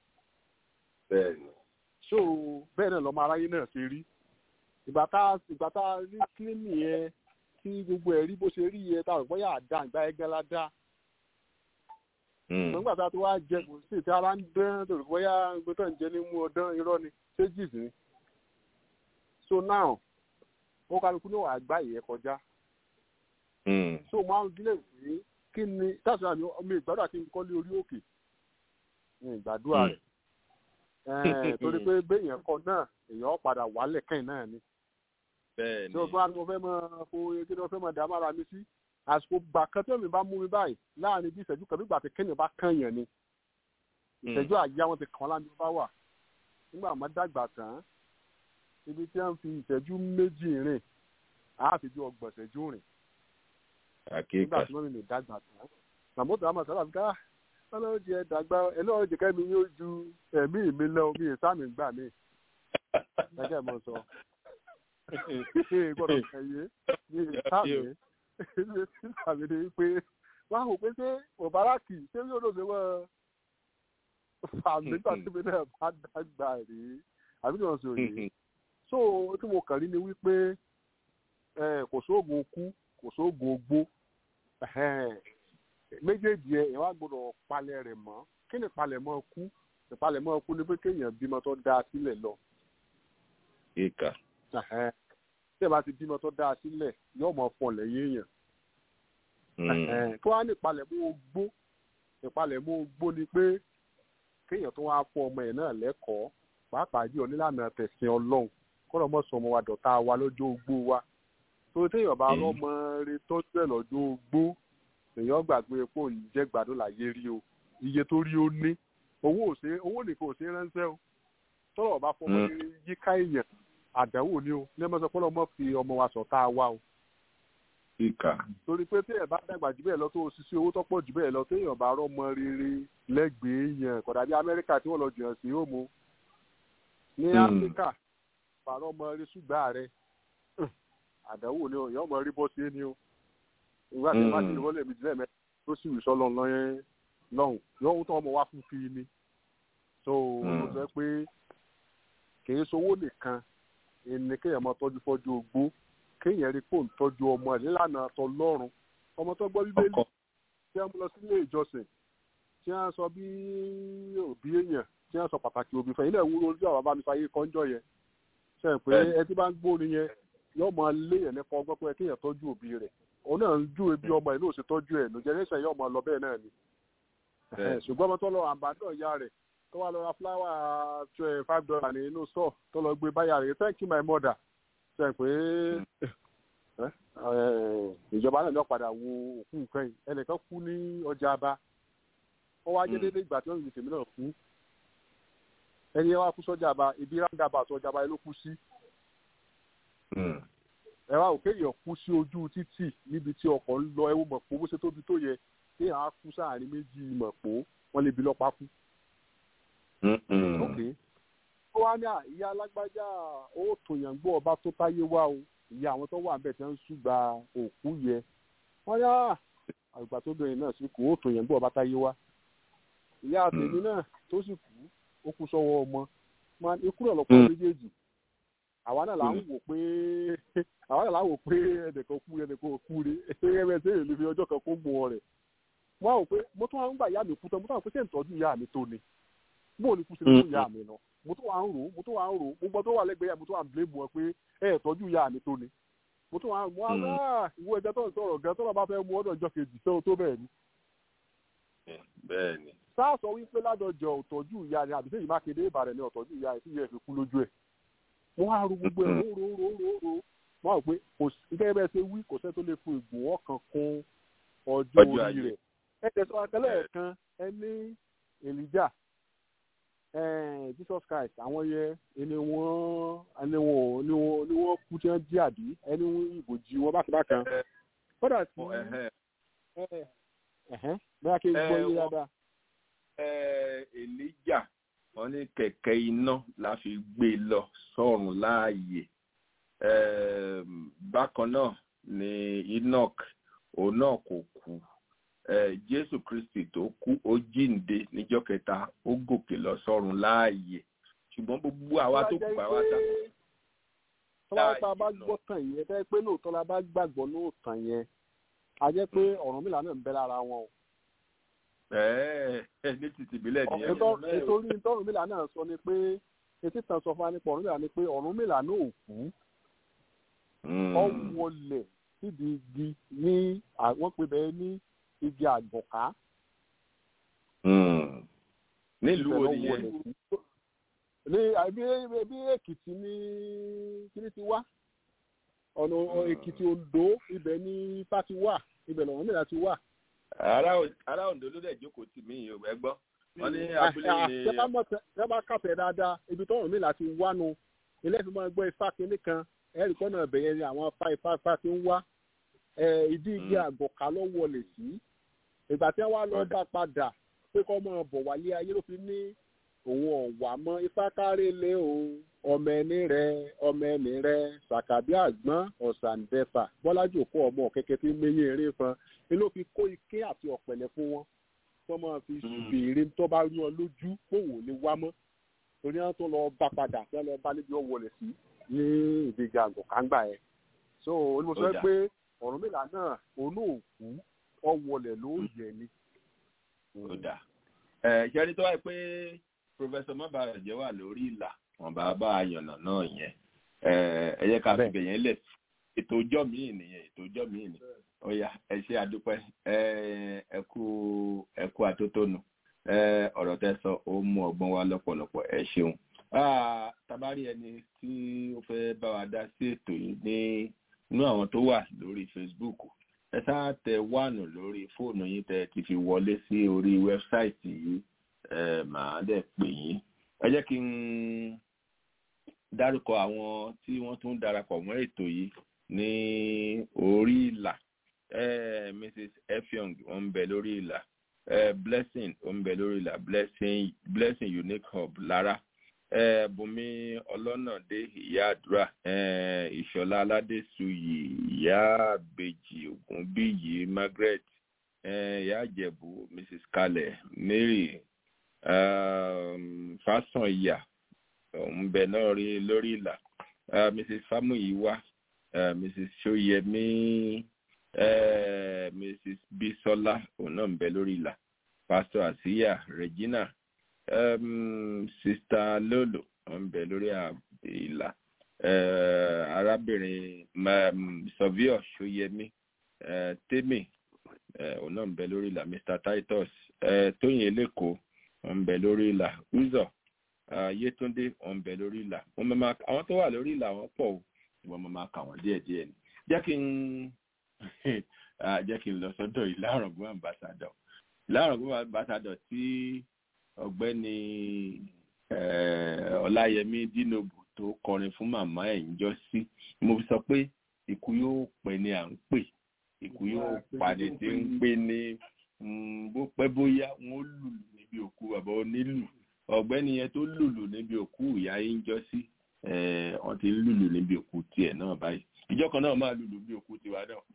so bẹ́ẹ̀ náà lọ́mọ aráyé náà ṣe rí ìgbà tá ìgbà tá rí kílíìnì yẹn tí gbogbo ẹ̀ rí bó ṣe rí yẹn táwọn ìgbọ́yà àdá ìgbà yẹn gẹ́lá dá. nígbà tá a ti wá jẹ kò sí ìta ara ń dán torí bóyá gbé tó ń jẹ ní mú ọdán irọ́ ni stages ni. so now ó kálukú ní wàá gbá ìyẹn kọjá. so máa ń dílé pé kí ni táṣà mi ọmọ ìgbàdúrà kí n kọ́lé orí òkè ní ìgbàdúrà rẹ̀ torí pé béèyàn kan náà èèyàn padà wálẹ̀ kẹ́yìn náà ni bẹ́ẹ̀ ni tí o fún wa ni mo fẹ́ mọ fún kí ni mo fẹ́ mọ dá mára mi sí àsìkò gbà kan tí omi bá mú mi báyìí láàrin bí ìṣẹ́jú kan nígbà tí kéèyàn bá kànyàn ni ìṣẹ́jú àyà wọn ti kàn láti bá wà nígbà má dàgbà tán ibi tí wọ́n fi ìṣẹ́jú méjì rìn á fi bí ọgbọ̀n ìṣẹ́jú rìn nígbà tí wọ́n mi lè dàgbà tán màmúdù àmọ̀ sábà ká ọlọ́run jẹ dàgbà ẹlọ́run jẹ kẹ́mi yóò ju ẹ̀mí mi lọ mi ìsámi gbà mí gẹ́gẹ́ mo sọ gbọ́dọ̀ kẹyẹ mi ìsámi ìsámi ni pé wọ́n á wò pé ṣé Mubaraki ṣé yóò lóde wọ́n àmì gbàtí mi náà bá dàgbà rí àbí ní ọ̀sẹ̀ òye so tí mo kàn rí ni wípé kò sóògùn okú kò sóògùn ogbó méjèèjì ẹ ẹ wá gbọ́dọ̀ palẹ̀ rẹ̀ mọ́ kí ni palẹ̀mọ́ kú ìpalẹ̀mọ́ kú ni pé kéèyàn bímọ tó dáa sílẹ̀ lọ. ìkà. tí ẹ bá ti bímọ tó dáa sílẹ̀ yóò mọ fọn lẹ́yìn èèyàn. kí wọ́n á ní ìpalẹ̀mọ́ ogbó ìpalẹ̀mọ́ ogbó ni pé kéèyàn tó wá fún ọmọ ẹ̀ náà lẹ́kọ̀ọ́ pàápàá jù onílànà tẹ̀sìn Ọlọ́run kọ́nà mọ́ sọ ọmọ wa dọ̀tá wa lọ́jọ́ ogbó wa tó téèyàn bá rọ́mọ rẹ tọ́jú ẹ̀ lọ́jọ́ ogbó èèyàn gbàgbé epo ìjẹ́ gbádùn láyé rí o iye tó rí ó ní owó òsè owó nìkan òsè ránṣẹ́ o tọ́lọ̀ bá fọmọ yíká èèyàn àdánwò ni o ní ẹ mọ́ sọ pé ọmọ fi ọmọ wa sọ̀tá wa o. ìkà. torí pé téèyàn bá dàgbà jù bẹ́ẹ̀ lọ tó ṣiṣẹ́ owó tó pọ̀ jù bẹ́ẹ̀ lọ téèyàn bá rọ́mọ rere lẹ́gbẹ̀ẹ́ yẹn kódà bí Amẹ́ríkà tí wọ́n lọ jìnnà sí òmu ní Áfíríkà bá rọ́mọ rere ṣùgbọ́n rẹ àdánwò ni o èèyàn mọ rí bọ́ sí ẹni o ìwé àti ìwádìí ni wọ́n lè mi jìlẹ̀ mẹ́ta tó sì wù sọ́lọ́ lọ́yẹ́ lọ́hùn yóò tó ọmọ wa fún fi ni so mo sọ pé kìí sowó nìkan ẹni kéèyàn máa tọ́jú fọ́jú ogbó kéèyàn rí kó ń tọ́jú ọmọ ẹ̀ nílànà tọlọ́run ọmọ tó gbọ́ Bíbélì tí wọ́n lọ sílé ìjọsìn tí wọ́n sọ bí òbí èèyàn tí wọ́n sọ pàtàkì òbí fẹ́ ilé ìwúrò ojú àwọn abánisáyé kọ́njọ́ yẹn ṣe pé ẹ tí bá ń gbóni yẹn yóò máa lé ẹ̀ nípa ọgbọ́n pé kéèyàn tọ́jú òbí rẹ̀ òun náà ń jú ebi ọmọ ẹ̀ ló ṣe tọ́jú ẹ̀ nù jẹ́rẹ́sẹ̀ yóò máa lọ bẹ́ẹ̀ náà ni ṣùgbọ́n ọmọ tó lọ àǹbádọ́ ìyá rẹ̀ tó wá lọ ra fúláwà five dollar ní inú sọ tó lọ gbé báyà rẹ̀ thank you my mother ṣe pé ìjọba náà lọ padà wo òkú nǹkan yìí ẹnìkan kú ní ọjà Aba ó wá jẹ́ déédéé ìgbà tí wọ́n ń gbèsè mìíràn kú ẹni ẹ wá kú sọ́jà Aba ibi ráńdàbà àti ọjà Aba yẹn ló kú sí ẹ wá òkè yàn kú sí ojú títì níbi tí ọkọ̀ ń lọ ẹwọ́ mọ̀pọ̀ bó ṣe tóbi tó yẹ kí àwọn kú sáàrin méjì mọ̀pọ̀ wọ́n lè bi lọ́pàá kú. ó wá ní ìyá alágbájá ó tòyàn gbọ́ ọba tó táyé wá o ìyá àwọn tó wà ń bẹ̀ tí wọ́n ń ṣùgbà òkú yẹ wọ́n yá àgbà tó bẹ̀rẹ̀ náà sí kú ó tòyàn gbọ́ ọba táyé wá. ìyá àtẹ̀mí náà tó sì kú ó kú sọ́wọ́ ọmọ ikú rẹ̀ lọ́pọ̀ méjèèjì àwa náà là ń wò pé àwa náà là ń wò pé ẹnìkan kú ẹnìkan kú rí ẹgbẹ́ tí èèyàn lè fi ọjọ́ kan kó mú ọ rẹ̀ wọ́n á wò pé mo tún wá ń gbà ìyá mi kú tán mo tún wá ń pè ṣé ìtọ́jú ìyá mi tó ni bó o ní kú sí fún ìyá mi lọ mo tún wá ń rò mo tún wá ń rò gbogbo tó wà lẹ́gbẹ̀ẹ́ yà mo tún wá ń blame wọn pé ẹ ìtọ́jú ìyá mi tó ni mo tún wá ń wá rà ìwọ ẹ̀jẹ̀ tó ń sọ̀rọ̀ gan tó lọ́ bá fẹ́ mú ọ̀dọ̀ ìjọ kejì tó tó bẹ́ẹ̀ ni. bẹ́ẹ̀ ni. sáà sọ wípé ládọjọ ọ̀tọ́jú ìyá ni àbí sẹ́yìn Mákindé ìbàrẹ̀ ni ọ̀tọ́jú ìyá ẹ̀ tí ìyá ẹ̀ fi kú lójú ẹ̀ wọ́n á ru gbogbo ẹ̀ ró ró ró ró wọ́n á pé kò sí gẹ́gẹ́ bẹ́ẹ̀ ṣe wí kò sẹ́ tó lè fún ìgbò ọkàn kún ọjọ́ orí rẹ̀ ẹ tẹ̀sán akẹ́lẹ́ kan ẹ ní Elijah Jesus Christ àwọn yẹ ẹni wọ́n ẹni wọ́n ni wọ́n ni wọ́n kú tí wọ́n jí àbí ẹni ìbòjì wọn bákan bákan kódà tí bẹ́ẹ̀ kí n gbọ́ yé dáadáa. Elijah wọ́n ní kẹ̀kẹ́ iná la fi gbé lọ sọ́run láàyè bákan náà ni Enoch òun náà kò kú Jésù Kristi tó kú ó jíǹde níjọ́ kẹta ó gòkè lọ sọ́run láàyè ṣùgbọ́n gbogbo àwa tó kù àwa ta. tọ́lá tá a bá gbọ́ tàn yẹn tẹ́ pé lóòótọ́ la bá gbàgbọ́ lóòótọ́ yẹn a jẹ́ pé Ọ̀rúnmìlà náà ń bẹ lára wọn o. Ẹ̀ẹ́ ní títí ìbílẹ̀ nìyẹn. ètò orí Ọ̀rúnmìlà náà sọ ni pé etí tàn sọ fún wa nípa Ọ̀rúnmìlà ni pé Ọ̀rúnmìlà náà ò kú. ọ wọlé síbi igi ní wọ́n pè bẹ́ẹ̀ ní igi àgbọ̀ká. nílùú wo nìyẹn? ní àbí Èkìtì ní kíní ti wá ọ̀nà Èkìtì Oǹdó ibẹ̀ ní ifá ti wà ibẹ̀ lọ́wọ́ mẹ́ta ti wà. ará Oǹdó ló dẹ̀ jókòó tì mí ẹ gbọ́ wọ́n ní abúlé ni. ṣé bá kàfẹ́ dáadáa ibi tọ́rọ̀ mi láti wá nu ilé ìfimọ́ ẹgbẹ́ ifá kínní kan ẹ̀rí kọ́nà ẹ̀bẹ̀yẹ ni àwọn ifá ifá ifá ti ń wá ìdí igi àgbọ̀ká ló wọlé sí ìgbà tí wọ́n lọ bá padà pé kọ́ mọ́ bọ̀ wálé ayé ló fi ní òun ọ̀wà mọ́ ifá kárẹ́ lé o ọmọ ẹni rẹ ọmọ ẹni rẹ sàkàbí àgbọn ọ̀sàǹdẹ̀fà bọ́lájò kó ọmọ kẹ̀kẹ́ tí méyìn eré fan ni ló fi kó ike àti ọ̀pẹ̀lẹ̀ fún wọn wọ́n máa fi béèrè tó bá rí wọn lójú kóhùn ní wá mọ́ torí wọn tó lọ bá padà tí wọn lọ bá níbi ó wọlé sí ní ìdíje àgọ̀kángbà ẹ̀ so olùsọ pé ọ̀rọ̀ mélòó náà olóòkú ọ̀wọlẹ̀ ló yẹ ni. ṣé ẹni tó wáyé pé Professor Mabarajẹ wà lórí ìlà wọn bá bá àyànnà náà yẹn ẹ yẹ ká fi bẹ̀yẹn lẹ̀ ètò ọjọ́ míì nìyẹn ètò ọjọ́ míì ni ó yá ẹ ṣe àdúpẹ́ ẹ kú ẹ kú àtótónu ọ̀rọ̀ tẹ́ sọ ó mú ọgbọ́n wá lọ́pọ̀lọpọ̀ ẹ ṣeun tabari ẹni tí ó fẹ́ bá wa dá sí ètò yìí ní inú àwọn tó wà lórí Facebook ẹ sáà tẹ wánù lórí fóònù yín tẹ ti fi wọlé sí orí wẹ́bsáìtì yìí màá dẹ̀ pè yín ẹ jẹ́ kí n dárúkọ àwọn tí wọ́n tún darapọ̀ mọ́ ètò yìí ní orí ìlà Missus Effiong wọ́n ń bẹ lórí ìlà Blessing wọ́n ń bẹ lórí ìlà Blessing Blessing Unique Hub Lára Bùnmi Ọlọ́nàdé ìyá àdúrà Ìṣọ̀lá Aládésuyì ìyá àbèjì Ògúnbíyì Margaret ìyá Àjẹ̀bú Missus Kalẹ̀ Mary Fásànyà ń bẹ náà rí lórí ìlà Missus Fámúyíwá Missus Ṣóyẹmí Missus Bísọ́lá òun náà ń bẹ lórí ìlà Pastor Àsíyà Regina um, Sister Lolo ń bẹ lórí ìlà arábìnrin Sọvíọ Ṣóyẹmí Tèmi òun náà ń bẹ lórí ìlà Mister Titus Tóyìn Eléko ń bẹ lórí ìlà Uzọ Yétúndé ń bẹ lórí ìlà àwọn tó wà lórí ìlà wọn pọ̀ o ìwọ̀n mo máa kà wọ́n díẹ̀díẹ̀ ni jẹ́ kí n jẹ́ kí n lọ sọ́dọ̀ Ìlárọ̀gbọ́n ambassador Ìlárọ̀gbọ́n ambassador tí ọ̀gbẹ́ni Ọláyẹmí Dínòbù tó kọrin fún màmá ẹ̀ ń jọ sí mo sọ pé ikú yóò pẹ́ ni à ń pè ikú yóò pàdé tí ń pè ní bó pẹ́ bóyá wọ́n lùlù níbi òkú bàbá onílù ọ̀gbẹ́ni yẹn tó lùlù níbi òkú ìyá yín jọ sí wọ́n ti ń lùlù níbi òkú tiẹ̀ náà báyìí ìjọ kan náà máa lùlù bí òkú tiwa náà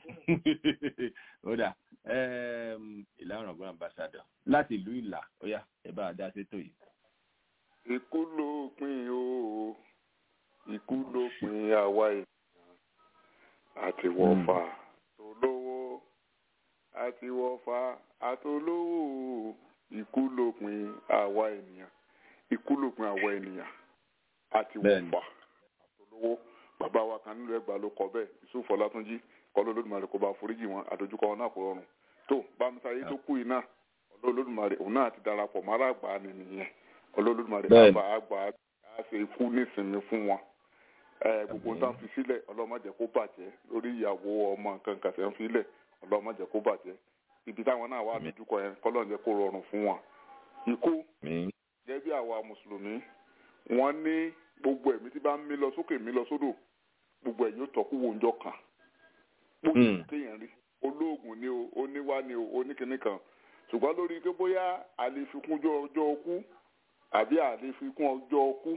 ó dà Ìlárọ̀gbọ́n ambassador láti ìlú Ìlà ó yá ẹ bá a dá sétò yìí. ikú ló pin o ikú ló pin àwa ènìyàn àti wọ̀fà tolówó àti wọ̀fà àtolówó ikú ló pin àwa ènìyàn ikú ló pin àwa ènìyàn àti wọ̀fà àtolówó bàbá wa kan nílùú Ẹ̀gbá ló kọ bẹ́ẹ̀ Yusuf Ọlátúnjí kọ́ lÓlódùmarè kó bá foríjì wọn àdójúkọ wọn náà kó rọrùn tó bámisáyé tó kú yìí náà Olódùmarè òun náà ti darapọ̀ mọ́ alágbà ni nìyẹn Olódùmarè àgbà àgbà á ṣe ikú nísìnyí fún wọn gbogbo nǹkan fi sílẹ̀ Ọlọ́run má jẹ́ kó bàjẹ́ lórí ìyàwó ọmọ nǹkan kàṣẹ́ ń filẹ̀ Ọlọ́run má jẹ́ kó bàjẹ́ ibi táwọn náà wà àdójúkọ yẹn kọ́lọ́run jẹ́ kó rọrùn fún wọn. Ikú gẹ́gẹ́ bí àwa mùsùlùmí wọ́n ní gbogbo ẹ̀mí tí bá ń mí lọ sókè mí lọ sódò gbogbo ẹ̀ yóò tọ́kú wo ńjọ́ kan gbogbo kéèyàn rí olóògùn ni o oníwá ni o oníkìní kan ṣùgbọ́n lórí pé bóyá àlefikún ọjọ́ ọkú àbí àlefikún ọjọ́ ọkú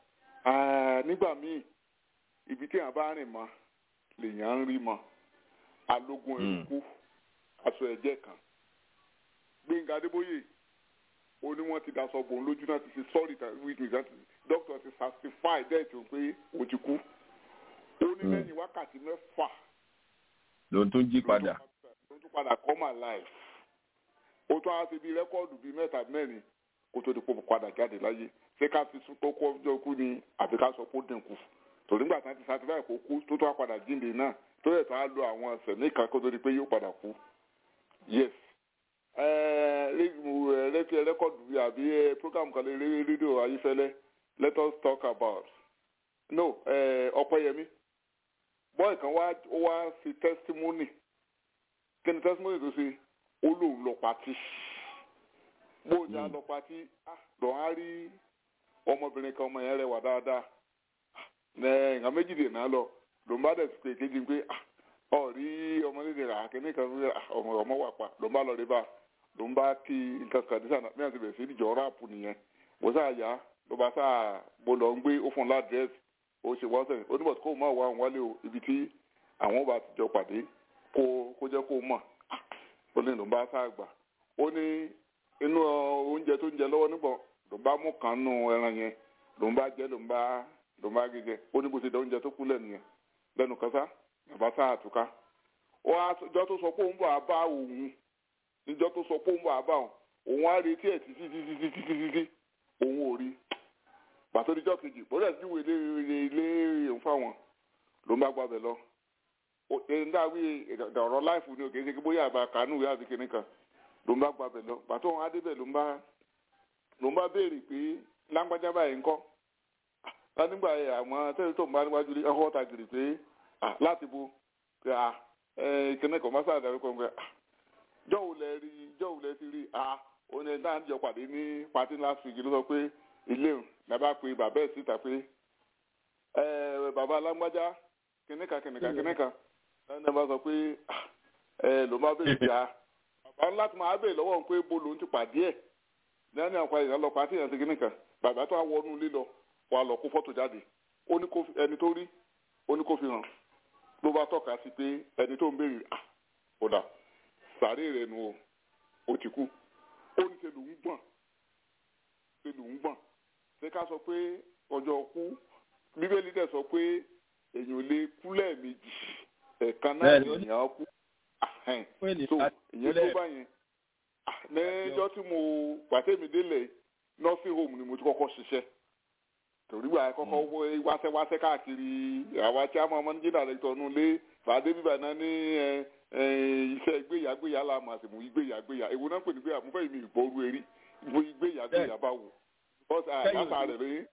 nígbà míì ibi tí èèyàn bá rìn mọ́ lèèyàn ń rí mọ́ alógún eruku aṣọ ẹ̀jẹ̀ kan Gbénga Adébóyè ó ní wọ́n ti daṣọ bò ń lójú náà ti ṣe sorry with me doctor ti certify death o pé o ti kú ó ní lẹ́yìn wákàtí mẹ́fà ló tún jí padà ló tún padà come alive ó tún á ṣe bí rẹ́kọ́ọ̀dù bíi mẹ́ta mẹ́rin kó tó di pò padà jáde láyé ṣé ká fi sún tó kó ọjọ́ kú ni àbí ká sọ kó dínkù torí nígbà tí wọ́n ti certify kó kú tó tún á padà jíǹde náà tó yẹ tó á lo àwọn ọ̀sẹ̀ nìkan kó tó di pé yóò padà kú yes rẹ́kọ́ọ̀dù bíi àbí program kan lè rí rédíò Ayífẹ́lẹ́ let us talk about no Ọpẹ́yẹmí bọ́ọ̀ kan wá ó wá sí testimony kí ni testimony tó ṣe ó lòun lọ pàtí bóyá lọ pàtí lọ́n á rí ọmọbìnrin kan ọmọ yẹn rẹwà dáadáa ẹ̀ ǹkan méjìlél náà lọ ló ń bá dẹ̀ pé kejì pé ọ rí ọmọdé rà kíní kan ọmọ ọmọ wà pa ló ń bá lọ rí bá ló ń bá kí nǹkan kan dísà náà bí wọ́n ti bẹ̀rẹ̀ sí ìjọ ráàpù nìyẹn mo sáà yá ló bá sáà bó lọ ń gbé ó fún un ládírẹ́sì ó ṣe wọ́n sẹ́yìn ó ní bọ̀dù kó má wá òun wálé o ibi tí àwọn bá ti jọ pàdé kó kó jẹ́ kó mọ̀ ó ní ló ń bá sáà gbà ó ní inú oúnjẹ tó ń jẹ lọ́wọ́ nígbà ló ń bá mú kan nù ẹran yẹn ló ń bá jẹ ló ń bá ló ń bá gẹ́gẹ́ ó ní bó ṣe dá oúnjẹ tó kú lẹ́nu yẹn lẹ́nu kan sá bàbá sáà àtúká ó wá ìjọ tó sọ pé òun bọ̀ á bá òun ìjọ tó sọ pé òun bọ̀ á bá òun òun á retí ẹ̀ títí títí títí títí òun ò rí pàtó níjọ́ kejì bóyá tí wọ́n ilé ilé ilé ìhùn fáwọn ló ń bá gbàbẹ̀ lọ èyí ń dáwí ọ̀rọ̀ láìfù ni òkè ṣe kí bóyá àbá kánú ìyá àti kìnìkan ló ń bá gbàbẹ̀ lọ pàtó òun adébẹ̀ ló ń bá ló ń bá béèrè pé lágbájá báyìí ń kọ́ nígbà àwọn tẹ́lẹ̀ tó ń bá níwájú ẹ̀họ́ ta gìrì pé láti bo kìnìkan má sáà dàrú kan pé jọ́wọ́ lẹ rí jọ́wọ́ lẹ ti rí òun ẹ̀ náà ń jọ pàdé ní pàtí last week ló sọ pé ilé òun nàbà pé bàbá ẹ̀ síta pé ẹ bàbá alágbájá kìnìkan kìnìkan kìnìkan ẹni bá sọ pé ẹ ló má bèrè bíà bàbá ńlá tó máa bèrè lọ́wọ́ pé bó lòun ti pàdé ẹ̀ lẹ́yìn àwọn àyè lọ pàtí yẹn sí kìnìkan bàbá tó wà wọnú ilé lọ wà lọ kó fọ́tò jáde ó ní kó ẹni tó rí ó ní kó fi hàn ló bá tọ́ka sí pé ẹni tó ń bèrè à kódà sàárè rẹ̀ nu o ó ti kú ó ní ṣe lòún gbọ̀n ṣe lòún gbọ̀n ṣé ká sọ pé ọjọ́ kú bíbélì dẹ̀ sọ pé èèyàn lè kú lẹ́ẹ̀mejì ẹ̀ẹ̀kan náà èèyàn kú so ìyẹn tó bá yẹn lẹ́jọ́ tí mo pàtẹ́mi délẹ̀ nursing home ni mo ti kọ́kọ́ ṣiṣẹ́ torí wà kọ́kọ́ wáṣẹ́ wáṣẹ́ káàkiri àwa tí a máa mọ́ ní jìnnà rẹ̀ tọ́nu lé fàdé bíbà náà ní iṣẹ́ ìgbéyàgbéyà la mà sí mú ìgbéyàgbéyà èwo náà pè ní gbéyà mo fẹ́ mi ìbọ̀rú erí ìgbéyàgbéyà bá wò látà rẹ̀ ní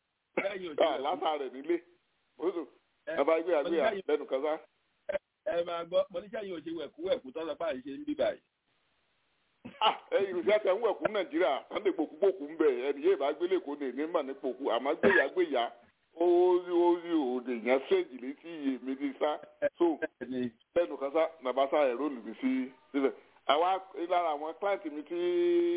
látà rẹ̀ nílé bàbá ìgbéyàgbéyà lẹ́nu kan sá. ẹ máa gbọ́ mo ní sẹ́yìn òṣèlú ẹ̀kú ẹ̀kú tọ́lọ́ bá ṣe ń bí báyìí. ẹ̀yin òṣìṣẹ́ tẹ̀ ń wẹ̀kú nàìjíríà sunday gbòkúgbòkú ń bẹ̀ ẹni yéé bá gbélé kó lè ní mà ní pòkú àmọ́ gbéyàgbéyà ó rí ó rí òde yẹn ṣéèjì létí iye mi ti sá so lẹ́nu kan sá nàbà sá ẹ̀rọ lùmí sí síbẹ̀. àwa lára àwọn kíláǹtì mi tí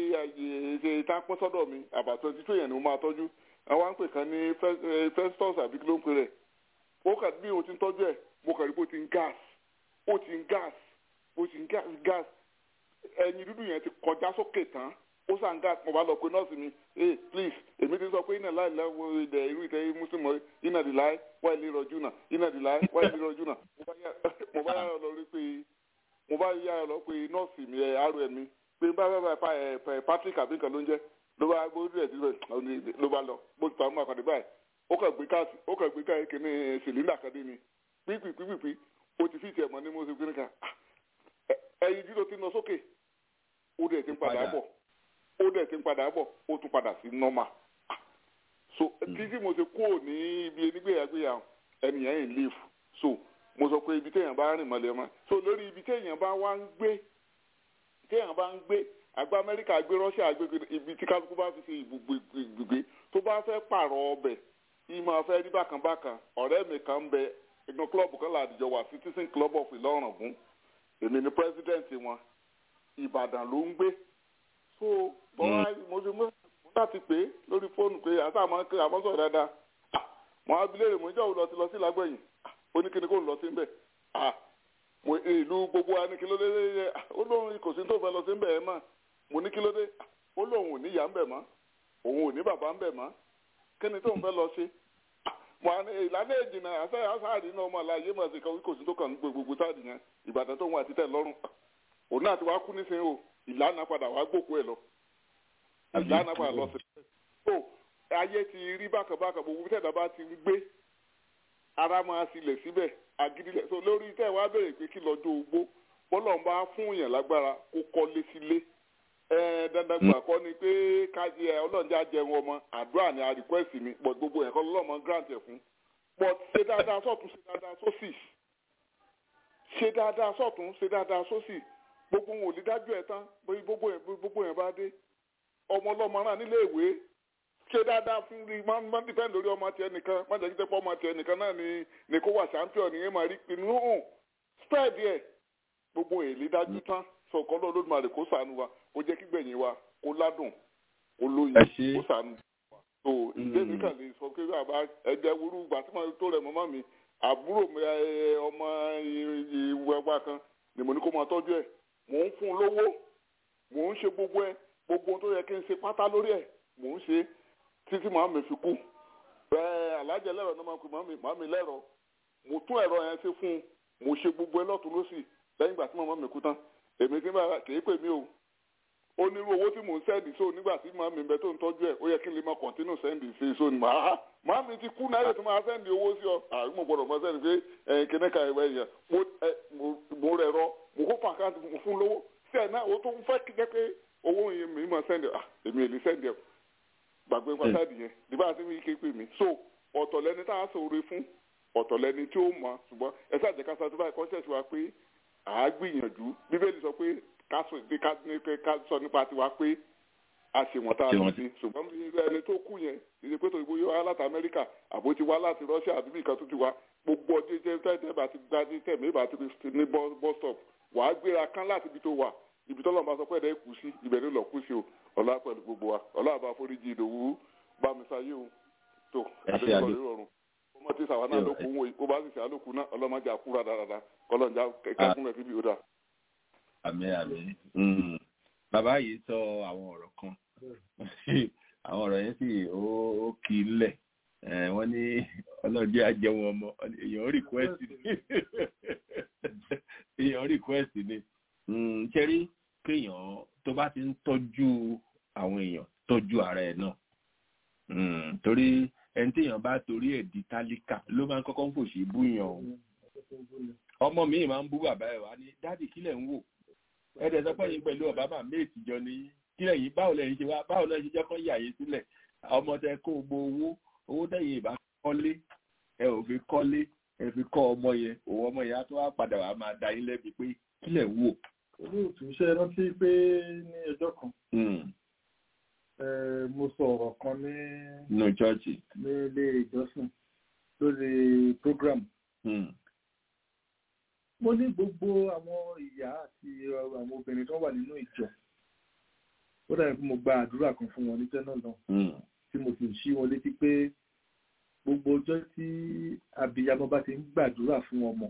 ṣe tá pín sọ́dọ̀ mi àbá twenty two yẹn ni mo máa tọ́jú àwa ń pè kan ní festus àbí kí ló ń pè rẹ̀ ó kà bí o ti ń tọ́jú ẹ̀ mo kàn rí bó ti ń gas ó ti ń gas ó ti ń gas ẹyin dúdú yẹn ti kọjá sókè tán ó sàn gas mo bá lọ pé nọ́ọ̀sì mi hey please èmi ti sọ pé iná láì lẹ́wọ́ ilẹ̀ irú ìtẹ́ mùsùlùmọ́ iná di láì wá ilé rọjú náà iná di láì wá ilé rọjú náà mo bá yára lọ rí pé mo bá yára lọ pé nọ́ọ̀sì mi ẹ̀ arú ẹ̀ mi pé n bá bá bá Patrick àbí nǹkan ló ń jẹ́ ló bá gbójú ẹ̀ síbẹ̀ ló bá lọ bó ti pa mọ́ àkàdé báyìí ó kàn gbé káàsì ó kàn gbé káàsì kìíní sìlíńdà kan dé ni pípìpípì ó ti fi tiẹ̀ mọ́ ní mo ṣe gbé nìkan ẹyin dídò ti lọ sókè ó dẹ̀ ti ń padà bọ̀ ó dẹ̀ ti ń padà bọ̀ ó tún padà sí nọ́mà so títí mo ṣe kúrò ní ibi onígbèyàgbéyà ẹnìyàn yìí leave so mo sọ pé ibi téèyàn bá rìn mọ́lẹ̀ ọmọ so lórí ibi téèyàn bá wá ń gbé téèyàn bá ń gbé àgbà Amẹ́ríkà gbé Russia gbé ibi tí kálukú bá fi ṣe ibùgbé tó bá fẹ́ pààrọ̀ ọbẹ̀ ìmọ̀ afẹ́ rí bákan bákan ọ̀rẹ́ mi kan ń bẹ inú klọ́ọ̀bù kan làdìjọ wà Citizen Club of Ìlọrọ̀gún èmi ni pírẹsidẹ́ǹtì wọn Ìbàdàn ló ń gbé so bọ́lá mo ti mú láti pè é lórí fóònù pé àtàwọn àmọ́sọ̀ dáadáa mo abilé rẹ̀ mo jẹ́ òun lọ sí lọ sí lágbẹ̀yìn oníkíni kò ń lọ sí ń bẹ̀ ìlú gbogbo wa ní kí ló dé ó lóun kò sí tó fẹ́ lọ sí ń bẹ̀ ẹ̀ mọ́ mo ní kí ló dé ó lóun ò ní ìyá ń bẹ̀ mọ́ òun ò ní bàbá ń bẹ̀ mọ́ kí ni tó ń fẹ́ lọ sí ìlànà ìjìnà àṣàárì náà ọmọ àlàyé máa ṣe kò sí tó kàn ní gbogbo táàdì yẹn Ìbàdàn tó ń wà títẹ̀ lọ́rùn òun náà ti wá kú nísìnyí o ìlànà padà wá gbòkú ẹ̀ lọ ìlànà padà lọ sí so ayé ti rí bákàbákà gbogbo tẹ̀dá bá ti ń gbé ara máa sílẹ̀ síbẹ̀ àgídílẹ̀ so lórí tẹ̀ wá bẹ̀rẹ̀ pé kí lọ́jọ́ ogbó bọ́lọ̀ ń bá fún yẹn lágbára kó kọ́lé sílé ẹ dandan gbà kọ́ ni pé kájí ẹ ọlọ́njà jẹun ọmọ àdúrà ni a request mi but gbogbo yẹn kọ́ lọ́mọ grant ẹ̀ fún but ṣe dáadáa sọ́tún ṣe dáadáa sósì ṣe dáadáa sọ́tún ṣe dáadáa sósì gbogbo wọn ò lè dájú ẹ̀ tán bóyá gbogbo yẹn gbogbo yẹn bá dé ọmọ ọlọ́mọ náà nílé ìwé ṣe dáadáa fún rí máa ń dìpẹ́ǹd lórí ọmọ tiẹ̀ nìkan má jẹ́ kí tẹ́pọ̀ ọmọ tiẹ̀ nìkan náà ni ni kó wà champion ní ẹ̀ma rí pinnu hàn spread yẹ gbogbo èlé dájú tán sọ kọ́ lọ́ọ́ lódùmarè kó ṣàánú wa kó jẹ́ kí gbẹ̀yìn wa kó ládùn kó lóyún kó ṣàánú. so ìdí mi kàn lè sọ pé bàbá ẹgbẹ́ wúrú gbà tí wọ́n tó rẹ̀ mọ́mọ́ mi àbúrò mi ọmọ ìwẹ̀wà kan ni mo ní kó máa tọ́jú ẹ̀ mò ń fún un lówó mò ń ṣe gbogbo ẹ̀ gbogbo ohun tó yẹ kí n ṣe pátá lórí ẹ̀ mò ń ṣe títí màá mi fi kú bẹ́ẹ̀ alájẹ lẹ́rọ náà máa ń pè màá mi lẹ́rọ mo tún ẹ̀rọ yẹn ṣe fún un mo ṣe gbogbo ẹ̀ lọ́tún lọ́sì lẹ́yìn ìgbà tí màmá mi kú tán èmi tí bá kìí pè mí o ó nírú owó tí mò ń sẹ́ndì so nígbà tí màá mi bẹ tó ń tọ́jú ẹ̀ ó yẹ kí n lè máa kọ̀ntínú sẹ́ndì sí i so ni màá màá mi ti kú náírà tó máa sẹ́ndì owó sí ọ àbí mo gbọ́dọ̀ máa sẹ́ndì pé ẹ̀yìn kìnnìkan ìwé yẹn mo rẹ̀ rọ mo kó pàkáǹtì mo fún lówó sẹ́ẹ̀ náà ó tó ń fẹ́ kí jẹ́ pé owó yẹn mi máa sẹ́ndì èmi èlì sẹ́ndì ẹ̀ gbàgbé pàtàkì yẹn nígbà tí mi ké pè mí so ọ̀tọ̀ lẹni tá a sọ̀rọ̀ fún ọ̀tọ̀ lẹni tí ó mọ̀ ṣùgbọ́n ẹ ṣáàjẹ́ ká satisfy conscience wa pé à á gbìyànjú bíbélì sọ pé ká sọ nípa tiwa pé a ṣe wọ́n tá a lè ṣe ṣùgbọ́n ẹni tó kú yẹn ìdí pé tó ìbò yóò wá láti Amẹ́ríkà àbó ti wá láti Russia àbí bí nǹkan tó ti wá gbogbo ọdún jẹ́ tẹ́tẹ́ bá ti gbá tẹ̀mí bá ti ní bus stop wà á gbéra kán láti ibi tó wà ibi tó lọ́n bá sọ pé ẹ̀dá kù sí ibẹ̀ ló lọ kú sí o ọlá pẹ̀lú gbogbo wa ọlá àbá foríjì ìdòwú bá mi sáyé o tó àdéhùn ìrọ̀rùn ọmọ tí sàwọn náà ló kú wọn ó bá sì ṣe àlòkù náà ọlọ́mọdé àkúrà dáadáa kọlọ́njà kẹ́kún rẹ̀ síbi ó dà. àmín àmín bàbá yìí sọ àwọn ọ̀rọ̀ kan àwọn ọ̀rọ̀ yẹn sì ó kì í lẹ̀ wọ́n ní ọlọ́jẹ́ ajẹun ọmọ èèyàn rìkwẹ́sì ni èèyàn rìkwẹ́sì ni ṣẹ́rí kéèyàn tó bá ti ń tọ́jú àwọn èèyàn tọ́jú ara ẹ̀ náà torí ẹni téèyàn bá torí ẹ̀ di tálíkà ló máa ń kọ́kọ́ ń fòṣì búyàn o ọmọ mi máa ń bú bàbá ẹ̀ wá ní dádì kílẹ̀ ń wò ẹ̀ẹ́dẹ̀ sọ pé yín pẹ̀lú ọ̀bámà méètì jọ ní kílẹ̀ yìí báwo lẹ́yìn ṣe wá báwo lẹ́yìn ṣe jẹ́ kán yà yín sílẹ̀ ọmọ tẹ kó gbogbo owó owó tẹ̀yìn ìbá kọ́lé ẹ ò fi kọ́lé ẹ fi kọ́ ọmọ yẹn òun ọmọ yẹn á tó wá padà wá máa da yín lẹ́bi pé kílẹ̀ ń wò. olóòtú iṣẹ́ rántí pé ní ọjọ́ kan mo sọ ọ̀rọ̀ kan ní nínú chọ́ọ̀chì ní ilé ìjọsìn lórí program. mo ní gbogbo àwọn ìyá àti àwọn obìnrin tó wà nínú ìjọ ó dàbí pé mo gba àdúrà kan fún wọn níjọ́ náà náà tí mo sì ṣí wọn létí pé gbogbo ọjọ́ tí abiyamọ bá ti ń gbàdúrà fún ọmọ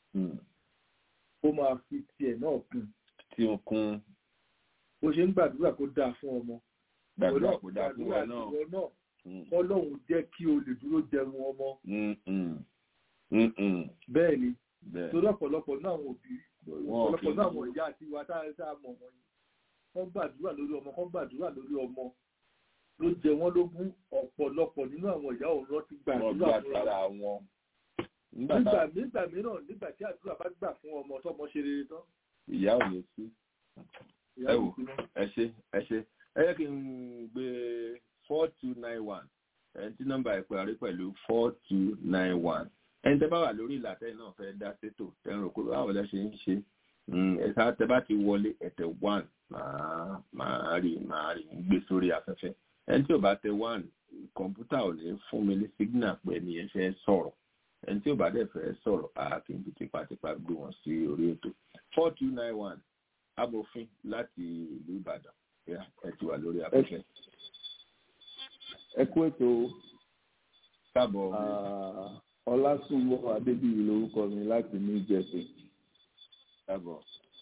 ó máa fi tiẹ̀ náà kún tí ó kún bó ṣe ń gbàdúrà kó dáa fún ọmọ gbàdúrà kó dáa fún wa náà Ọlọ́run jẹ́ kí o lè dúró jẹun ọmọ bẹ́ẹ̀ ni torí ọ̀pọ̀lọpọ̀ náà àwọn òbí ọ̀pọ̀lọpọ̀ náà àwọn ìyá àti ìwà tá a mọ̀ wọ́n yìí wọ́n gbàdúrà lórí ọmọ wọ́n gbàdúrà lórí ọmọ ló jẹ wọ́n lógún ọ̀pọ̀lọpọ̀ nínú àwọn ìyá òun rántí gbàdúrà fún wọn. nígbà nígbà mìíràn nígbà tí àdúrà bá gbà fún ọmọ tọmọ ṣe rere tán. ìyá ò lè sí ẹ wò ẹ ṣe ẹ ṣe ẹ yẹ kí n gbé four two nine one ẹ tí nọ́mbà ẹ parí pẹ̀lú four two nine one ẹni tẹ́ bá wà lórí ìlàtẹ náà fẹ́ dá sétò tẹrùn kó báwo lẹ ṣe ń ṣe ẹ̀ka tẹ́ bá ti wọlé ẹ̀tẹ̀ one máa máa rí máa rí gbé sórí afẹ́fẹ́ ẹni tí ò bá tẹ one kọ̀ǹpútà ò ní fún mi ní signal pé ẹni yẹn fẹ́ sọ̀rọ̀ ẹni tí ò bá dẹ̀ fẹ́ sọ̀rọ̀ ààkì ní tipátipá gbé wọn sí orí ètò four two nine one amòfin láti ìlú Ìbàdàn ẹ ti wà lórí afẹ́fẹ́. ẹ kú ètò káàbọ̀ Ọlásùnbọ̀ Adébíyì lórúkọ mi láti New Jersey. káàbọ̀.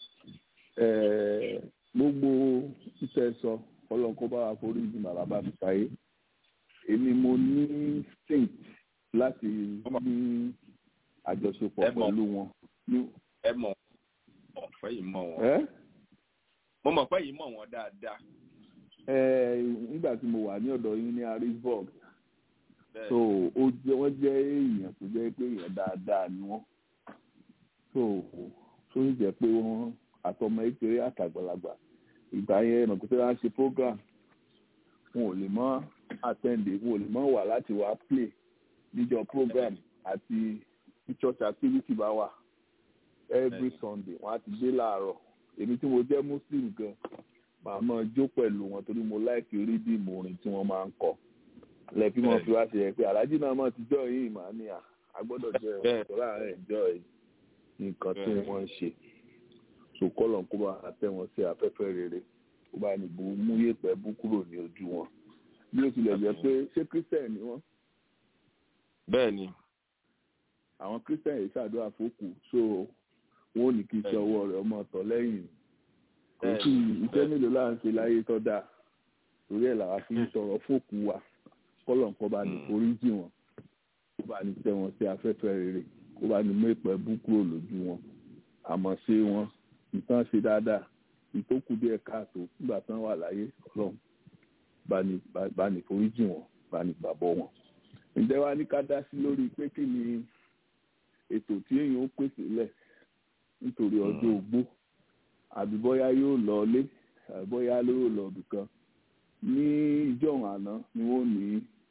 gbogbo iṣẹ́ sọ Ọlọ́run kó bá wa forí jì bàbá bá mi sáyé èmi mo ní instinct láti ní àjọṣepọ̀ pẹ̀lú wọn. ẹ mọ̀ ọ̀fẹ́ yìí mọ̀ wọ́n. mo mọ̀ pé yìí mọ̀ wọ́n dáadáa. nígbà tí mo wà ní ọ̀dọ̀ yín ní Harrisburg so wọ́n jẹ́ èèyàn tó jẹ́ pé èèyàn dáadáa ni wọ́n so tó ń jẹ́ pé wọ́n àtọmọ kékeré àtàgbàlagbà ìgbà yẹn ẹnà tó wá ṣe program wọn ò lè mọ àtẹ̀ǹdè wọn ò lè mọ wà láti wá play níjọ program àti church activity bá wà every Sunday wọ́n á ti dé láàárọ̀ èmi tí mo jẹ́ muslim gan màá máa jó pẹ̀lú wọn torí mo láìkí rídìmù orin tí wọ́n máa ń kọ lẹ́bí wọn fi wá ṣe pé aláàjì náà mọ̀ ti jọ́ yìí màá ní à agbọ́dọ̀ jẹ́ ọ̀tọ̀ láàárín ìjọ yìí nǹkan tí wọ́n ń ṣe so kọ́lọ̀ kó bá àtẹ wọn sí afẹ́fẹ́ rere kó bá ní bu mú yèpẹ̀ bú kúrò ní ojú wọn bí ó tilẹ̀ jẹ́ pé ṣé christian ni wọ́n. bẹ́ẹ̀ ni. àwọn christian yìí ṣàdúrà fókù so wọn ò ní kí iṣẹ́ ọwọ́ rẹ̀ ọmọ ọ̀tọ̀ lẹ́yìn kò sí iṣẹ́ mélòó là ń ṣe láyé tó dáa torí ẹ̀ làwa fi ń sọ̀rọ̀ fókù wa kọ́lọ̀ kó bá ní forí jì wọn kó bá ní tẹ wọn sí afẹ́fẹ́ rere kó bá ní mú ìpẹ́ bú kúrò lójú wọn àmọ́ ṣé wọn nǹkan ṣe dáadáa ìtókù díẹ̀ káàtó nígbà tán wà láyé ọlọ́run bá ní foríjì wọn bá ní gbàbọ́ wọn. ǹjẹ́ wàá ní ká dá sí lórí pé kí ni ètò tí èèyàn ó pèsè lẹ̀ nítorí ọjọ́ ogbó àbí bóyá yóò lọ ilé àbí bóyá yóò lọ ibì kan ní ìjọ́un àná ni wọ́n ní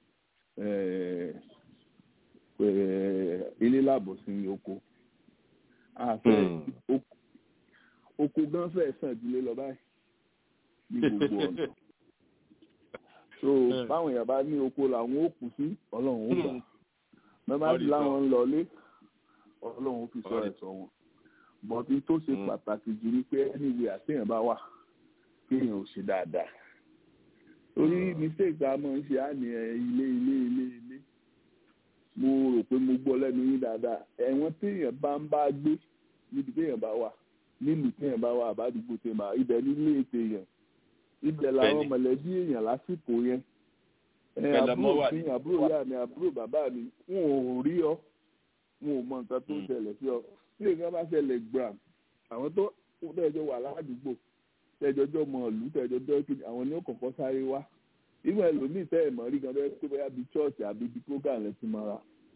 ilé lábọ̀sí oko àfẹ́ oko gan fẹ́ sàn ìdílé lọ báyìí ní gbogbo ọ̀nà so báwọn èèyàn bá ní oko làwọn ó kù sí ọlọ́run ó gbà mẹ́bàá tí láwọn ń lọlé ọlọ́run ó fi sọ ẹ̀sọ́ wọn bọ̀dí tó ṣe pàtàkì jù ní pé ẹnìwé àtẹ̀yàn bá wà kéèyàn ò ṣe dáadáa torí mistake tá a máa ń ṣe á ní ilé ilé ilé ilé mo rò pé mo gbọ́ lẹ́nu yín dáadáa ẹ̀wọ̀n téèyàn bá ń bá gbé níbi téèyàn bá wà nílùú téèyàn bá wà àbádùgbò téèyàn bá ibẹ̀ nílé téèyàn ibẹ̀ làwọn mọ̀lẹ́bí èèyàn lásìkò yẹn àbúrò mi àbúrò ìyá mi àbúrò bàbá mi wọn ò rí ọ wọn ò mọ nǹkan tó ń ṣẹlẹ̀ sí ọ tí nǹkan bá ṣẹlẹ̀ gbàm àwọn tó tẹ̀jọ́ wà ládùúgbò tẹ̀jọ́jọ́ mọ ìlú tẹ̀jọ́jọ́ kí àwọn ní ó kọ̀kọ́ sáré wá ìwọ̀n ẹlòmíì tẹ́ ẹ̀ mọ̀ rí gan bẹ́ẹ̀ pé bóyá bíi chọ́ọ̀chì àbí bíi program ẹ̀ ti mọ́ra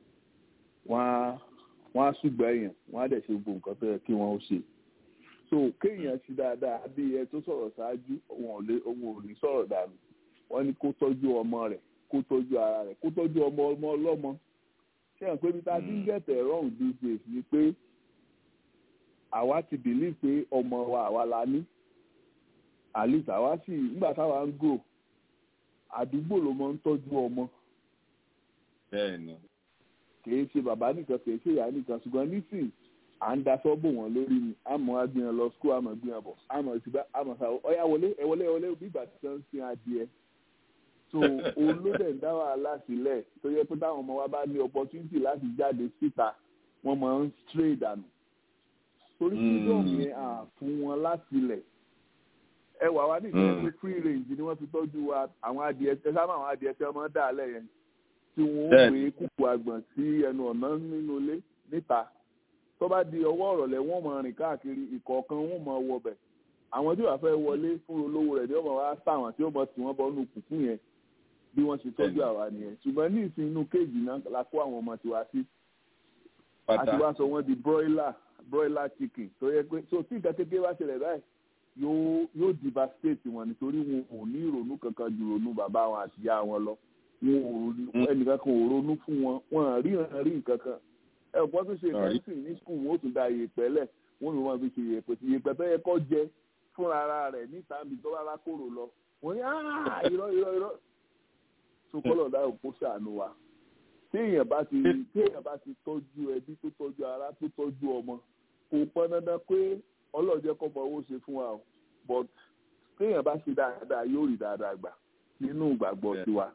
wọ́n á ṣùgbọ́n èèyàn wọ́n á dẹ̀ ṣe gbogbo nǹkan tó yẹ kí wọ́n ó ṣe so kéèyàn ṣe dáadáa bí ẹ tó sọ̀rọ̀ ṣáájú òun ò ní sọ̀rọ̀ dànù wọ́n ní kó tọ́jú ọmọ rẹ̀ kó tọ́jú ara rẹ̀ kó tọ́jú ọmọ ọmọ ọlọ́mọ ṣé ẹ̀ pé bí tá a ti ń gẹ̀tẹ̀ wrong these days ni pé àwa ti believe pé ọmọ wa àwa la ní at least àwa sì nígbà táwa ń grow àdúgbò ló máa ń tọ́jú ọmọ bẹ́ẹ̀ni kìí ṣe bàbá nìkan kìí ṣe ìyá nìkan ṣùgbọ́n nísìnyí à ń daṣọ bò wọ́n lórí ni àmọ́ agbìyàn lọ skul àmọ́ gbìyàn bọ̀ àmọ́ ìṣúgbà àmọ́ sàwọ́ ọ̀yà wọlé ẹ̀wọlé ẹ̀wọlé bí ìgbà tí wọ́n ń sin adìẹ so olódẹ̀ ń dá wàhálà sílẹ̀ tó yẹ pé táwọn ọmọ wa bá ní opportunity láti jáde síta wọ́n máa ń stray dànù torí freedom yẹn à fún wọn láti lẹ̀ ẹwà wa nìkan pé free range ni wọ́n fi tọ́jú wa àwọn adìẹ ẹ sábà àwọn adìẹ tí wọ́n máa ń dà á lẹ̀ yẹn tí wọ́n ń gbé kúkú àgbọ̀n sí ẹnu ọ̀nà nínú ilé níta tó bá di ọwọ́ ọ̀rọ̀lẹ́ wọ́n máa rìn káàkiri ìkọ̀ọ̀kan wọ́n máa wọbẹ̀ àwọn tí wàá fẹ́ wọlé fún olówó rẹ̀ ni wọ́n máa wá sáwọn tí wọ́n bọ̀ tí wọ́n bọ́ nù kùkú yẹn bí wọ́n ṣe tọ́jú àwa nìyẹn ṣùgbọ́n ní ìsìn inú kéèjì náà la kó àwọn ọmọ tiwa sí àti wá sọ wọ́n di broiler broiler chicken tó yẹ pé so tí nǹkan kékeré bá ṣẹlẹ̀ báyìí yóò yóò devastate wọn nítorí wọn ò ní ìrònú kankan ju ìrònú bàbá wọn àti ìyá wọn lọ wọn ò ẹnìkan kan ò ronú fún wọn wọn à rí hàn rí nǹkan kan ẹ ò gbọ́dọ̀ ṣe ìkẹ́sìn ní skul wọn ó tún da ìyèpẹ̀ lẹ̀ wọn ò wọn fi ṣe ìyèpẹ̀ tí ìyèpẹ̀ tó yẹ kọ́ jẹ fúnra ara rẹ̀ níta ibi tó bá lákòrò lọ wọn ní irọ́ irọ́ irọ́ tó kọ́lọ̀ dá òkú ṣàánú wa tí èèyàn bá ti tí èèyàn bá ti tọ́jú ẹbí tó tọ́jú ara tó tọ́jú ọmọ kò pọn dandan pé ọlọ́ọ̀jẹ́ kọ́ mọ owó ṣe fún wa o but tí èèyàn bá ṣe dáadáa yóò rí dáadáa gbà nínú ìgbàgbọ́ tiwa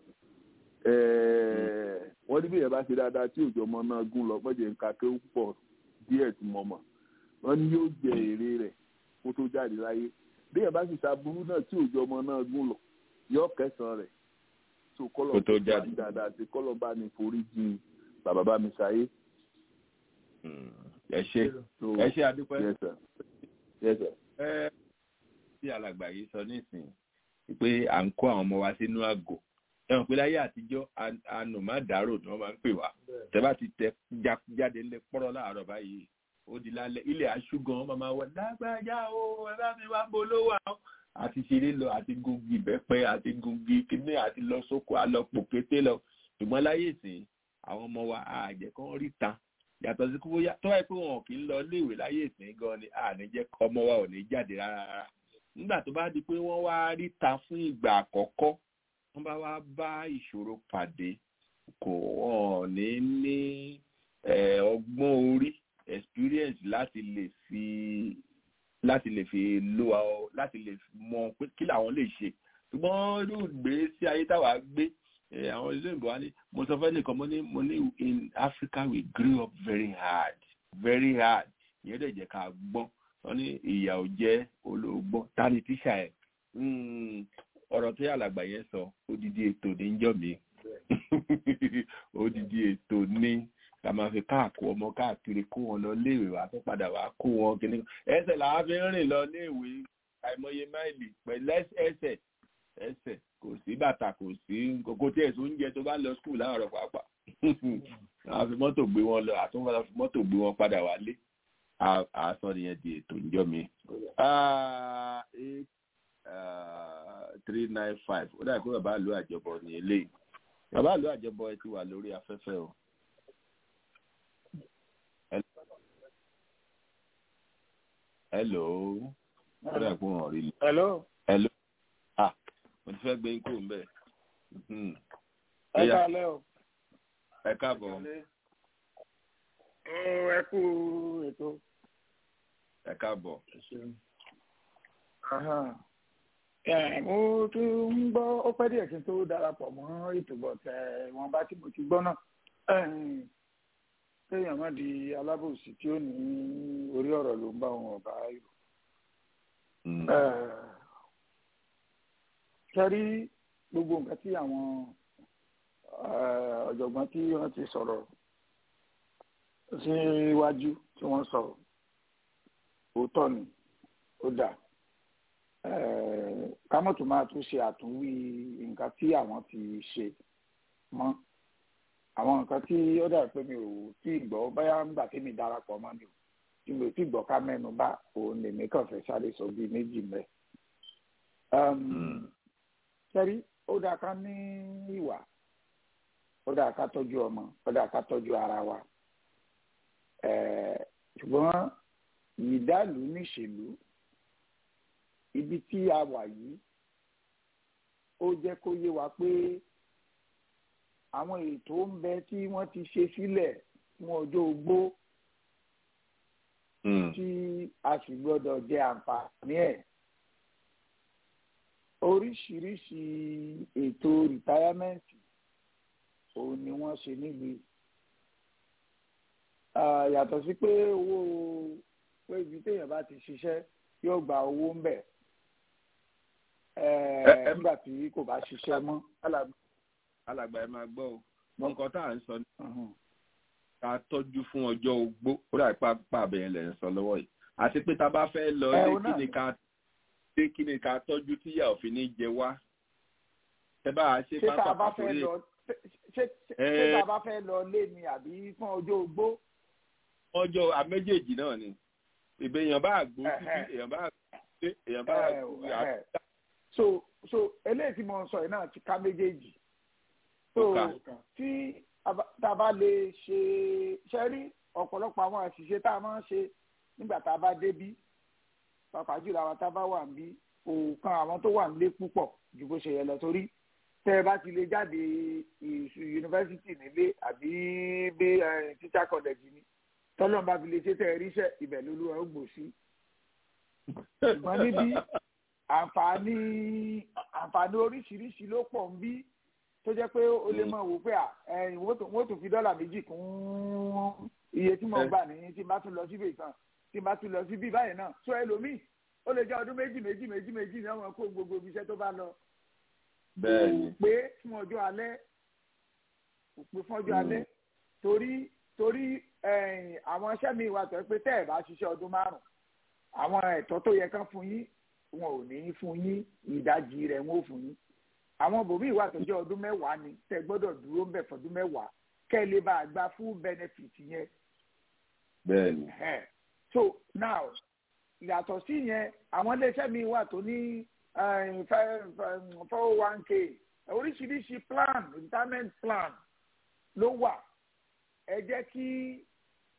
wọ́n ní bí èèyàn bá ṣe dáadáa tí òjò ọmọ náà gún lọ mọ́jẹ̀ nǹkan ké pọ̀ díẹ̀ tí mo mọ̀ wọ́n ní yóò jẹ èrè rẹ̀ kó tó jáde láyé bí èèyàn bá ṣe ṣàbúrú náà tí òjò ọmọ náà gún lọ yóò kẹsàn-án rẹ̀ tó kọ́lọ̀ tó jáde dáadáa tí kọ́lọ̀ bá ní forí jì bàbá bá mi ṣayé. ẹ ṣe ẹ ṣe adúpẹ́. Yes sir. Yes sir. ẹ tí alàgbà yìí sọ nísìnyí pé à ń kó àwọn ọmọ wa sínú àgò ẹ̀wọ̀n pé láyé àtijọ́ ànùmádàárò ni wọ́n máa ń pè wá tẹ́bá ti tẹ jáde ńlẹ̀ pọ́rọ́ láàárọ̀ báyìí ó di lálẹ́ ilẹ̀ aṣúgan wọn máa wọ lágbájá o ẹ bá mi wá bolówó àwọn àti ṣeré lọ àti gungi ìbẹ́pẹ́ àti gungi kíní àti lọ sóko àlọ́pọ̀ kété lọ ṣùgbọ́n láyé ìsìn àwọn ọmọ wa àjẹ́ kan rí ta yàtọ̀ sí kó bóyá tó wáyé pé wọn kì í lọ léèwé láyé ìsìn gan ni àní jẹ́ ọmọ wa ò ní jáde rárá nígbà tó bá di pé wọ́n wá ríta fún ìgbà àkọ́kọ́ wọ́n bá wá bá ìṣòro pàdé kò wọ́n ní ní ọgbọ́n orí experience láti lè fi láti lè fi lo ọ láti lè mọ pé kí làwọn lè ṣe ṣùgbọ́n irú ìgbé sí ayé táwa gbé àwọn ilé ìbò wa ní mo sọ fẹ́ nìkan mo ní mo ní in Africa we grew up very hard very hard ìyẹn dẹ̀ jẹ́ ká gbọ́n wọ́n ní ìyà ò jẹ́ olóògbọ́n tani tíṣà ẹ̀ ọ̀rọ̀ tó yàlàgbà yẹn sọ odidi ètò ní jọ́ mi odidi ètò ní ká máa fi káàkó ọmọ káàkiri kó wọn lọ léèwé wá tó padà wá kó wọn kíní ẹsẹ̀ làá fi ń rìn lọ léèwé àìmọye máìlì pẹ̀lú ẹsẹ̀ ẹsẹ̀ kò sí bàtà kò sí kókó tí ẹ̀sùn oúnjẹ tó bá lọ skul láàárọ̀ pàápàá àwọn fi mọ́tò gbé wọn lọ àtúnfà fi mọ́tò gbé wọn padà wálé àásọ nìyẹn di ètò ìjọ mi. eight three nine five ó dàbí pé bàbá àlọ́ àjọbọ ní eléyìí bàbá àlọ́ àjọbọ ẹ ti wà lórí afẹ́fẹ́ o. hello ó dàbí pé wọn rí i. hello. hello ah mo ti fẹ́ gbé yín kúrò ńbẹ̀. ẹ káalẹ́ o. ẹ káàbọ̀. ẹ kú ètò. ẹ káàbọ̀. mo tún ń gbọ́ ó pẹ́ díẹ̀ kí n tó darapọ̀ mọ́ ètò bọ̀tẹ̀ wọn bá tí mo ti gbọ́ náà kéèyàn má di alábòsí tí ó ní orí ọ̀rọ̀ ló ń bá wọn ọ̀bá yòó. sẹ́rí gbogbo nǹkan tí àwọn ọ̀jọ̀gbọ́n tí wọ́n ti sọ̀rọ̀ síwájú tí wọ́n sọ̀rọ̀ òótọ́ ni ó dà kámọ́tò máa tún ṣe àtúnwí nǹkan tí àwọn ti ṣe mọ́ àwọn nǹkan tí ó dà pé mi ò tí ì gbọ́ báyà ń gbà tí mi darapọ̀ mọ́ mi ò tí mi ò tí ì gbọ́ ká mẹ́nu bá òun lèmi kàn fẹ́ sáré sọ bíi méjì mẹ́. sẹ́rí ó dà ká ní ìwà ó dà ká tọ́jú ọmọ ó dà ká tọ́jú ara wa ṣùgbọ́n ìdálù níṣèlú ibi tí a wà yìí ó jẹ́ kó yé wa pé àwọn ètò ń bẹ tí wọ́n ti ṣe sílẹ̀ fún ọjọ́ ogbó tí a sì gbọ́dọ̀ jẹ àǹfààní ẹ̀ oríṣiríṣi ètò rìtáyámẹ́ǹtì òun ni wọ́n ṣe nílùú yàtọ̀ sí pé owó pé ibi téèyàn bá ti ṣiṣẹ́ yóò gba owó ń bẹ̀ nígbà tí kò bá ṣiṣẹ́ mọ́. alàgbà ẹ máa gbọ́ o nǹkan tá à ń sọ ní ká tọ́jú fún ọjọ́ ogbó ó dà pápá abẹ́yẹn lẹ̀ ń sọ lọ́wọ́ yìí àti pé tá a bá fẹ́ lọ lé kí ni ká lé kí ni ká tọ́jú tíyà òfin ní jẹ wá ẹ bá a ṣe pápá pàtórí ṣé tá a bá fẹ́ lọ lé ni àbí fún ọjọ́ ogbó. ọjọ́ àméjèèjì náà ni ìbéèyàn bá gbó títí èèyàn bá gbé èèyàn bá gbó. so so eléyìí tí mo ń sọ yìí náà ti ká méjèèjì so tí tá a bá lè ṣe ṣe rí ọ̀pọ̀lọpọ̀ àwọn àṣìṣe tá a máa ń ṣe nígbà tá a bá débí pàápàá jùlọ àwọn tá a bá wà níbí kò kan àwọn tó wà nílé púpọ̀ ju bó ṣe yẹ lọ torí tẹ́ ẹ bá ti lè jáde yunifásitì nílé àbí bí teacher college ni tọ́lọ́n bá fi lè ṣe tẹ́ ẹ ríṣẹ́ ibẹ̀ ló ló ẹ ó gbò sí. ṣùgbọ́n níbí àǹfààní àǹfààní oríṣiríṣi ló pọ̀ ń bí tó jẹ́ pé ó lè mọ̀ wò pé wọ́n tún fi dọ́là méjì kún iye tí mo gbà ní tí n bá tún lọ síbi kan tí n bá tún lọ síbi báyìí náà tó ẹlòmíì ó lè jẹ́ ọdún méjì méjì méjì méjì ní àwọn kó gbogbo ibi iṣẹ́ tó bá lọ. bẹ́ẹ̀ni pé fún ọjọ́ alẹ́ kò pé fún ọjọ́ alẹ́ torí torí àwọn iṣẹ́ mi wà tó pé tẹ́ ẹ̀ bá ṣiṣẹ́ ọdún márùn-ún àwọn ẹ̀tọ́ tó yẹ kán fún yín wọn ò ní fún yín ìdajì rẹ̀ wọn ò fún yín àwọn bòbí ìwà tó jẹ́ ọdún mẹ́wàá ni tẹ́ gbọ́dọ̀ dúró ń bẹ̀ fọdún mẹ́wàá kẹ́ ẹ lè bá a gba full benefit yẹn. bẹ́ẹ̀ni. so now yàtọ̀ sí yẹn àwọn iléeṣẹ́ mi wà tó ní four oh one k oríṣiríṣi plan retirement plan ló wà ẹ jẹ́ kí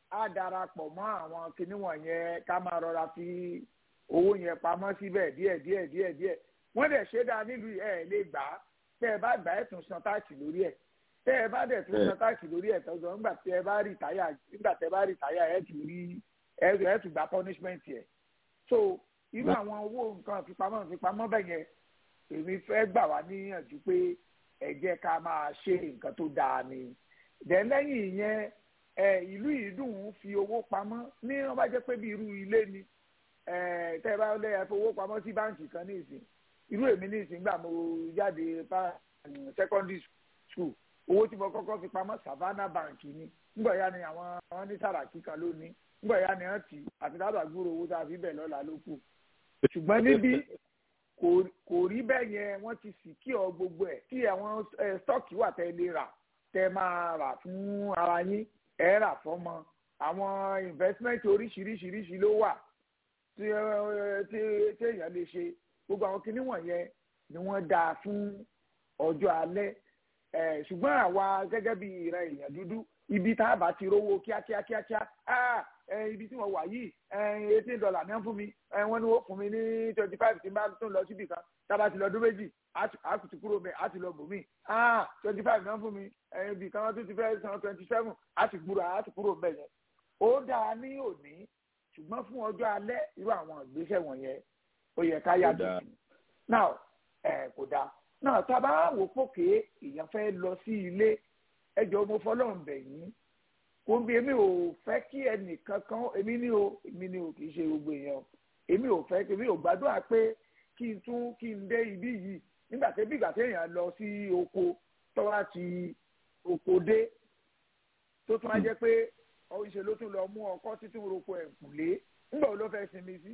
á darapọ̀ mọ́ àwọn kinní wọ̀nyẹn ká máa rọra fi owó yẹn pamọ́ síbẹ̀ díẹ̀ díẹ̀ díẹ̀ díẹ̀ wọ́n dẹ̀ ṣe dáa nílùú ẹ̀ lè gbà á tẹ́ ẹ bá gbà ẹ̀ tún san táàkì lórí ẹ̀ tẹ́ ẹ bá dẹ̀ tún san táàkì lórí ẹ̀ tọ́jọ́ nígbà tẹ́ ẹ bá rìtáyà nígbà tẹ́ ẹ bá rìtáyà ẹ̀ tún rí ẹ̀ tún gba punishment yẹn so irú àwọn owó nǹkan ìfipamọ́ ìfipamọ́ bẹ̀ yẹn èmi fẹ́ gbà wá níyànjú pé ẹ jẹ́ ká máa ṣe nǹkan tó dáa ni dẹ̀ lẹ́yìn ìyẹn ìlú yìí dùn ún fi owó pamọ́ ní wọ́n bá jẹ́ pé bí irú ilé ni tẹ́ ẹ bá lẹ́yìn fowó pamọ́ sí báǹkì kan ní ìsìn irú èmi ní ìsìn gbà mo jáde secondary school owó tí mo kọ́kọ́ fi pamọ́ Savannah Bank ni nígbà yá ni àwọn àwọn ní Sàràkí kan ló ní nígbà yá ni wọ́n ti àti dábàá gbúrò owó tá a fi bẹ̀ lọ́la ló kù ṣùgbọ́n níbí kò rí bẹ́ẹ̀ yẹn wọ́n ti sì kí ọ gbogbo ẹ̀ tí àwọn stọ́ọ̀kì wà tẹ́ lè rà tẹ́ máa rà fún ara yín ẹ̀ rà fọ́mọ àwọn investment oríṣiríṣiríṣi ló wà tí èèyàn lè ṣe gbogbo àwọn kinní wọ̀nyẹn ni wọ́n dáa fún ọjọ́ alẹ́ ṣùgbọ́n àwa gẹ́gẹ́ bí ìran èèyàn dúdú ibi tá a bá ti rówó kíákíá kíákíá ibi tí wọ́n wà yìí eighteen dollar ní wọ́n fún mi wọ́n ní wọ́n fún mi ní twenty five tí n bá tún lọ síbi kan tá a bá ti lọ ọdún méjì a kù ti kúrò bẹ́ẹ̀ a ti lọ bòmí twenty five ní wọ́n fún mi ibi kan wọ́n tún ti fẹ́ san twenty seven a ti kúrò a ti kúrò bẹ́ẹ̀ yẹn ó dáa ní òní ṣùgbọ́n fún ọjọ́ alẹ́ irú àwọn ìgbésẹ̀ wọ̀nyẹn ó yẹ ká yàtọ̀ sí now kò dáa náà tá a bá wò fòkè èèyàn fẹ́ lọ sí ilé ẹjọ́ mo fọlọ́run bẹ̀ yín kò bí èmi ò fẹ́ kí ẹnìkan kan èmi ní o èmi ní o kì í ṣe gbogbo èèyàn èmi ò fẹ́ èmi ò gbàdúrà pé kí n tún kí n dé ibí yìí nígbà tí bí ìgbà tí èèyàn lọ sí oko tó wá ti oko dé tó tún á jẹ́ pé ìṣe ló tún lọ mú ọkọ́ títún roko ẹ̀kúlé nígbà wo ló fẹ́ sinmi sí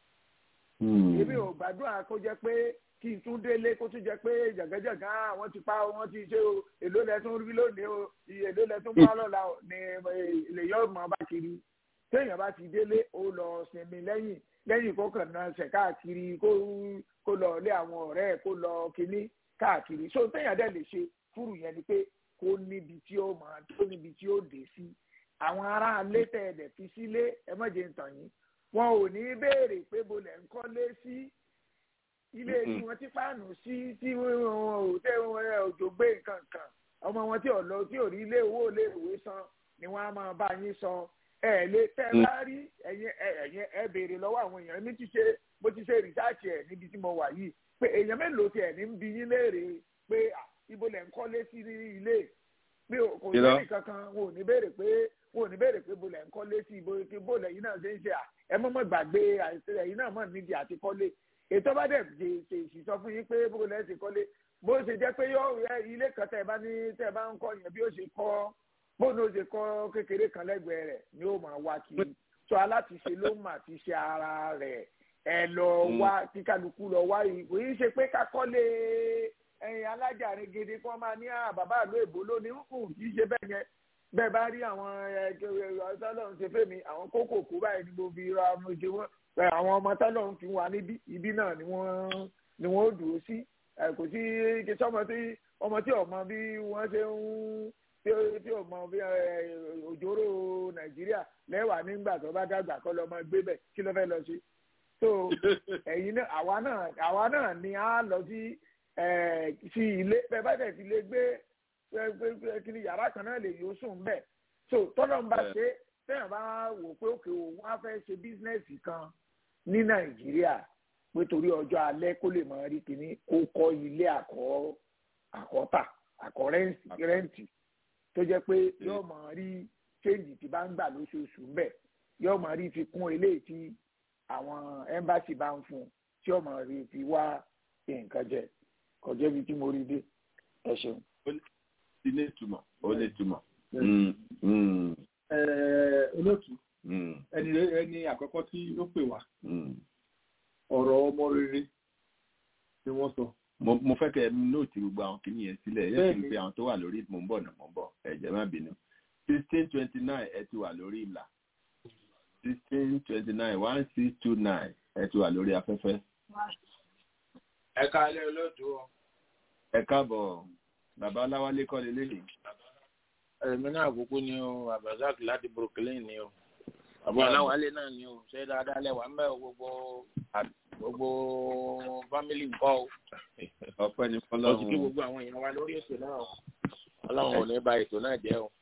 èmi ò gbàdúrà kó jẹ́ pé kí n tún délé kó tún jẹ pé jàgẹ́jàgá àwọn ti pa wọ́n ti ṣe o èló lẹ́tún rí lónìí o èló lẹ́tún bá lọ́la ní lèyọ́ mọ́ bá kiri téèyàn bá ti délé ó lọ sinmi lẹ́yìn lẹ́yìn kó kàn náà ṣẹ̀ káàkiri kó lọ lé àwọn ọ̀rẹ́ ẹ̀ kó lọ kínní káàkiri so téèyàn dẹ̀ lè ṣe fúrù yẹn ni pé kó níbi tí ó máa tó níbi tí ó dé sí àwọn ará ilé tẹ̀ ẹ̀dẹ̀ fi sílé ẹ má jẹ́ ń tàn yín wọn ò ní béèrè pé bo lẹ̀ ń kọ́lé sí ilé tí wọn ti pàànù sí tí wọn ò tẹ òjò gbé nǹkan kan ọmọ wọn tí ò lọ tí ò rí ilé owó ilé ìwé san ni wọn á máa bá yín san ẹ lè tẹ bá rí ẹ̀yin ẹ̀yin ẹ béèrè lọ́wọ́ àwọn èèyàn mi ti ṣe bó ti ṣe rìsáàtì ẹ níbi tí mo wà yìí pé èèyàn mélòó tiẹ̀ ní bí yín léèrè pé ibo lẹ̀ ń kọ́lé sí ilé pé kò sí ẹnì kankan wọn ò ní béèrè pé wọn ò ní béèrè pé ibo lẹ̀ ń kọ́lé sí ibo ibo lẹ́yìn náà ṣe ń ṣe ẹ mọ́mọ́ gbàgbé àìsàn ẹ̀yin náà mọ̀ nídìí àti kọ́lé ètò bá dẹ̀ ṣe èsì sọ fún yín pé bó lẹ́ ti kọ́lé bó ṣe jẹ́ pé yọ ilé kan tẹ́ ẹ bá ní tẹ́ ẹ bá ń kọ́ yẹn bí ó ṣe kọ́ bó ní ó ṣe kọ́ kékeré kan lẹ́gbẹ̀ẹ́ rẹ̀ ni ó máa wá kiri tó alátiṣe ló mà ti ṣe ara rẹ̀ ẹ lọ wá kí kálukú lọ wá yìí kò yín ṣe pé ká kọ́lé ẹ̀yìn alájàre gidi kí wọ́n máa ní bàbá àlọ́ èbó lónìí kù kì í ṣe bẹ́ẹ̀ yẹn bẹ́ẹ̀ bá rí àwọn ọ̀sán ṣe fẹ́mi àwọn kókò kó báyìí ní gbogbo ìrọ̀ àwọn ìṣe wọn àwọn ọmọ tọ́lọ̀ ń fi wà níbí ibi náà ni wọ́n ni wọ́n ó dúró sí kò sí kí sọ́mọ tí ọmọ tí ọmọ bí wọ́n ṣe ń tí ọmọ bí òjòrò Nàìjíríà lẹ́wà nígbà tó bá dàgbà kọ́ lọ́mọ gbé bẹ̀ kí ló fẹ́ lọ sí. so ẹ̀yin náà àwa náà àwa náà ni a lọ sí sí ilé bẹ́ẹ̀ bá tẹ̀ sí ilé gbé kí ni yàrá kan náà lè yóò sùn bẹ́ẹ̀ so tọ́lọ̀ ń bá ṣe tẹ́yàn bá wò pé òkè òun á fẹ́ ṣe bísínẹ́sì kan ní Nàìjíríà pé torí ọjọ́ alẹ́ kó lè máa rí kíní kó kọ́ ilé àkọ́ àkọ́tà àkọ́ rẹ́ǹtì tó jẹ́ pé yóò máa rí ṣéǹjì tí bá ń gbà lóṣooṣù ń bẹ̀ yóò máa rí fi kún eléyìí tí àwọn ẹ́mbáṣì bá ń fún un tí yóò máa rí fi wá nǹkan jẹ kọjá ibi tí mo rí dé ẹ ṣeun. ó ní ìtumọ̀ ó ní ìtumọ̀. olóòtú ẹni ẹni àkọ́kọ́ tí ó pè wá ọ̀rọ̀ ọmọ rere ni wọ́n sọ. mo fẹ́ kẹ́ ẹ nóòtì gbogbo àwọn kìíní yẹn sílẹ̀ ẹ yẹ kí n pe àwọn tó wà lórí mò ń bọ̀ náà mò ń bọ̀ ẹ jẹ́ má bínú sixteen twenty nine ẹ ti wà lórí ìlà sixteen twenty nine one six two nine ẹ ti wà lórí afẹ́fẹ́. ẹ káalẹ́ olóòtú o. ẹ káàbọ̀ bàbá Ọláwálé kọ́ lélẹ́yìn. èmi náà kúkú ni o Abdulrasaq láti Brooklyn ni o àbúrò aláwálé náà ni o ṣé dáadáa lẹ́wà ń bẹ̀ gbogbo gbogbo fámìlì nǹkan o. ọpẹ́ ní fọlọ́run. ó ti kí gbogbo àwọn èèyàn wa lórí ètò náà ọlọ́run ò ní bà ètò náà jẹ́ o.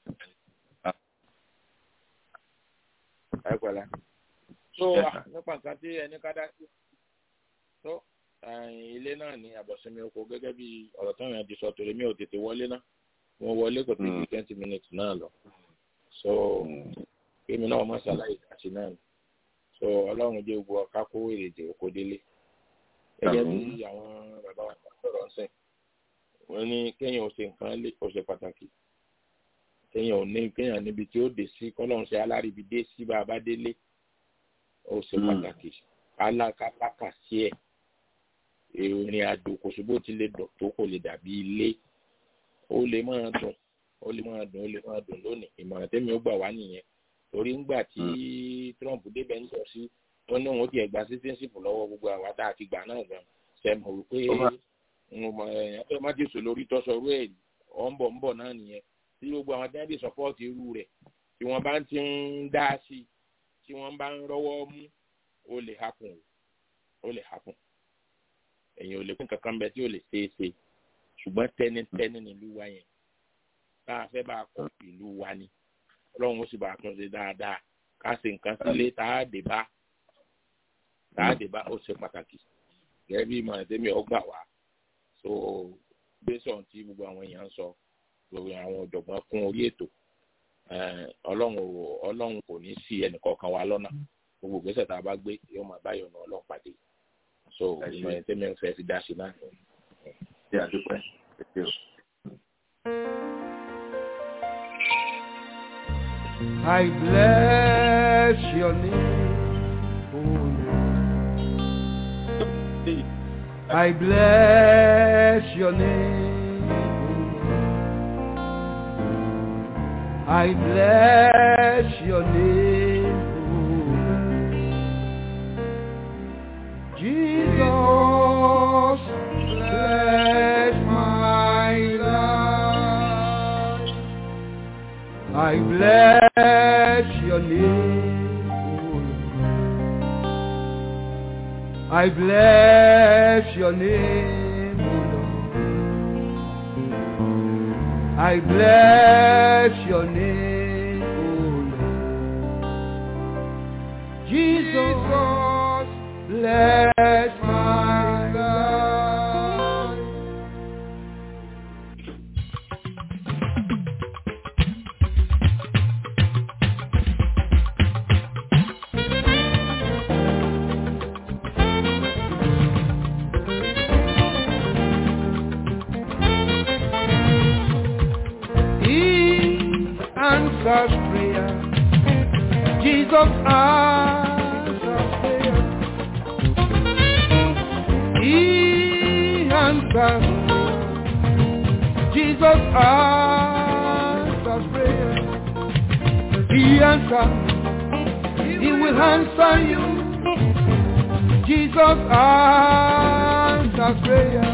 ẹ pẹ̀lẹ́. so nípa nǹkan tí ẹni ká dá sí tó ilé náà ní àbọ̀sẹ̀mi oko gẹ́gẹ́ bí ọ̀rọ̀ tó yàn ti sọ torí mi ò tètè wọlé náà mo wọlé kò tí ì twenty minutes náà lọ so èmi náà mọ̀ ṣàlàyé àti náà so ọlọ́run jẹ́ gbogbo ọ̀ká kó èrèdè oko délé gẹ́gẹ́ bí àwọn bàbá wa sọ̀rọ̀ ń sìn wọ́n ní kéèyàn ò ṣe nǹkan lé ó ṣe pàtàkì kéèyàn ò ní kéèyàn níbi tí ó dé sí kọ́lọ́run ṣe aláribi dé sí bàbá délé ó ṣe pàtàkì alákàtàkà sí ẹ̀ ìrìn àjò kò sí bó ti lè dọ̀ tó kò lè dàbí ilé ó lè máa dùn ó lè máa dùn ó lè máa dùn lónìí ìmọ̀ràn tẹ́mi ó gbà wá nìyẹn torí ńgbà tí Trump débẹ̀ ń sọ sí wọn ní òun ti ẹ̀gbà citizenship lọ́wọ́ gbogbo àwa tá a ti gbà náà gan sẹ́mu rò pé ẹ̀yàn má ti sọ lórí tọ́sọ̀rọ̀ ẹ̀ ọ̀ ń bọ̀ ń bọ̀ náà nìyẹn tí gbogbo àwọn tí wọ́n ti support irú rẹ̀ tí wọ́n bá ti ń dá sí tí wọ́n bá ń rọ́wọ́ mú ó lè happen ó lè happen ẹ̀yin ò lè pín kankan bẹ́ẹ̀ tí ò lè ṣe é ṣe ṣùgbọ́n tẹ́nitẹ́ni nílùú wa yẹn tá a fẹ́ bá a kọ́ ìlú wa ni ọlọ́run ó sì bá a tún ṣe dáadáa ká ṣe nǹkan sílé tá a dé bá tá a dé bá ó ṣe pàtàkì gẹ́gẹ́ bí ìmọ̀ràn tẹ́mi ọgbà wá so gbèsò tí gbogbo àwọn èèyàn ń sọ lórí àwọn ọ̀jọ̀gbọ́n fún orí ètò ọlọ́run ọlọ́run kò ní sí ẹnìkọ̀ọ̀kan wa lọ́nà gbogbo gbèsè tá a bá gbé yóò máa bá yọ̀nà ọlọ́run pàdé so ìmọ̀ràn tẹ́mi ń fẹ́ fi dá sí náà. ṣé àdúpẹ́ ṣe o. I bless your name, O Lord. I bless your name, O Lord. I bless your name, O Lord. Jesus, bless my life. I bless your name, O Lord. I bless your name, O Lord. I bless your name, O Lord. Jesus, bless my life. Answers prayer. Jesus answers prayer. He answers prayer. Jesus answers prayer. He answers. He will answer you. Jesus answers prayer.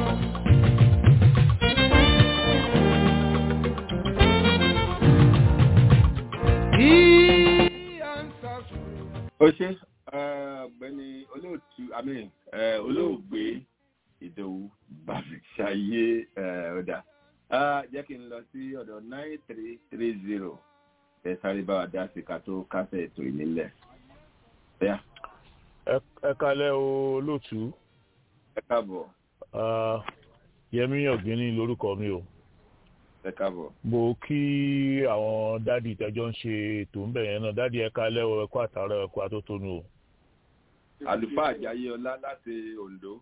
ó ṣe ọ̀gbẹ́ni olóòtú àmín olóògbé Ìdòwú Bámiṣayé ọ̀dà jẹ́ kí n lọ sí ọ̀dọ̀ nine three three zero ẹ sáré bá wa dá sí ká tó kásẹ̀ ètò ìnílẹ̀. ẹ kálẹ́ o olóòtú. ẹ káàbọ̀. Yẹmí Ọ̀gbẹ́ni lórúkọ mi o. ẹ káàbọ̀. mo kí àwọn dádì tẹjọ ń ṣe ètò ń bẹ̀rẹ̀ náà dádì ẹ kálẹ́ o ẹ kú àtàrà ẹ kú àtótónu o. àlùfáà Àjàyí Ọlá láti Oǹdó.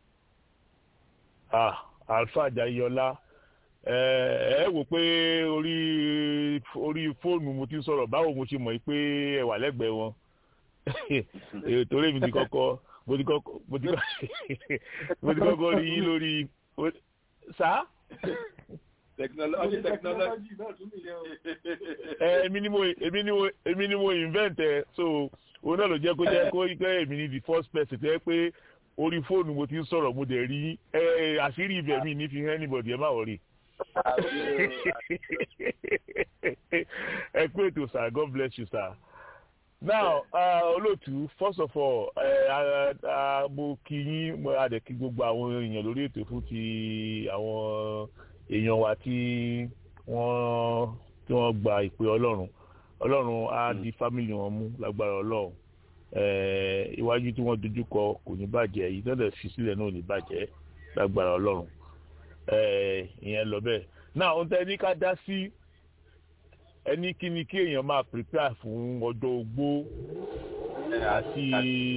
ah àlùfáà Àjàyí Ọlá ẹ ẹ wò pé orí orí fóònù mo ti ń sọ̀rọ̀ báwo mo ṣe mọ̀ pé ẹ wà lẹ́gbẹ̀ẹ́ wọn torí mi ti kọ́kọ́ mo ti kọ́kọ́ mo ti kọ́kọ́ rí lórí sáà. technology technology èmi ni mo èmi ni mo èmi ni mo invent ẹ so òun náà ló jẹ́ kó jẹ́ kó jẹ́ èmi ni the first person tó yẹ pé orí fóònù mo ti ń sọ̀rọ̀ mo dẹ̀ rí àṣírí ibẹ̀ mi ní fi hàn anybody ẹ má wọrí ẹ pé ètò sir, God bless you sir. Now olóòtú first of all mo kí yín mo adẹ̀ kí gbogbo àwọn èèyàn lórí ètò fún ti àwọn èèyàn wa tí wọ́n tí wọ́n gba ìpè Ọlọ́run Ọlọ́run á di family wọn mú lágbára Ọlọ́run iwájú tí wọ́n dojú kọ kò ní bàjẹ́ èyí tó dẹ̀ fi sílẹ̀ náà ò ní bàjẹ́ lágbára Ọlọ́run ìyẹn lọ bẹ́ẹ̀. Now ohun tẹ́ ní ká dá sí ẹni kí ni kí èèyàn máa prepare fún ọjọ́ ogbó àti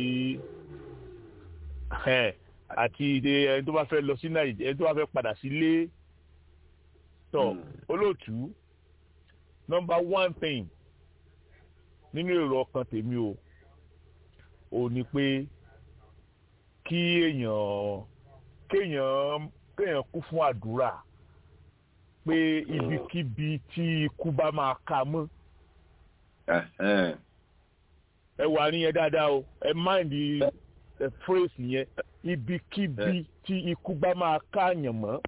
àti ẹni tó bá fẹ́ lọ sí Nàìjíríà ẹni tó bá fẹ́ padà sílé tó olóòtú number one thing nínú èrò ọkàn tèmi o ò ní pé kí èèyàn kéèyàn kéèyàn kú fún àdúrà pé ibikíbi tí ikú bá máa ka mọ́ ẹ wà níyẹn dáadáa o ẹ mind the phrase yẹn ibikíbi tí ikú bá máa ká yàn mọ́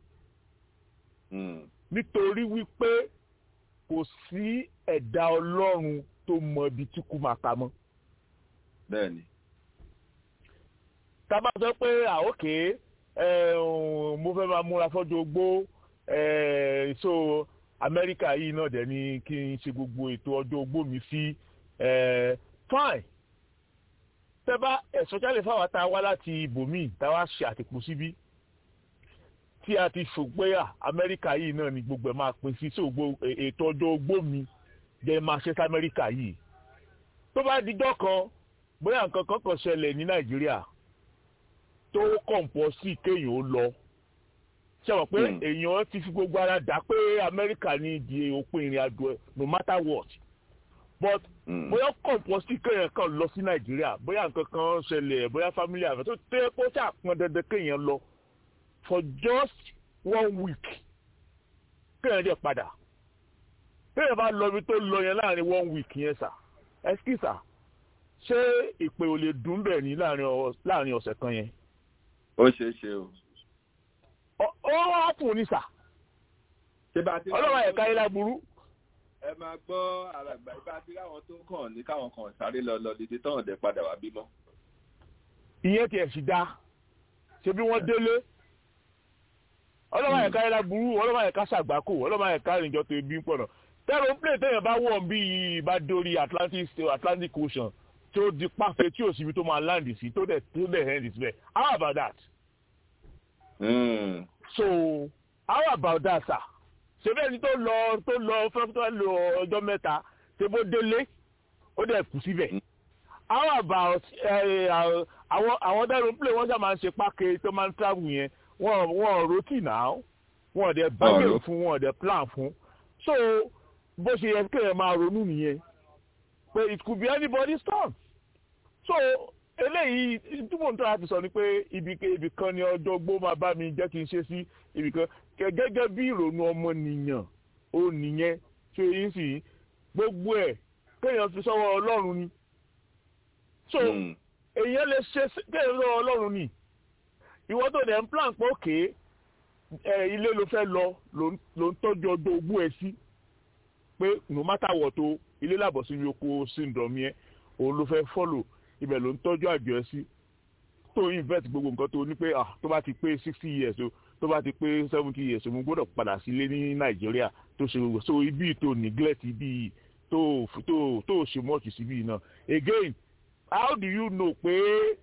nítorí wípé kò sí ẹ̀dá Ọlọ́run tó mọ ibi tí ikú máa ka mọ́. Bẹ́ẹ̀ni. tá a bá sọ pé àókè mo fẹ́ máa múra fọ́jọ́ ogbó so Amẹ́ríkà yìí náà dẹ̀ ni kí n ṣe gbogbo ètò ọjọ́ ogbó mi sí fine tẹ́bá especially fáwọn tá a wá láti ibòmíì tá a wá ṣe àtìkù síbí tí a ti ṣògbéyà Amẹ́ríkà yìí náà ni gbogbo ẹ̀ máa pín sí so gbogbo ètò ọjọ́ ogbó mi jẹ́ máa ṣe sí Amẹ́ríkà yìí tó bá dijọ́ kan bóyá nǹkan kan kan ṣẹlẹ̀ ní Nàìjíríà tó kọ̀ǹpọ̀ sí kéèyàn ó lọ ṣe wọ́n pé èèyàn ti fi gbogbo ara dá pé Amẹ́ríkà ní di òpin ìrìn àjò no matter what but bóyá kọ̀ǹpọ̀ sí kéèyàn kan lọ sí Nàìjíríà bóyá nǹkan kan ṣẹlẹ̀ bóyá family àfẹ́ tó tẹ́ kó ṣàpọn dandan kéèyàn lọ for just one week kéèyàn dẹ̀ padà kéèyàn bá lọ ibi tó lọ yẹn láàrin one week yẹn sà ẹskísà ṣé ìpè ò lè dùn bẹ́ẹ̀ ní láàrin ọ̀sẹ̀ kan yẹn. ó ṣeé ṣe o. ó wá fún ní sà. ọlọ́wọ́ ẹ̀ka ilá burú. ẹ máa gbọ́ àràgbà ibà tí káwọn tó kàn ní káwọn kan sáré lọ lọ dídí tán ọ̀dẹ̀ padà wá bímọ. ìyẹn tiẹ̀ sì dá ṣe bí wọ́n délé. ọlọ́wọ́ ẹ̀ka ilá burú ọlọ́wọ́ ẹ̀ka ṣàgbákò ọlọ́wọ́ ẹ̀ka ìrìnjọ tó ebi ń pọ̀ náà. tẹ́lẹ̀ plane téèyàn bá wọ̀ bí ìbá dórí Atlantic Atlantic Ocean tí ó di pàfẹ́ tí ò síbi tó máa land sí tó dẹ̀ tó dẹ̀ hand is bẹ́ẹ̀ how about that. Mm. so how about that sir ṣe bẹ́ẹ̀ ni tó lọ tó lọ fẹ́ tó lọ ọjọ́ mẹ́ta ṣe bó délé ó dẹ̀ kú síbẹ̀ how about àwọn àwọn dẹ́rù plane wọ́n ṣáà máa ń ṣe pákẹ́ tó máa ń travel yẹn wọ́n wọ́n rotí náà wọ́n dẹ̀ budget fún wọ́n dẹ̀ plan fún so bó ṣe yẹ kéèyàn máa ronú nìyẹn pé it could be anybody's turn so eléyìí túbọ̀ ń tọ́ láti sọ ni pé ibì kan ni ọjọ́ ogbó máa bá mi jẹ́ kí n ṣe sí ibì kan gẹ́gẹ́ bí ìrònú ọmọnìyàn ó nìyẹn ṣé yín sì gbogbo ẹ̀ kéèyàn fi sọ́wọ́ Ọlọ́run ni so èèyàn lè ṣe kéèyàn sọ́wọ́ Ọlọ́run ni ìwọ tó dẹ̀ ń plan pé òkè ilé ló fẹ́ lọ ló ń tọ́jú ọjọ́ ogbó ẹ sí pé no matter what o ilé làbọ̀ sí oko syndrome yẹn òun ló fẹ́ follow ibẹ̀ ló ń tọ́jú àjọ ẹ sí tó invest gbogbo nǹkan tó ní pé ah tó bá ti pé sixty years o tó bá ti pé seventy years o mo gbọ́dọ̀ padà sílé ní Nàìjíríà tó ṣe gbogbo so ibi tó neglect ibi tó tó tó ṣe much síbi náà again how do you know pé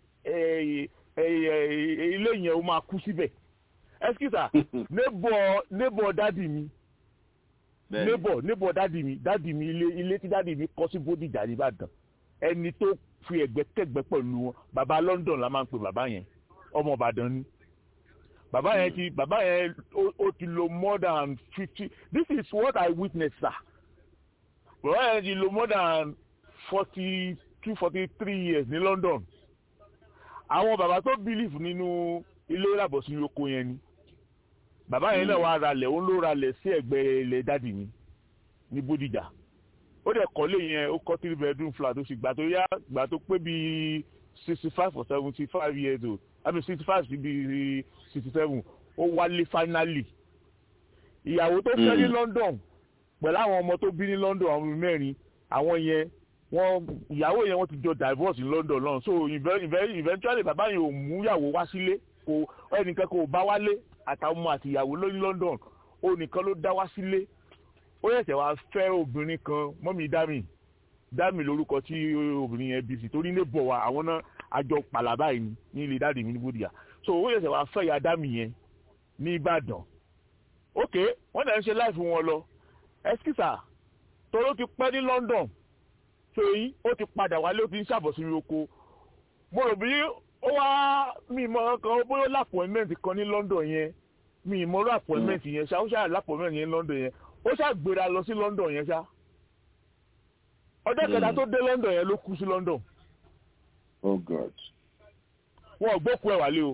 ilé yẹn o máa kú síbẹ̀ ẹsikisa neighbor neighbor dádì mi neighbor neighbor dádì mi dádì mi ilé ilé tí dádì mi kọ́ sí Bódìjà nìbàdàn ẹni tó fi ẹgbẹ́kẹ́gbẹ́ pẹ̀lú wọn bàbá London la máa ń pè bàbá yẹn ọmọ Ìbàdàn ni bàbá yẹn ti bàbá yẹn ó ti lo more than fifty this is what I witnessed sir bàbá yẹn ti lo more than forty two forty three years ní London àwọn bàbá tó believe nínú ilé ìlàbọ̀sí oko yẹn ni bàbá yẹn náà wà ralẹ̀ òun ló ralẹ̀ sí ẹ̀gbẹ́ ilẹ̀ dádì mi ní Bódìjà ó dẹ̀ kọ́lé yẹn ó kọ́ three bedroom flat ó sì gbà tó yá gbà tó pé bíi sixty five or seventy five years old I mean sixty five sí bíi sixty seven ó wálé finally ìyàwó tó fẹ́ ní London pẹ̀lú àwọn ọmọ tó bí ní London àwọn mẹ́rin àwọn yẹn wọ́n ìyàwó yẹn wọ́n ti jọ divorce ní London náà so eventually bàbá yẹn ò mú ìyàwó wá sílé kò ẹnìkan kò bá wálé àtàwọn ọmọ àti ìyàwó lórí London ó nìkan ló dá wá sílé ó yẹ̀sẹ̀ wá fẹ́ obìnrin kan mọ́mí dami dami lórúkọ tí obìnrin yẹn bí sí torí ní bọ̀ wá àwọn náà àjọ pàlàbà yìí ní ilé dáàdì mi ní bòdìyà so ó yẹ̀sẹ̀ wá fẹ́ ya dami yẹn ní Ìbàdàn ok wọ́n dẹ̀ ń ṣe láìfún wọn lọ ẹskísà tóró ti pẹ́ ní London so yìí ó ti padà wálé ó ti ń ṣàbọ̀sí oko mo rò bí ó wá mi mọ kan bóyá lápọ̀ẹ́mẹ́ǹtì kan ní London yẹn mi mọ lọ àpọ̀ẹ́mẹ́ǹtì yẹn ṣá ó ṣáà lápọ̀ẹ́mẹ́ǹtì yẹn ní London yẹn ó ṣáà gbéra lọ sí London yẹn ṣá ọjọ́ kẹta tó dé London yẹn ló kú sí London. Oh God. wọn ò gbókùú ẹ̀ wálé o.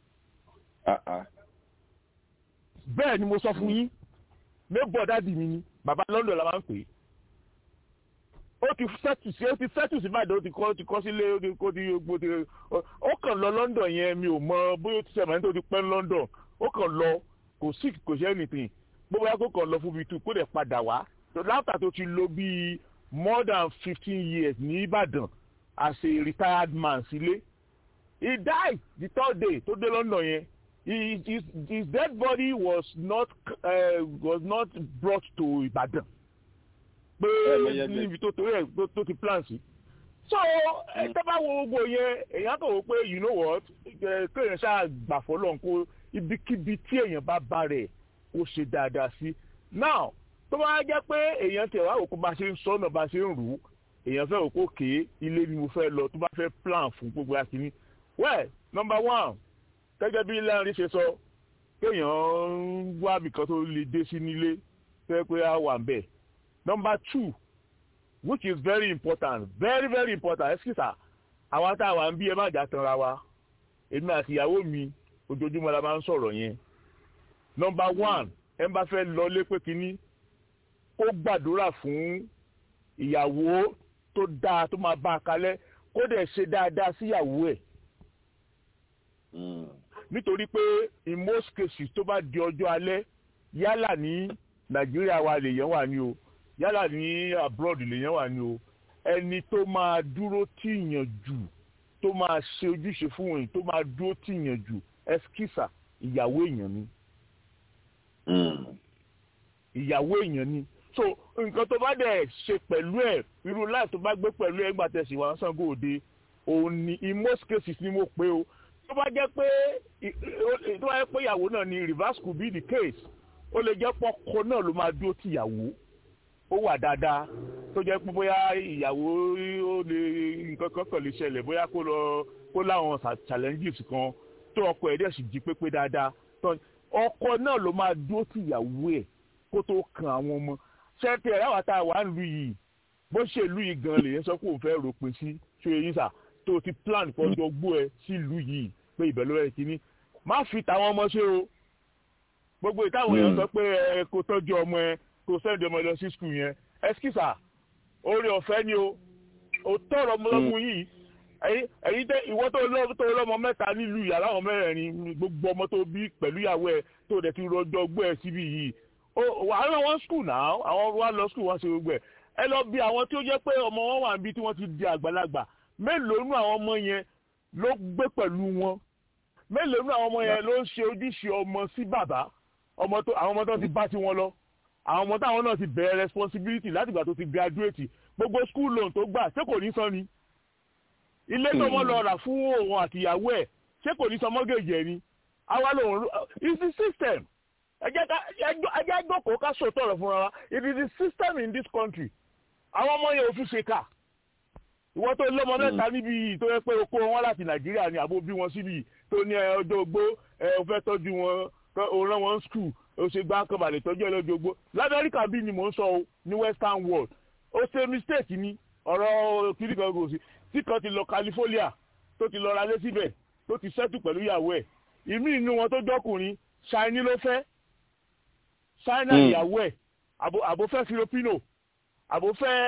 bẹ́ẹ̀ ni mo sọ fún yín mébọ̀ dáàdì mi ni bàbá London la máa ń pè é ó ti fẹ́tù sí ó ti fẹ́tù sí Ìbàdàn ó ti kọ́ ti kọ́ sílé ó ti kó ti gbó ti ó kàn lọ London yẹn mi ò mọ bóyá ó ti sẹ̀mọ̀ nítorí pẹ́ ní London ó kàn lọ kò sí kò ṣe anything gbogbo ya kó kàn lọ fún bíi two kó dẹ̀ padà wá láta tó ti lò bíi more than fifteen years ní Ìbàdàn as a retired man sílé he died the third day tó dé London yẹn his his his dead body was not uh, was not brought to Ìbàdàn pé níbi tó torí ẹ̀ tó ti plan sí. so ẹ tẹ́bá wo gbogbo yẹn èèyàn kò wò pé you know what kéèyàn ṣáà gbà fọlọ́n kó ibikíbi tí èèyàn bá bá rẹ̀ kó ṣe dáadáa sí. now tó bá jẹ́ pé èèyàn tẹ̀ wá òkú bá ṣe ń sọ́nà bá ṣe ń rù ú èèyàn fẹ́ òkú kéé ilé ni mo fẹ́ lọ tó bá fẹ́ plan fún gbogbo akínní. well number one gẹ́gẹ́ bí Lanre ṣe sọ kéèyàn ń wá ibìkan tó lè dé sí nílé fẹ́ pé á wà ń bẹ̀. Number two, which is very important, very very important, excuse àwọn tá a wà ń bí ẹ má jà tanra wa èmi àti ìyàwó mi ojoojúmọ́ la máa ń sọ̀rọ̀ yẹn. Number one, ẹ bá fẹ́ lọ lé pé kínní kó gbàdúrà fún ìyàwó tó dáa tó máa bá a kalẹ̀ kó dẹ̀ ṣe dáadáa sí ìyàwó ẹ̀. Nítorí pé in most cases tó bá di ọjọ́ alẹ́ yálà ní Nàìjíríà wa lèèyàn wà ní o yálà ní abroad lèèyàn wà ní o ẹni tó máa dúró tìyàn jù tó máa ṣe ojúṣe fún òyìn tó máa dúró tìyàn jù ẹskísà ìyàwó èèyàn ni ìyàwó èèyàn ni so nǹkan tó bá dẹ̀ ṣe pẹ̀lú ẹ̀ irú láì tó bá gbé pẹ̀lú ẹ̀ gbà tẹ̀sí wà Ṣàngó Òde òun ni in most cases ni mo pé o tó bá jẹ́ pé tó bá jẹ́ pé ìyàwó náà ni reverse could be the case ó lè jẹ́ pọ́kọ náà ló máa dúró tìyàwó ó wà dáadáa tó jẹ́ pé bóyá ìyàwó ó lè nǹkan kan kàn lè ṣẹlẹ̀ bóyá kó lọ kó láwọn challenges kan tó ọkọ ẹ̀ dẹ̀ sì jí pépé dáadáa ọkọ náà ló máa dúró tì ìyàwó ẹ̀ kó tó kan àwọn ọmọ ṣẹ́ẹ̀tì ẹ̀ láwa tá a wà ń lu yìí bó ṣe lu yìí gan lèyẹn sọ pé òun fẹ́ ròpin sí ṣé eyín sà tó ti plan kọjọ gbó ẹ sí ìlú yìí pé ìbẹ̀ ló rẹ̀ kíní má fi tàwọn ọmọ ṣe o gbogbo ìtàwọn èèyàn sọ pé ẹ kò tọ́jú ọmọ ẹ kò sẹ́ndì ọmọ lọ sí skul yẹn ẹskísà orí ọ̀fẹ́ ni o ò tọrọ ọmọlọ́mú yìí ẹ̀yin tẹ ìwọ tó lọ́mọ mẹ́ta nílùú yàrá àwọn mẹ́rẹ̀ẹ̀rin gbogbo ọmọ tó bí pẹ̀lú ìyàwó ẹ̀ tó dẹ̀ ti rọjò gbọ́ ẹ̀ síbi yìí wàá rán wọn skul náà àwọn wa lọ skul wọn ṣe gbogbo ẹ̀ ẹ lọ bí àwọn tí ó jẹ́ pé ọmọ wọn wà níbi tí wọ́n ti di àgbàlagbà mélòó nú àwọn ọmọ yẹn ló gbé pẹ̀lú wọn mélòó nú àwọn ọmọ yẹn ló ń ṣe ojúṣe ọmọ sí bàbá ọmọ tó àwọn ọmọ tó ti bá tiwọn lọ àwọn ọmọ táwọn náà ti bẹ̀rẹ̀ responsibility látìgbà tó ti graduate gbogbo school loan tó gbà ṣé kò ní san ni ilé tó wọ́n lọ rà fún òun àtìyàwó ẹ̀ ṣé kò ní san mortgage ẹ̀ ni àwa lòun is the system ẹjẹ́ àgbọ̀kọ̀ ká sòtọ̀ rẹ̀ fúnra wa it is the system in this country àwọn ọmọ yẹn ò fi ṣe kà ìwọ tó lọ́mọ mẹ́ta níbi yìí tó yẹ pé o kó wọn láti Nàìjíríà ni àbó bí wọn síbi tó ní ọjọ́ ogbó ẹ ò fẹ́ tọ́jú wọn o rán wọn school o ṣe gbá kan balẹ̀ tọ́jú ẹ lọ́jọ́ ogbó lamẹ́ríkà bí ni mò ń sọ o ní western world ó ṣe mistake ni ọ̀rọ̀ kiri kan kò sí tí kan ti lọ California tó ti lọ ra lé síbẹ̀ tó ti settle pẹ̀lú ìyàwó ẹ̀ ìmí inú wọn tó jọkùnrin ṣáínì ló fẹ́ ṣáínà ìyàwó ẹ̀ àbò fẹ́ Filipino àbò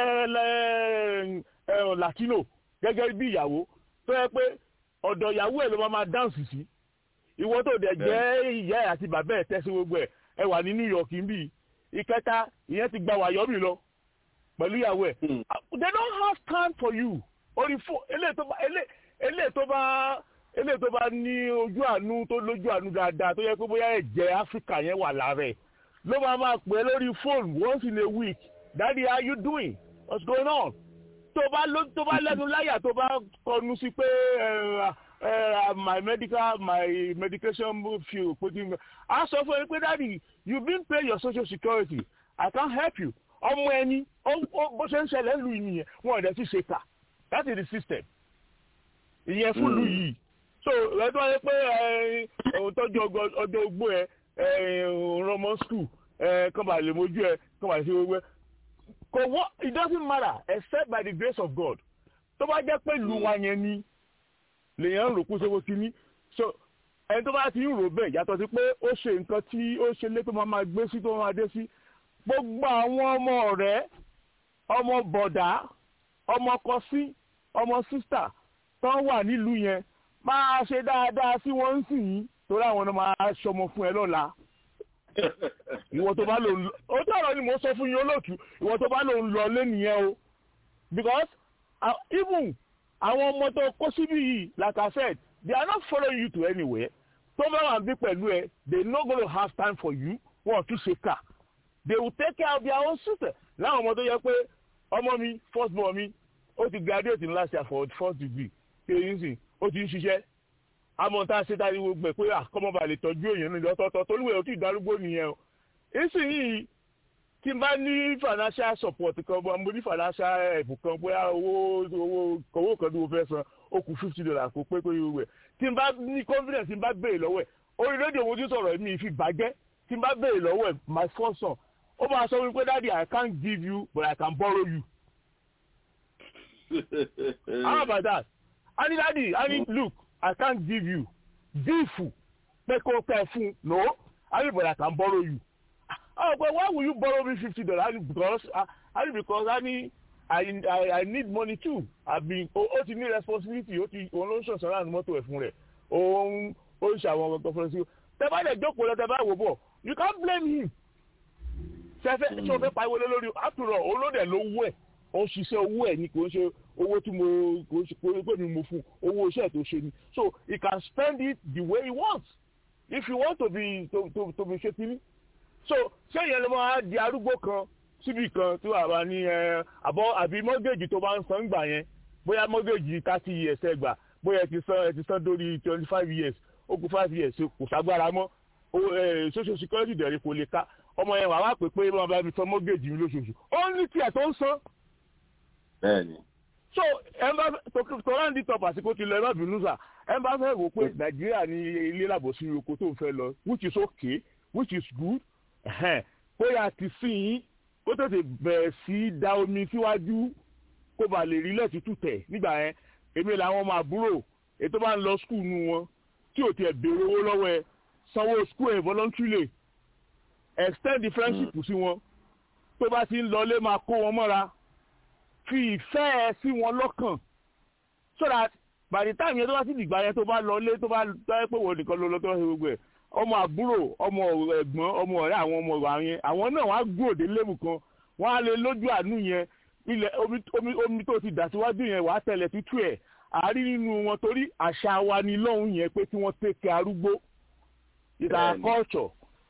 fẹ́ Latino gẹ́gẹ́ bí ìyàwó tó yẹ pé ọ̀dọ̀ ìyàwó ẹ̀ ló máa máa dáǹsì sí ìwọ tó dẹ̀ jẹ́ ìyá ẹ̀ àti bàbá ẹ̀ tẹ́sí gbogbo ẹ̀ ẹ wà ní New York níbí ìkẹta ìyẹn ti gba wàyọ́mì lọ pẹ̀lú ìyàwó ẹ̀ they don't have time for you orí fún eléyìí tó bá eléyìí tó bá eléyìí tó bá ní ojú àánú tó lójú àánú dáadáa tó yẹ pé bóyá ẹ̀jẹ̀ Áfíríkà yẹn wà lára ẹ̀ ló máa máa pè é lórí fóònù once in a week daddy how you doing what's going on tó bá ló tó bá lẹ́nu láyà tó bá kọnu sí pé my medical my medication feel putting a sọ fún ẹ pé daddy you been pay your social security I can't help you ọmọ ẹni bó ṣe ń ṣẹlẹ̀ lù yìnyín wọn ò dẹ̀ ti ṣe kà that is the system ìyẹn fún lù yìí so lẹ́tọ́ ẹ pé òun tọ́jú ọjọ́ ogbó ẹ rọmọ school kàn bá lè mójú ẹ kàn bá lè ṣe gbogbo ẹ kò wọ́n it doesn't matter except by the grace of God tó bá jẹ́ pé lù wá yẹn ni lèèyàn ń rò kú sówó kínní so ẹni tó bá ti ń rò bẹ́ẹ̀ yàtọ̀ sí pé ó ṣe nǹkan tí ó ṣe lé tó máa máa gbé sí tó máa dé sí gbogbo àwọn ọmọ ọ̀rẹ́ ọmọ bọ̀dá ọmọ kọsí ọmọ sísítà tó wà nílùú yẹn máa ṣe dáadáa sí wọn ń sìn yín torí àwọn náà máa ṣọmọ fún ẹ lọ́la ìwọ tó bá lò ń lọ ó tọrọ ni mo sọ fún yín olóòtú ìwọ tó bá lò ń lọ lẹ́nìyẹn o because uh, even àwọn ọmọ tó kó síbí yìí like I said they are not following you to anywhere tó bá wà bí pẹ̀lú ẹ they no go to have time for you wọn tún ṣe kà they will take care of their own sister láwọn ọmọ tó yẹ pé ọmọ mi first born mi ó ti graduate in last year for first degree ṣe yín sìn ó ti ń ṣiṣẹ́ àmọ́ tá a ṣe tá a ní gbogbo ẹ̀ pé àkọ́mọba lè tọ́jú èèyàn ní ọ̀tọ̀ọ̀tọ̀ tó lùwẹ̀ ó ti darúgbó nìyẹn o ìsìnyìí tí n bá ní financial support kan bó mo ní financial help kan bóyá owó owó owó kan tí mo fẹ́ san ó kù fifty dollars kó pé pé yóò wẹ̀ tí n bá ní confidence tí n bá béèrè lọ́wọ́ ẹ̀ orí rédíò mo ti sọ̀rọ̀ mi fi bàjẹ́ tí n bá béèrè lọ́wọ́ ẹ̀ my first son ó máa sọ wípé daddy I can't give you but I can borrow you. How about that? I need daddy I need look I can't give you díìfù pé kó pẹ́ fún no I need but I can borrow you. Oh, but why will you borrow me fifty dollars? Because I, I because I need I, I I need money too. I've been o o ti ní responsibility o ti òun ló ń ṣọ̀ṣọ́ láti mọ́tò ẹ̀ fún rẹ̀ òun ó ń ṣàwọn ọkọ̀ fún ẹ sí o. Tẹ bá dẹ̀ jókòó lọ tẹ bá wò bọ̀ you can't blame him. Ṣẹ́fẹ́ ṣé o fẹ́ pariwo lé lórí after all olódẹ̀ ló wú ẹ̀ ó ṣiṣẹ́ owó ẹ̀ ni kò ń ṣe owó tí mo kò ń ṣe pé mi mo fún owó iṣẹ́ tó ṣe ni so he can spend it the way he wants if you want to be to to to be ṣe kiri so ṣé ìyẹn ló máa di arúgbó kan síbi kan tí wàá bá ní àbọ̀ àbí mọ́gẹ́jì tó bá ń san gbà yẹn bóyá mọ́gẹ́jì thirty years ẹ gbà bóyá ẹ ti san ẹ ti san dórí twenty five years ó kù five years kò ságbára mọ́ social security dẹ̀rẹ̀ kò lè ká ọmọ yẹn wà wá pé pé wọ́n bá mi san mọ́gẹ́jì mi lóṣooṣù ó ní tiẹ̀ tó ń san. bẹ́ẹ̀ni. so ẹ bá tọ́lá ní tọ́pù àsìkò ti lọ ẹ má bínú sà ẹ bá fẹ́ wò pé nàìjíríà ní ilé làbòsí oko tó ń fẹ́ lọ which is okay which is good bóyá ti sìn yín kó tètè bẹ̀rẹ̀ sí da omi síwájú kó ba lè rí lẹ́tìtù tẹ̀ nígbà yẹn èmi làwọn ọmọ àbúrò ètò bá ń lọ skul nu wọn tí ò tiẹ̀ béèrè owó lọ́wọ́ ẹ sanwó skul ẹ̀ voluntarily extend the friendship sí wọn tó bá ti ń lọlé máa kó wọn mọ́ra fi ìfẹ́ ẹ sí wọn lọ́kàn so that by the time yẹn tó bá ti dìgbà yẹn tó bá lọlé tó bá dáwọ́ pé wọ́n nìkan ló lọ tó wá ṣe gbogbo ẹ̀ ọmọ àbúrò ọmọ ẹ̀gbọ́n ọmọ ọ̀rẹ́ àwọn ọmọ ìwà yẹn àwọn náà wọ́n á gbòde lébù kan wọ́n á lè lójú àánú yẹn ilẹ̀ omi omi omi tó ti dà síwájú yẹn wàá tẹ̀lẹ̀ tútù ẹ̀ àárí nínú wọn torí àṣà wa ni lọ́hùn yẹn pé kí wọ́n tẹ̀kẹ́ arúgbó ìta culture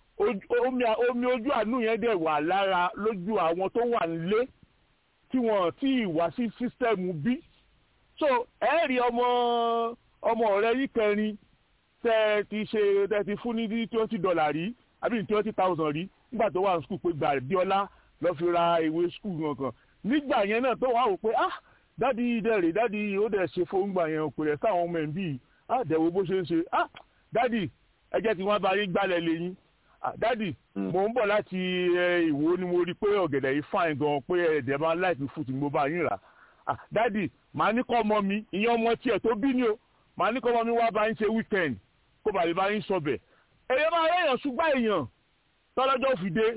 omi omi ojú àánú yẹn dẹ̀ wà lára lójú àwọn tó wà nílé tí wọ́n tí ì wá sí sísítẹ́ẹ̀mù bí so ẹ̀ẹ́rì ọmọ ọmọ ọ̀rẹ́ yìí kẹrin tẹ ti ṣe tẹ ti fún ní twenty dollar rí àbí twenty thousand rí nígbà tó wà ní skul pé gbà bíọ́lá lọ fi ra ìwé skul kankan nígbà yẹn náà tó wà wò pé ah dádì dẹ̀rẹ̀ dádì ó dẹ̀ ṣe fún gbà yẹn òpè rẹ̀ sáwọn ọmọ ẹ̀ ń bì ah dẹ̀wò bó ṣe ń ṣe ah dádì ẹ jẹ́ tí wọ́n bá yín gbálẹ̀ lẹ́yìn ah dádì mò ń bọ̀ láti Ìwó ni mo rí pé ọ̀gẹ̀dẹ̀ yìí fine gan pé ẹ̀dẹ̀ máa láìpẹ́ fún ti mo bá yín rà ah dádì màá ní kọ́ ọmọ mi ìyẹn ọmọ tiẹ̀ tó bí ni o màá ní kọ́ ọmọ mi wá bá yín ṣe weekend kó bàbá bá yín sọbẹ̀ èyí máa rẹ̀yàn ṣùgbọ́n èèyàn tọ́lọ́jọ́ fi dé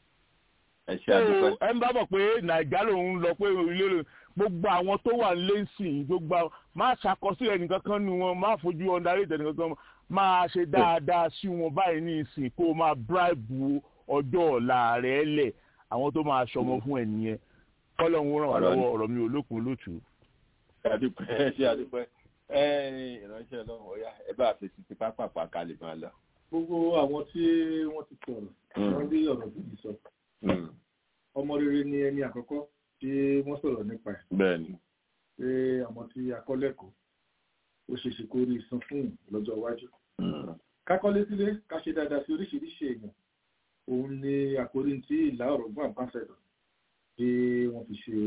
ẹ ń bá mọ̀ pé nàìjíríà lòun lọ pé ilé gbogbo àwọn tó wà lẹ́sìn gbogbo máa ṣàkọsílẹ̀ nìkan kan nu wọn máa fojú ọ̀ndarí ìtẹ̀ nìkan kan máa ṣe dáadáa sí wọn báyìí ní ìsìn kó o máa bribe ọjọ́ ọ̀la rẹ̀ lẹ̀ àwọn tó máa ṣọmọ fún ẹ nìyẹn kọ́lọ́hún ràn wá lọ́wọ́ ọ̀rọ̀ mi olókun lótú. adúpẹ́ ṣé adúpẹ́ ìránṣẹ́ ọlọ́run ọ̀yá ẹ bá fèsì ti pápápá kalẹ̀ máa lọ. gbogbo àwọn tí wọ́n ti sọ̀rọ̀ wọ́n rí ọ̀rọ̀ tó ti sọ ọmọ rere ni ẹni àkọ́kọ́ tí wọ́n sọ̀rọ̀ nípa ẹ̀. bẹ́ẹ̀ni. pé àwọn tí akọ́lẹ́kọ̀ọ́ ó ṣe ṣe kó rí san fún lọ́jọ́ iwájú. kákọ́lé sílé ká ṣe dáadáa sí oríṣiríṣi èèyàn òun ni àkórí tí ìlà ọ̀rọ̀ gbọ́n àpáṣẹ̀dọ̀ tí wọ́n fi ṣe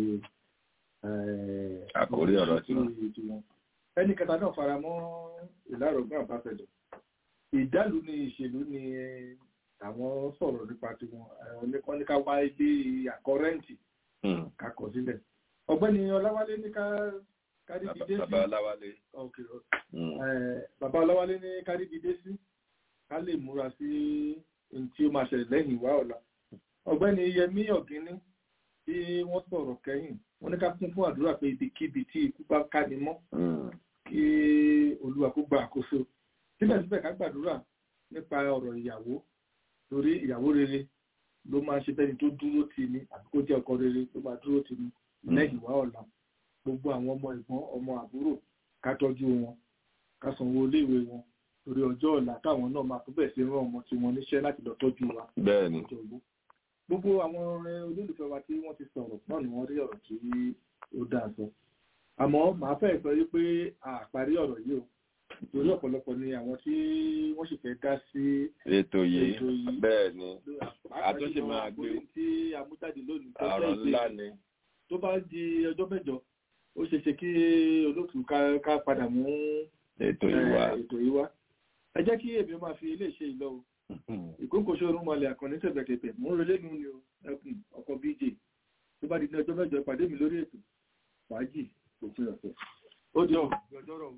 àkórí ọ̀rọ̀ tí wọ́n. ẹnì kẹta náà fara mọ́ ìlà ọ̀rọ̀ gbọ́n àpáṣẹ̀dọ̀. ìdálù ni ìṣèlú ni àwọn sọ̀rọ̀ nípa tiwọn oníkan ní ká wá ilé àkọ́rẹ́ǹtì kakọ̀ sílẹ̀. ọ̀gbẹ́ni ọláwálé ní ká kárìbìdé sí. bàbá ọláwálé. bàbá ọláwálé ní kárìbìdé sí ká lè múra sí tí ó máa ṣẹlẹ̀ lẹ́yìn ìwá ọ̀la. ọ̀gbẹ́ni yẹmí ọ̀gíní tí wọ́n sọ̀rọ̀ kẹ́yìn wọ́n ní ká kún fún àdúrà pé ibikíbi tí ikú bá ká ni mọ́ kí olúwa kó gba àkóso. síbẹ̀síbẹ̀ ká gbàdúrà nípa ọ̀rọ̀ ìyàwó torí ìyàwó rere ló máa ń ṣe bẹ́ni tó dúró tì ní àbí kó jẹ́ ọkọ rere tó máa dúró tì ní lẹ́yìn ìwá ọ̀la. gbogbo àwọn ọmọ ìgbọ́n ọmọ àbúrò ká tọ́jú wọn ká sanwó iléèwé wọn torí ọjọ́ ọ̀la táwọn náà máa tó bẹ̀rẹ̀ sí rán ọmọ tí wọ́n níṣẹ́ láti lọ tọ́jú wa. bẹ́ẹ̀ni. gbogbo àwọn olólùfẹ́ wa tí wọ́n ti sọ̀rọ̀ náà ni wọ́n rí ọ̀rọ̀ tí ó dáa sọ. àmọ́ màá fẹ́ sọ wípé àparí ọ̀rọ̀ yìí o torí ọ̀pọ̀lọpọ̀ ni àwọn tí wọ́n sì fẹ́ dá sí ètò yìí bẹ́ẹ̀ ni àtúnṣe máa gbé tí amújáde lónìí ọ̀rọ̀ ńlá ni. tó bá di ọjọ́ mẹ́jọ ó ṣe ṣe kí olóòtú ká padà mú ètò yìí wá. ẹ jẹ́ kí èmi máa fi ilé iṣẹ́ ìlọ o ìkókò ṣòro mọ́lẹ̀ àkànní tẹ̀bẹ̀kẹ̀pẹ̀ mú relé nu ni o ẹkùn ọkọ̀ bj tó bá di ní ọjọ́ mẹ́jọ ìpàdé mi lórí ètò fàájì òfin ọ̀sẹ̀ ó di ọjọ́ rọ̀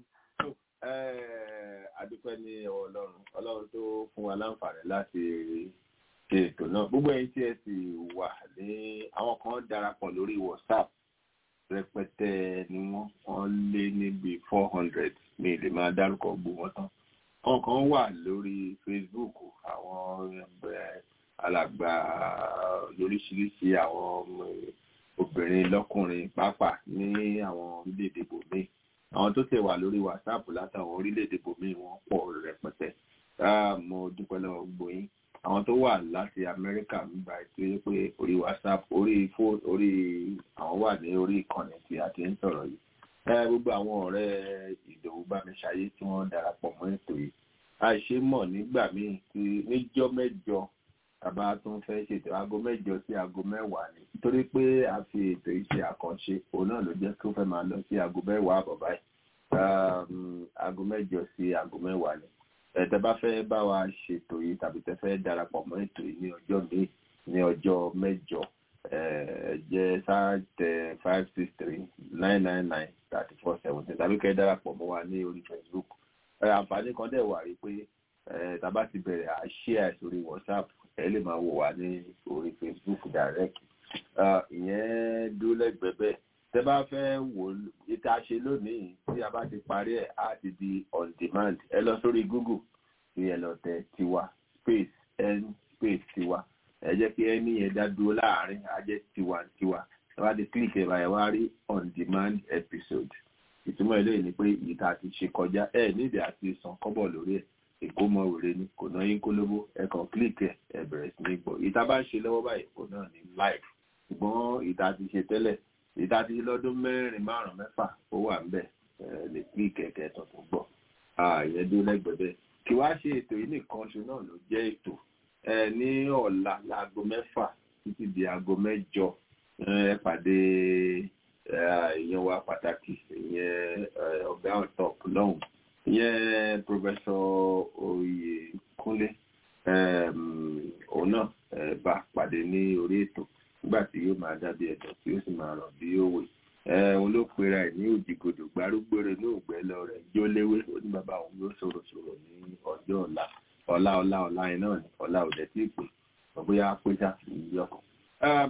adúpẹ́ ní ọlọ́run ọlọ́run tó fún wa láǹfààní láti ṣe ètò náà gbogbo ẹ̀yin tí ẹ sì wà ní àwọn kan darapọ̀ lórí whatsapp rẹpẹtẹ ni wọ́n wọ́n lé níbi four hundred mi lè máa dárúkọ gbogbo wọn tán àwọn kan wà lórí facebook àwọn alàgbà lóríṣiríṣi àwọn obìnrin lọ́kùnrin pàápàá ní àwọn orílẹ̀-èdè bòmíì àwọn tó tẹ̀ wà lórí whatsapp látàwọn orílẹ̀-èdè bòmíì wọ́n pọ̀ rẹpẹtẹ mo dúpẹ́ lọ́wọ́ gbogbo yín àwọn tó wà láti amẹ́ríkà nígbà tí ó yẹ pé orí whatsapp orí fóònù orí àwọn wà ní orí ìkànnì tí a ti ń sọ̀rọ̀ yìí gbogbo àwọn ọ̀rẹ́ ìdòwú bámiṣayé tí wọ́n darapọ̀ mọ́ ètò yìí àìṣe mọ̀ nígbà míì tí níjọ́ mẹ́jọ bàbá tó ń fẹ́ ṣètò aago mẹ́jọ sí aago mẹ́wàá ni nítorí pé a fi ètò ìṣe àkànṣe òun náà ló jẹ́ kí ó fẹ́ máa lọ sí aago mẹ́wàá àbọ̀ báyìí aago mẹ́jọ sí aago mẹ́wàá ni ẹ̀tẹ́ bá fẹ́ bá wa ṣètò yìí tàbí tẹ́ fẹ́ darapọ̀ mọ́ ètò yìí ní ọjọ́ míì ní ọjọ́ mẹ́jọ jẹ́ sáàtẹ̀ five six three nine nine nine thirty four seventeen tàbí kẹ́ darapọ̀ mọ́ wa ní orí facebook àǹfààní kan dẹ̀ wà rí pé tàbá ti bẹ̀rẹ̀ àṣẹ àìsórí whatsapp ẹ lè máa wò wá ní orí facebook direct ìyẹn dúró lẹ́gbẹ̀ẹ́ bẹ́ẹ̀ tẹ́ bá fẹ́ wò ìta ṣe lónìí tí a bá ti parí ẹ̀ á ti di on demand ẹ lọ sórí google kí ẹ lọ tẹ tiwa space n space tiwa ẹ jẹ́ kí ẹni yẹn dá dúró láàárín á jẹ́ tiwantiwa ẹ bá ti click ẹ̀ báyìí wá rí on demand episode ìtumọ̀ eléyìí ni pé ìta ti ṣe kọjá ẹ nídìí àti san kọ́bọ̀ lórí ẹ̀ èkó mọ wèrè ni kò náà yín kólóbó ẹ kàn kílìkì ẹ ẹ bẹ̀rẹ̀ sí ní gbọ́ ìta bá ń ṣe lọ́wọ́ báyìí kò náà ní live ṣùgbọ́n ìta ti ṣe tẹ́lẹ̀ ìta ti lọ́dún mẹ́rin márùn-ún mẹ́fà ó wà ń bẹ̀ ẹ lè kílìkì ẹ̀kẹ́ tó tún gbọ́ ààyè dé lẹ́gbẹ̀ẹ́ kí wá ṣe ètò yìí nìkan ṣe náà ló jẹ́ ètò ẹ ní ọ̀la láago mẹ́fà títí di aago mẹ́jọ ẹ pàdé ìyẹn wa pàtàkì ìyẹn ọ̀gá ọ̀tọ̀ lọ́hùn ìyẹn pòfẹ́sọ̀ Oyèkúnlé òun náà bá pàdé ní orí ètò nígbà tí yóò máa dábí ẹ̀dọ̀ tí ó sì máa rọ̀ bí òwe òun ló pera ẹ̀ ní òjìgodò gbárùgbèrè ní ògbẹ́ lọ rẹ̀ jó léwé ó ní bàbá òun yóò sọ̀rọ̀ sọ̀rọ̀ ní ọjọ́ ọ̀la ọ̀la ọ̀la ọ̀la yẹn náà ní ọ̀la òdẹ tí ì pè bóyá péjà ìyí ọkàn.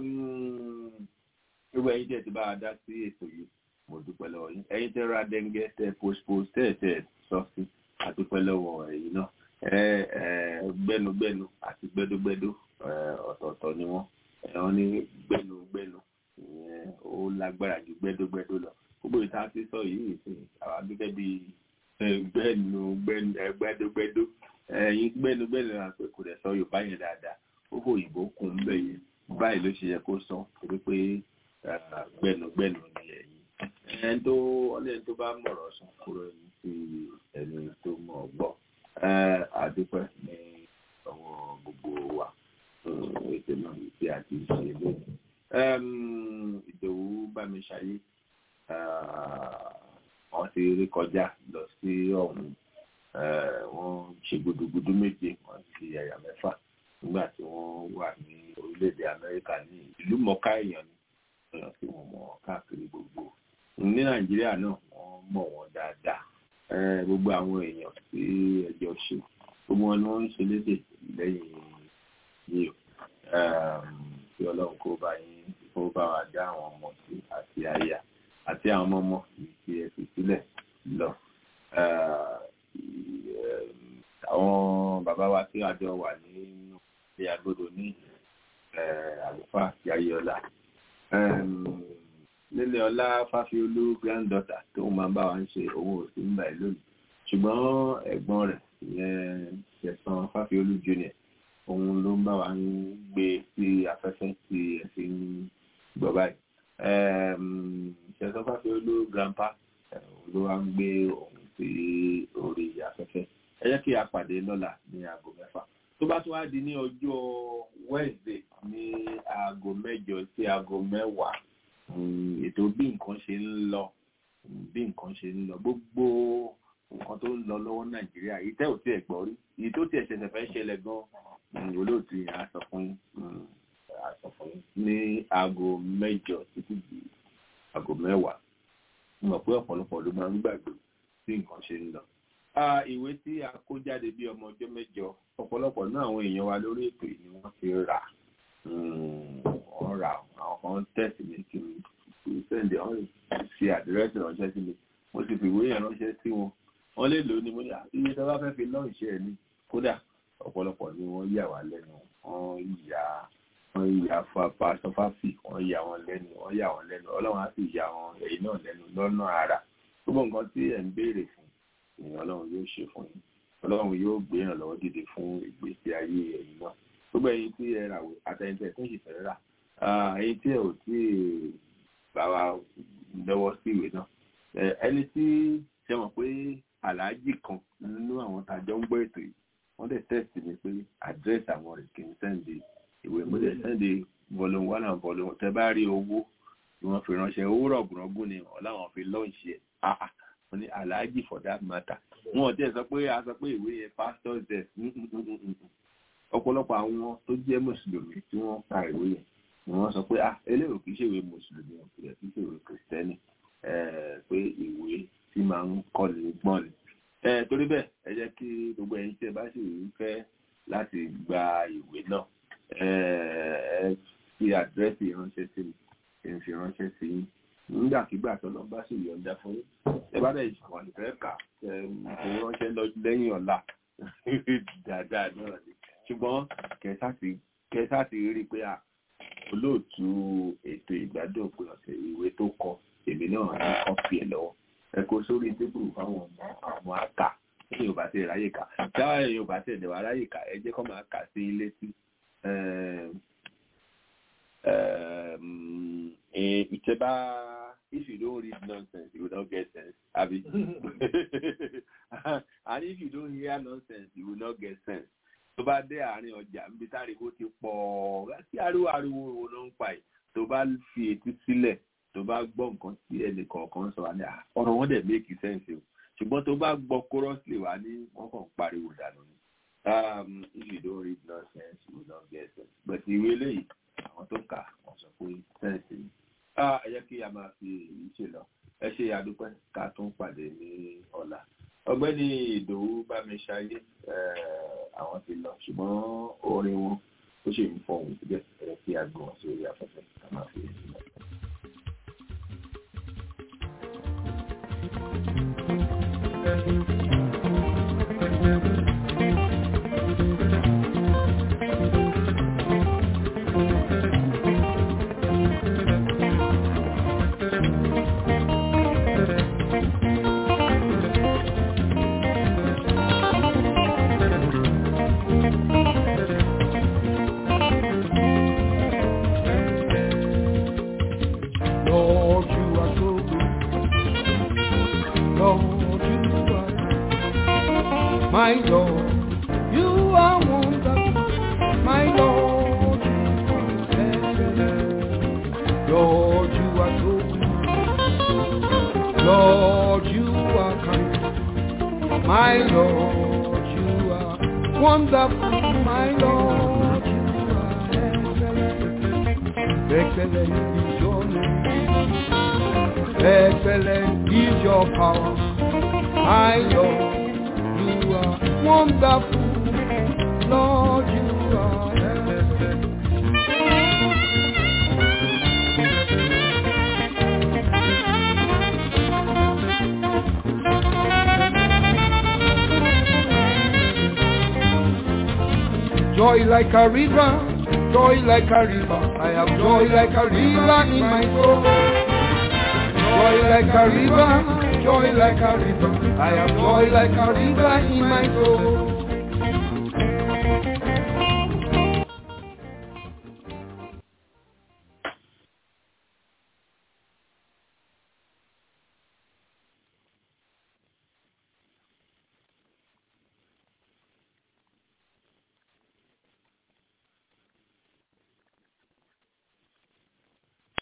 gbogbo ẹ̀yin tẹ́ ti bá a dá sí ètò yìí mo dúpẹ́ lọ́wọ́ yín ẹ̀yin tẹ́ ra dẹ́ngẹ́ tẹ́ postpost tẹ́ tẹ́ sọ́ọ̀sì àdúpẹ́ lọ́wọ́ ẹ̀yin náà gbẹ́nugbẹ́nu àti gbẹ́dógbẹ́dó ọ̀tọ̀ọ̀tọ̀ ni wọ́n wọ́n ní gbẹ́nugbẹ́nu ìyẹn ó lágbára ju gbẹ́dógbẹ́dó lọ gbogbo ìta ti sọ yìí sí àwọn gẹ́gẹ́ bí gbẹ́nu gbẹ́dógbẹ́dó ẹ̀yin gbẹ́nugbẹ́nu àpè kò dẹ̀ sọ Yorùbá yẹn dáadáa ó fò òyìnbó kún un bẹ́ẹ̀ yẹn báyìí ló ṣe yẹ kó sọ torí pé gbẹ́nugbẹ́nu ni ẹ̀yin ẹni tó ọlẹ́ni tó bá mọ̀rọ̀ sọ kúrò ní ti ẹni tó mọ̀ gbọ́ àdúpẹ́ ní ọwọ́ gbogbo wa ètò náà tí a ti ṣe lónìí. Ìdòwú Bámiṣayé wọ́n ti rí kọjá lọ sí ọ̀hún wọ́n ṣe gudugudu méje wọ́n ti àyà mẹ́fà nígbà tí wọ́n wà ní orílẹ̀-èdè Amẹ́ríkà ní ìlú mọ̀ọ́ká èèyàn ní èèyàn tí wọ́n mọ̀ káàkiri gbogbo. Ní Nàìjíríà náà wọ́n mọ̀ wọ́n dáadáa gbogbo àwọn èèyàn tí ẹjọ́ ṣe gbogbo wọn ni wọ́n ń ṣe lédè lẹ́yìn yìí tí Ọlọ́run kó bá yín kó bá wa dá àwọn ọmọ sí àti aya àti àwọn ọmọ ọmọ tí ẹ fi sílẹ̀ lọ. Àwọn bàbá wa tí àjọ wà nínú ilé agbódo ní àlùfáà Yayéọlá nílé ọlá Fáfiolú granddaughter tó máa bá wa ń ṣe owó òsì ń bá ẹ lónìí ṣùgbọ́n ẹ̀gbọ́n rẹ̀ ìyẹn Ṣẹ̀san Fáfiolú junior òun ló ń bá wa ń gbé sí afẹ́fẹ́ tí ẹ fi ń gbọ́ báyìí Ṣẹ̀san Fáfiolú grandpa ló wá ń gbé òun sí orí afẹ́fẹ́ ẹ jẹ́ kí a pàdé lọ́la ní aago mẹ́fà tó bá tún wá di ní ọjọ́ Wednesday ní aago mẹ́jọ sí aago mẹ́wàá ètò bí nǹkan ṣe ń lọ bí nǹkan ṣe ń lọ gbogbo nǹkan tó ń lọ lọ́wọ́ Nàìjíríà yìí tẹ́ ò tí ẹ̀ gbọ́ rí èyí tó tiẹ̀ ṣẹ̀ṣẹ̀ fẹ́ ṣẹlẹ̀ gan-an olóòtú yẹn á sọ fún á sọ fún ní aago mẹ́jọ títí di aago mẹ́wàá mo mọ̀ pé ọ̀pọ̀lọpọ̀ ló máa ń gbàgbé bí nǹkan ṣe ń lọ. ìwé tí a kó jáde bí ọmọ ọjọ́ mẹ́jọ ọ̀pọ̀lọpọ̀ náà àwọn èèyàn wa lórí ètò yìí ni wọ́n ti rà wọ́n rà àwọn kan tẹ̀sí mi kí n sẹ́ndẹ̀ wọ́n fi àdírẹ́sì ránṣẹ́ sí mi mo sì fi ìwé yẹn ránṣẹ́ sí wọn wọ́n lè lò ó ní mo ní iye tó bá fẹ́ fi lọ́ọ̀ṣẹ́ ẹ̀ ní kódà ọ̀pọ̀lọpọ̀ ni wọ́n yà wá lẹ́nu wọ́n yà wọ́n yà fapá sọfáfì wọ́n yà wọ́n lẹ́nu wọ́n yà wọ́n lẹ́nu ọlọ́run á sì yà wọ́n ẹ̀yin náà lẹ́nu lọ́nà àrà gbogbo nǹkan tí ẹ̀ ń béèrè fún ìyẹn ọlọ́run yóò ṣe fún yín ọlọ́run yóò gbé ìrànlọ́wọ́ dìde fún ìgbésí ayé ẹ̀yin náà gbogbo ẹ̀yin tí ẹ rà wò àtẹ̀yìntẹ̀ tó ń ṣì fẹ́ rà ẹ̀yin tí ẹ ò tí bá wa lọ́wọ́ sí ìwé náà ẹni tí ṣe mọ̀ pé aláàjì kan nínú àwọn tàjọ ń gbọ́ ètò yìí wọ́n dẹ̀ tẹ́sì mi pé àdírẹ́sì àwọn rẹ̀ kì í sẹ́ǹdì ìwé mo dẹ̀ sẹ́ǹdì volume one and volume tẹ́ bá rí owó tí wọ́n fi ránṣẹ́ owó rọ̀gùnrọ̀gùn ni wọ́n láwọn fi lọ́ọ̀ṣì ẹ̀ áhà wọ́n ní aláàjì for that matter wọn ò tiẹ̀ sọ pé a sọ pé ìwé yẹn pastors death ọ̀pọ̀lọpọ̀ àwọn tó jẹ́ mùsùlùmí tí wọ́n ka ìwé yẹn ni wọ́n sọ pé ah eléyìí kì í ṣèwé mùsùlùmí ò kì í ṣèwé kìrìsìtẹ́nì pé ìwé tí máa ń kọ́ni gbọ́n ni. torí bẹ́ẹ̀ ẹ jẹ́ kí gbogbo ẹ̀yin tí ẹ bá sì ń fẹ́ láti gba ìwé náà ẹ fi àdírẹ́sì ránṣẹ́ sí mi ẹ fi ránṣẹ́ sí yín nígbàkigbà tó lọ bá sì yọ̀ǹda fún yín ẹ bá dẹ̀ wọ́n fẹ́ kà ẹ ránṣẹ́ lẹ́yìn ọ̀la dáadáa náà ni ṣùgbọ́n kẹsà ti rí pé olóòtú ètò ìgbádùn òpin ọ̀sẹ̀ ìwé tó kọ èmi náà ní kọ́pì ẹ̀ lọ́wọ́ ẹ kó sórí tébùrù fáwọn ọmọ àkà ní yorùbá tẹ̀ ráyè kà táwọn yorùbá tẹ̀ dẹ̀wà ráyè kà ẹ jẹ́ kó máa kà sí ilé sí ìtẹ́bá if you don't read nonsense you will not get sense abi and if you don't hear nonsense you will not get sense tó bá dé àárín ọjà níbi táriwo ti pọ̀ láti ariwo ariwo wo ló ń pa ẹ̀ tó bá fi etí sílẹ̀ tó bá gbọ́ nǹkan tí ẹnì kọ̀ọ̀kan sọ wá ní ọ̀rọ̀ wọn dẹ̀ make sense o ṣùgbọ́n tó bá gbọ́ chorusly wá ní wọ́n kàn pariwo dànù ni if you don't read nonsense you will not get sense but ìwé eléyìí àwọn tó kà wọ́n sọ pé sense ni ẹ jẹ́ kí a máa fi èyí ṣe lọ ẹ ṣe àdúpẹ́ ká tún pàdé ní ọ̀la ọ̀gbẹ́ni Ìdòwú Bámiṣayé àwọn ti lọ ṣùgbọ́n orin wọn ó ṣe ń fọ òun síbẹ̀ ẹ kí a gbọ́n sí orí afẹ́fẹ́ ká máa fi èyí lọ. Thank you. my Lord. You are wonderful, my Lord. You are excellent. Lord, you are so good. Lord, you are kind. My Lord, you are wonderful, my Lord. You are excellent. Excellent is your name. Excellent is your power. My Lord, you are wonderful. Lord, you are excellent. Joy like a river, joy like a river. I have joy like a river in my soul. Joy like a river, joy like a river. I have joy like a river in my soul.